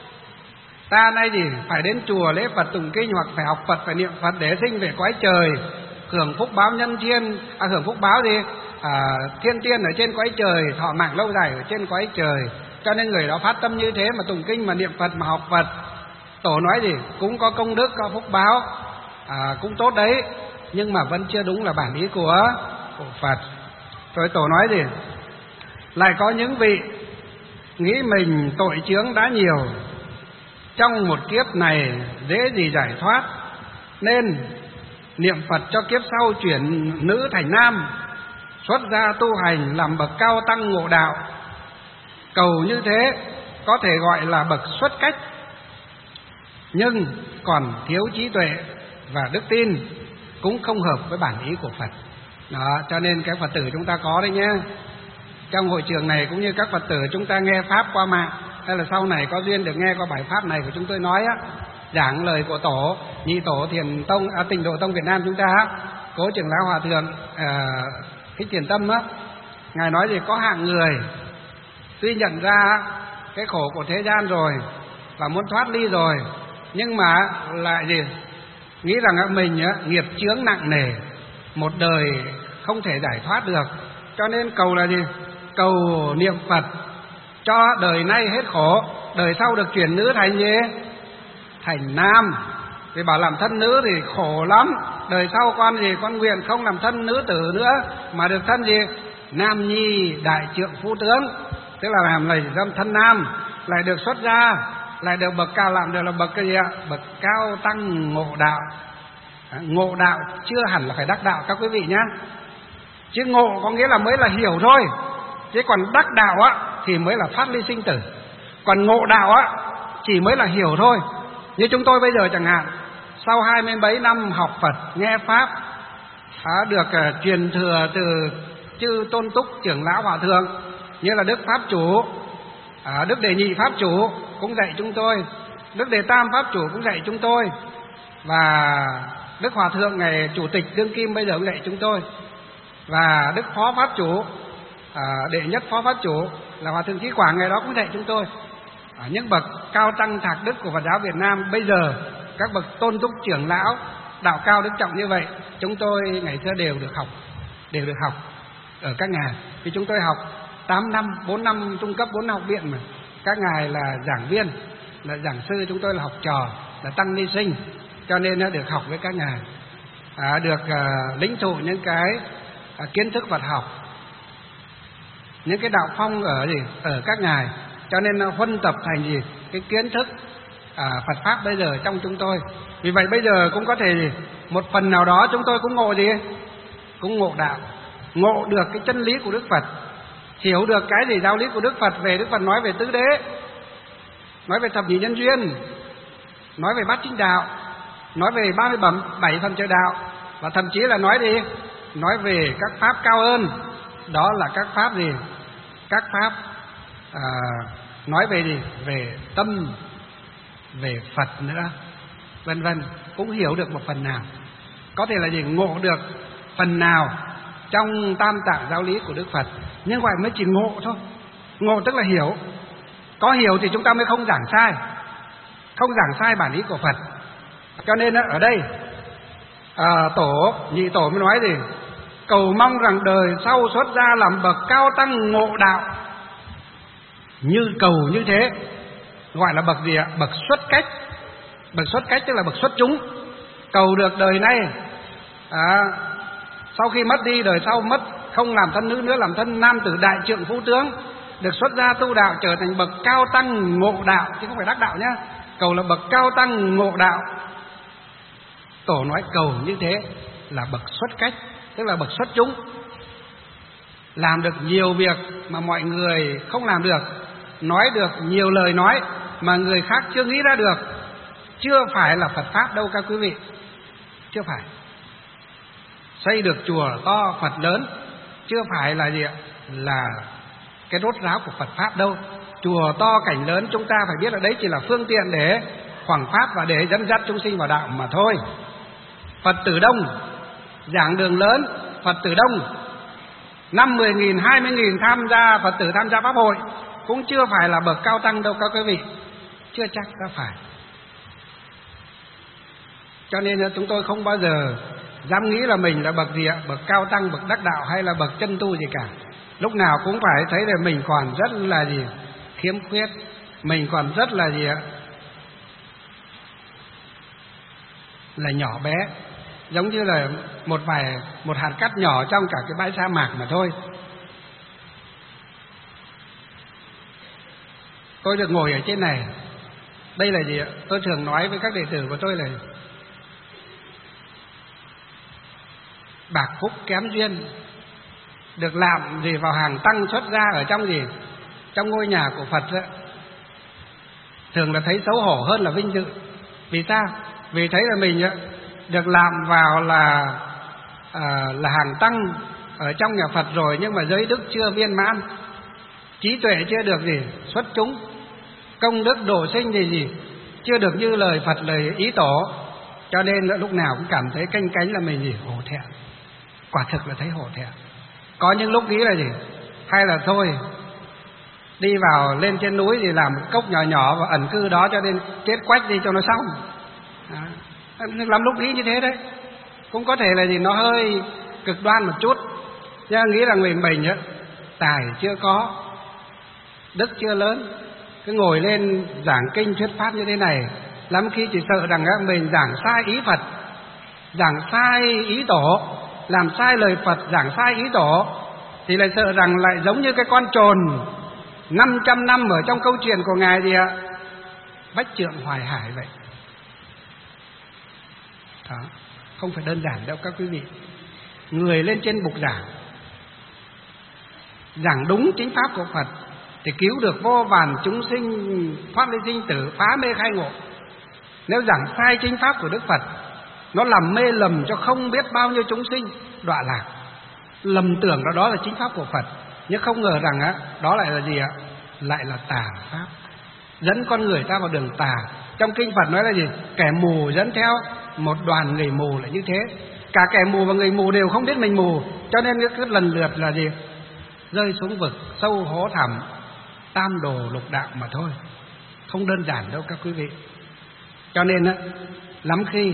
[SPEAKER 1] Ta nay gì phải đến chùa lễ Phật tụng kinh, hoặc phải học Phật, phải niệm Phật để sinh về cõi trời, hưởng phúc báo nhân thiên, hưởng phúc báo gì? Thiên tiên ở trên cõi trời, thọ mạng lâu dài ở trên cõi trời. Cho nên người đó phát tâm như thế mà tụng kinh, mà niệm Phật, mà học Phật. Tổ nói gì? Cũng có công đức, có phúc báo, cũng tốt đấy, nhưng mà vẫn chưa đúng là bản ý của Phật. Rồi Tổ nói gì? Lại có những vị nghĩ mình tội chướng đã nhiều, trong một kiếp này dễ gì giải thoát, nên niệm Phật cho kiếp sau chuyển nữ thành nam, xuất gia tu hành làm bậc cao tăng ngộ đạo. Cầu như thế có thể gọi là bậc xuất cách, nhưng còn thiếu trí tuệ và đức tin, cũng không hợp với bản ý của Phật. Đó, cho nên các Phật tử chúng ta có đấy nhé. Trong hội trường này cũng như các Phật tử chúng ta nghe Pháp qua mạng, hay là sau này có duyên được nghe qua bài Pháp này của chúng tôi nói á, giảng lời của Tổ, Nhị Tổ Thiền Tông, Tịnh Độ Tông Việt Nam chúng ta á, Cố Trưởng Lão Hòa Thượng Thích Thiền Tâm á, Ngài nói gì? Có hạng người tuy nhận ra cái khổ của thế gian rồi và muốn thoát ly rồi, nhưng mà lại gì? Nghĩ rằng mình nghiệp chướng nặng nề, một đời không thể giải thoát được, cho nên cầu là gì? Cầu niệm Phật cho đời nay hết khổ, đời sau được chuyển nữ thành gì? Thành nam. Vì bảo làm thân nữ thì khổ lắm, đời sau con gì? Con nguyện không làm thân nữ tử nữa, mà được thân gì? Nam nhi đại trượng phu tướng, tức là làm này thân nam, lại được xuất gia, lại được bậc cao, làm được là bậc cái gì ạ? Bậc cao tăng ngộ đạo. Ngộ đạo chưa hẳn là phải đắc đạo các quý vị nhé. Chứ ngộ có nghĩa là mới là hiểu thôi, chứ còn đắc đạo á thì mới là thoát ly sinh tử. Còn ngộ đạo á chỉ mới là hiểu thôi. Như chúng tôi bây giờ chẳng hạn, sau 20 mấy năm học Phật, nghe Pháp, được truyền thừa từ chư tôn túc trưởng lão hòa thượng, như là Đức Pháp Chủ, Đức Đề Nhị Pháp Chủ cũng dạy chúng tôi, Đức Đề Tam Pháp Chủ cũng dạy chúng tôi, và Đức Hòa Thượng ngày Chủ tịch Đương Kim bây giờ cũng dạy chúng tôi, và Đức Phó Pháp Chủ, đệ nhất Phó Pháp Chủ là Hòa Thượng Chí Quảng ngày đó cũng dạy chúng tôi. Những bậc cao tăng thạc đức của Phật giáo Việt Nam bây giờ, các bậc tôn túc trưởng lão đạo cao đức trọng như vậy, chúng tôi ngày xưa đều được học ở các ngài. Vì chúng tôi học 8 năm, 4 năm trung cấp, 4 năm học viện mà. Các ngài là giảng viên, là giảng sư, chúng tôi là học trò, là tăng ni sinh, cho nên nó được học với các ngài, được lĩnh thụ những cái kiến thức Phật học, những cái đạo phong ở các ngài, cho nên nó huân tập thành cái kiến thức Phật pháp bây giờ trong chúng tôi. Vì vậy bây giờ cũng có thể một phần nào đó chúng tôi cũng cũng ngộ đạo, ngộ được cái chân lý của Đức Phật, hiểu được cái giáo lý của Đức Phật. Về Đức Phật nói về tứ đế, nói về thập nhị nhân duyên, nói về bát chánh đạo, nói về 37 phần trời đạo, và thậm chí là nói về các pháp cao hơn, đó là các pháp các pháp nói về về tâm, về Phật nữa, vân vân, cũng hiểu được một phần nào, có thể là ngộ được phần nào trong tam tạng giáo lý của Đức Phật. Nhưng vậy mới chỉ ngộ thôi. Ngộ tức là hiểu. Có hiểu thì chúng ta mới không giảng sai bản ý của Phật. Cho nên ở đây nhị tổ mới nói cầu mong rằng đời sau xuất ra làm bậc cao tăng ngộ đạo. Như cầu như thế gọi là bậc gì ạ? Bậc xuất cách. Bậc xuất cách tức là bậc xuất chúng. Cầu được đời này, sau khi mất đi, đời sau mất, không làm thân nữ nữa, làm thân nam tử đại trượng phú tướng, được xuất gia tu đạo, trở thành bậc cao tăng ngộ đạo, chứ không phải đắc đạo nhá. Cầu là bậc cao tăng ngộ đạo. Tổ nói cầu như thế là bậc xuất cách, tức là bậc xuất chúng, làm được nhiều việc mà mọi người không làm được, nói được nhiều lời nói mà người khác chưa nghĩ ra được. Chưa phải là Phật pháp đâu các quý vị, chưa phải. Xây được chùa to Phật lớn chưa phải là là cái rốt ráo của Phật pháp đâu. Chùa to cảnh lớn chúng ta phải biết là đấy chỉ là phương tiện để hoằng pháp và để dẫn dắt chúng sinh vào đạo mà thôi. Phật tử đông, giảng đường lớn, Phật tử đông, 50.000, 20.000 tham gia, Phật tử tham gia pháp hội, cũng chưa phải là bậc cao tăng đâu các quý vị, chưa chắc đã phải. Cho nên chúng tôi không bao giờ dám nghĩ là mình là bậc gì ạ, bậc cao tăng, bậc đắc đạo hay là bậc chân tu gì cả. Lúc nào cũng phải thấy là mình còn rất là khiếm khuyết, mình còn rất là là nhỏ bé, giống như là một hạt cát nhỏ trong cả cái bãi sa mạc mà thôi. Tôi được ngồi ở trên này, đây là gì ạ? Tôi thường nói với các đệ tử của tôi là bạc phúc kém duyên, được làm vào hàng tăng xuất gia ở trong ngôi nhà của Phật đó, thường là thấy xấu hổ hơn là vinh dự. Vì sao? Vì thấy là mình được làm vào là hàng tăng ở trong nhà Phật rồi, nhưng mà giới đức chưa viên mãn, trí tuệ chưa được xuất chúng, công đức độ sinh chưa được như lời Phật, lời ý tổ. Cho nên lúc nào cũng cảm thấy canh cánh là mình hổ thẹn. Quả thực là thấy hổ thẹn. Có những lúc nghĩ là hay là thôi đi vào lên trên núi làm một cốc nhỏ nhỏ và ẩn cư đó, cho nên chết quách đi cho nó xong. Lắm lúc nghĩ như thế đấy. Cũng có thể là nó hơi cực đoan một chút, nhưng nghĩ là mình tài chưa có, đức chưa lớn, cứ ngồi lên giảng kinh thuyết pháp như thế này, lắm khi chỉ sợ rằng mình giảng sai ý Phật, giảng sai ý tổ, làm sai lời Phật, giảng sai ý tổ, thì lại sợ rằng lại giống như cái con trồn 500 năm ở trong câu chuyện của ngài Bách Trượng Hoài Hải vậy. Đó, không phải đơn giản đâu các quý vị. Người lên trên bục giảng đúng chính pháp của Phật thì cứu được vô vàn chúng sinh thoát ly sinh tử, phá mê khai ngộ. Nếu giảng sai chính pháp của Đức Phật, nó làm mê lầm cho không biết bao nhiêu chúng sinh, đọa lạc, lầm tưởng đó là chính pháp của Phật, nhưng không ngờ rằng đó lại là gì ạ? Lại là tà pháp, dẫn con người ta vào đường tà. Trong kinh Phật nói là gì? Kẻ mù dẫn theo một đoàn người mù là như thế. Cả kẻ mù và người mù đều không biết mình mù, cho nên cứ lần lượt là gì? Rơi xuống vực sâu hố thẳm, tam đồ lục đạo mà thôi. Không đơn giản đâu các quý vị. Cho nên lắm khi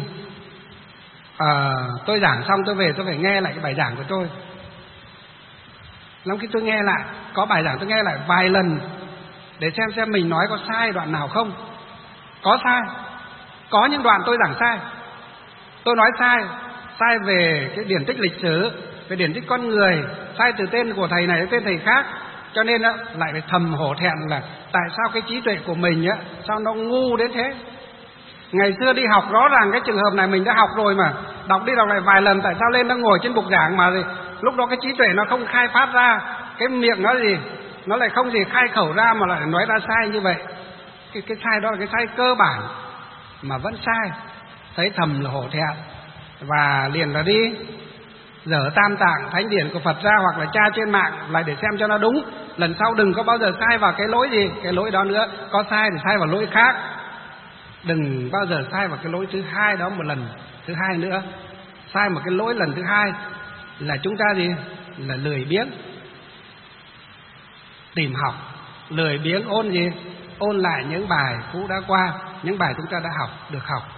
[SPEAKER 1] tôi giảng xong tôi về tôi phải nghe lại cái bài giảng của tôi. Lắm khi tôi nghe lại, có bài giảng tôi nghe lại vài lần để xem mình nói có sai đoạn nào không. Có sai, có những đoạn tôi giảng sai. Tôi nói sai về cái điển tích lịch sử, về điển tích con người, sai từ tên của thầy này đến tên thầy khác. Cho nên lại phải thầm hổ thẹn là tại sao cái trí tuệ của mình sao nó ngu đến thế. Ngày xưa đi học rõ ràng cái trường hợp này mình đã học rồi mà, đọc đi đọc lại vài lần, tại sao lên nó ngồi trên bục giảng mà lúc đó cái trí tuệ nó không khai phát ra, cái miệng nó gì nó lại không gì khai khẩu ra mà lại nói ra sai như vậy. Cái sai đó là cái sai cơ bản mà vẫn sai, thấy thầm là hổ thẹn, và liền là đi dở Tam Tạng Thánh Điển của Phật ra hoặc là tra trên mạng lại để xem cho nó đúng. Lần sau đừng có bao giờ sai vào cái lỗi gì, cái lỗi đó nữa. Có sai thì sai vào lỗi khác, đừng bao giờ sai vào cái lỗi thứ hai đó một lần. Thứ hai nữa, sai một cái lỗi lần thứ hai là chúng ta gì? Là lười biếng tìm học, lười biếng ôn gì? Ôn lại những bài cũ đã qua, những bài chúng ta đã học, được học.